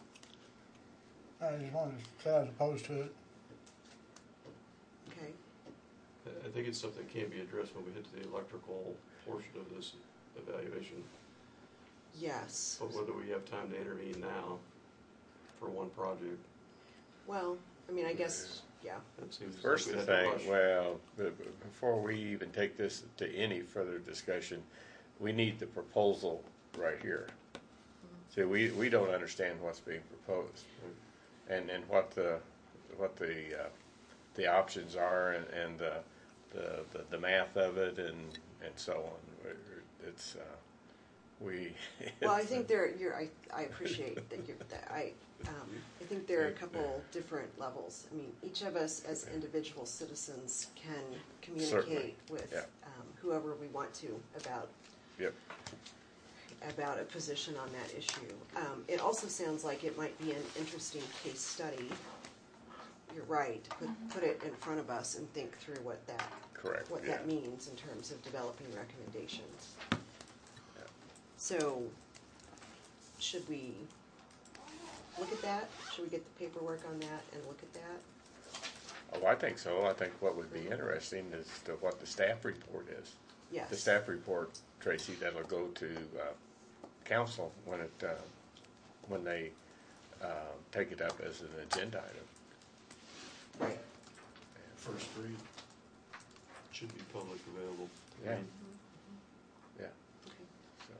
I just wanted to say I was opposed to it. okay. I I think it's something that can be addressed when we hit to the electrical portion of this evaluation. Yes. But whether we have time to intervene now for one project, Well, I mean, I guess, yeah, it seems as First like the we had to thing, rush. well, b- b- before we even take this to any further discussion, we need the proposal right here. See, we, we don't understand what's being proposed and, and what the, what the, uh, the options are and, and the, the, the- the math of it and, and so on. We're- It's, uh, we. well, I think there, you're, I, I appreciate that you're, that I, um, I think there are a couple different levels. I mean, each of us as individual citizens can communicate Certainly, with, yeah. um, whoever we want to about Yep. about a position on that issue. Um, it also sounds like it might be an interesting case study. You're right, to put, put it in front of us and think through what that, Correct, what yeah. that means in terms of developing recommendations. Yeah. So, should we look at that? Should we get the paperwork on that and look at that? Oh, I think so. I think what would be interesting is to what the staff report is. Yes. The staff report, Tracy, that'll go to uh, council when it, uh, when they uh, take it up as an agenda item. Right. First read. Should be public available. Yeah. Yeah. Okay.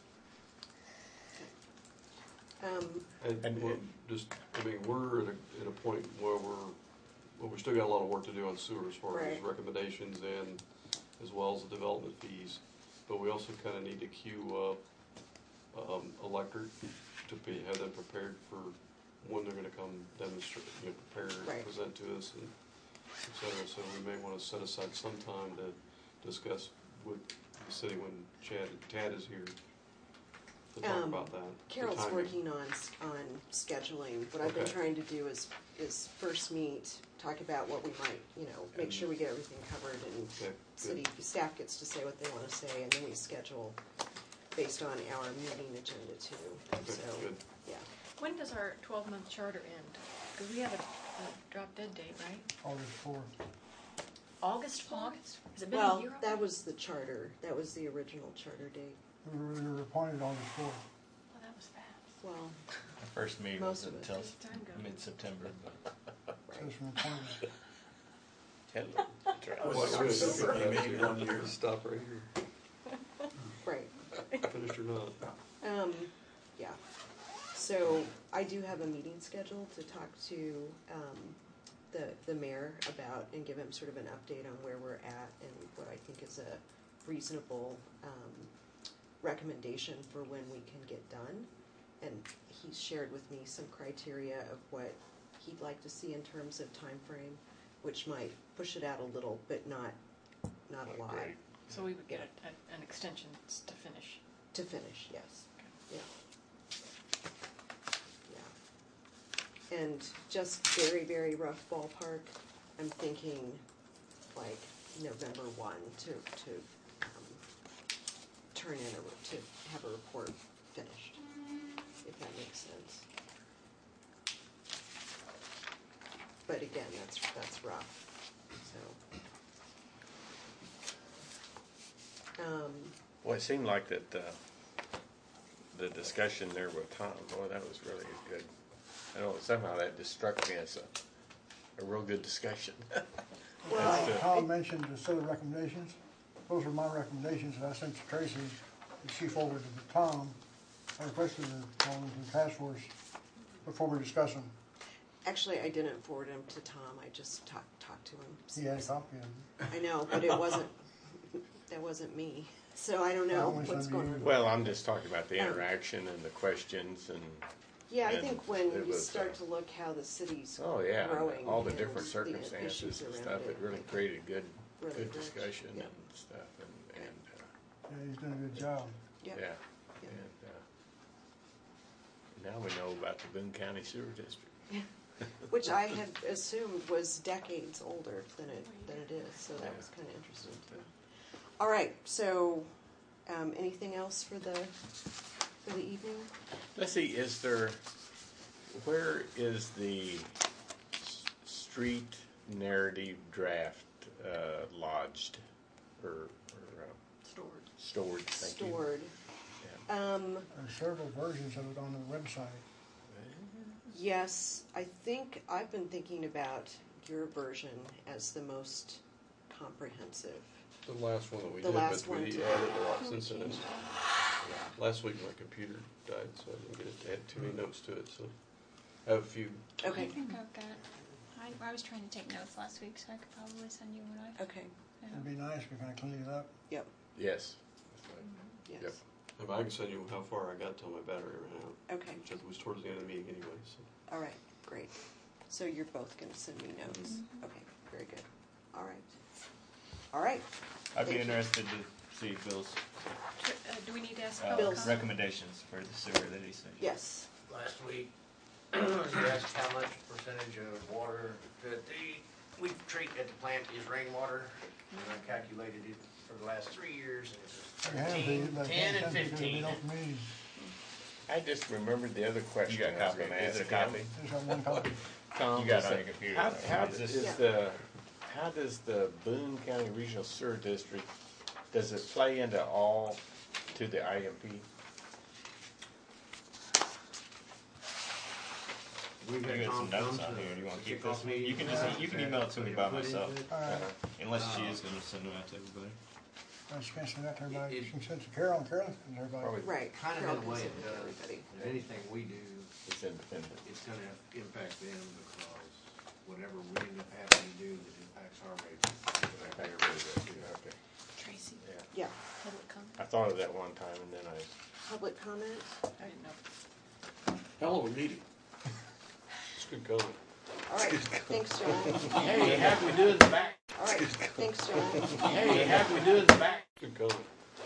So, Um, And, And- we're just, I mean, we're at a, at a point where we're, well, we still got a lot of work to do on sewer as far as Right. recommendations and as well as the development fees. But we also kind of need to queue up, um, electric to be, have them prepared for when they're gonna come demonstrate, you know, prepare, Right. present to us and et cetera. So we may wanna set aside some time to discuss with the city when Chad, Tad is here to talk Um, about that. the Carol's timing. working on, on scheduling. What I've been Okay. trying to do is, is first meet, talk about what we might, you know, make sure we get everything covered and Okay, good. city staff gets to say what they want to say, and then we schedule based on our meeting agenda too. Okay, So, good. yeah. When does our twelve-month charter end? Because we have a, a drop dead date, right? August fourth. August fourth? Has it been a Well, year that already? was the charter. That was the original charter date. We were, we were appointed August fourth. Well, that was fast. Well, The first meeting Most was of us. until Takes time to go. mid-September. Says from appointment. Hello. That's right. Was Well, it we're gonna super do maybe that. one year? Stop right here, right. finished or not. Um, yeah. So I do have a meeting scheduled to talk to um, the the mayor about and give him sort of an update on where we're at and what I think is a reasonable um, recommendation for when we can get done. And he's shared with me some criteria of what he'd like to see in terms of time frame, which might push it out a little, but not not a lot. Great. So we would get a, a, an extension to finish. To finish, yes. Yeah. Yeah. And just very, very rough ballpark, I'm thinking like November one to, to um, turn in a, to have a report finished, if that makes sense. But again, that's, that's rough, so. Um, Well, it seemed like that, uh, the discussion there with Tom, boy, that was really good. I know somehow that just struck me as a, a real good discussion. Well, That's, uh, Tom mentioned the set of recommendations. Those are my recommendations that I sent to Tracy, and she forwarded to Tom. I requested her call into the task force before we discuss them. Actually, I didn't forward him to Tom, I just talked, talked to him. He had a copy of them. I know, but it wasn't, that wasn't me, so I don't know Well, what's it's going under on. you. Well, I'm just talking about the interaction and the questions and, Yeah, I and think when it you was, start uh, to look how the city's oh, yeah, growing. all the and different the circumstances issues and around stuff, it really like, created good, really good good. discussion Yeah. and stuff, and, and, uh, Yeah, he's doing a good job. Yeah. yeah. Yeah. And, uh, now we know about the Boone County Sewer District. Which I had assumed was decades older than it, than it is, so that Yeah. was kind of interesting to me. All right, so, um, anything else for the, for the evening? Let's see, is there, where is the s- street narrative draft uh, lodged or, or uh, Stored. stored? Thank you. Stored. Yeah. Um, There's several versions of it on the website. yes, I think, I've been thinking about your version as the most comprehensive. The last one that we The did, last but one we too. added a lot since then. Last week my computer died, so I didn't get it to add too many notes to it, so I have a few. Okay, I think I've got. I, I was trying to take notes last week, so I could probably send you what I. okay, Yeah. It'd be nice if we kind of cleaned it up. yep, Yes. That's right. yes. Yep. If I can send you how far I got till my battery ran out, Okay, which was towards the end of the meeting anyway, so. all right, great. So you're both gonna send me notes? Mhm. Okay, very good. All right. All right. I'd be Thank you. interested to see Bill's Uh, do we need to ask uh, public Bill's comment? recommendations for the sewer that he sent. Yes. Last week, you asked how much percentage of water that the, we treat at the plant is rainwater. And I calculated it for the last three years, and We have it's these, fifteen, but I ten, can't and send it because we fifteen. don't mean- I just remembered the other question You got a I was copy? going to Is ask it a him. copy? There's got one copy. Tom, You got is it on that- your computer, How, though, how right? does Is this- the, how does the Boone County Regional Sewer District, does it play into all, to the I M P? We've You had got some Tom notes come on to here. Do you want to kick keep this? off meetings You can just about you can that, email it to me put by input myself, into it. All right. Uh-huh. unless she Uh, is going to send them out to everybody. I just can't send that to everybody. It- She can send it to Carol, and Carol sends it to everybody. Probably Right. Kind of Carol in a can way send it it to does. everybody. Anything we do, It's independent. it's gonna impact them because whatever we end up having to do that impacts our rates. I agree with you, okay. Tracy, Yeah. Yeah. public comment. I thought of that one time and then I, Public comment? I didn't know. Hell of a meeting. It's good going. All right, thanks, John. Hey, how can we do in the back? All right, thanks, John. Hey, how can we do in the back? Good going.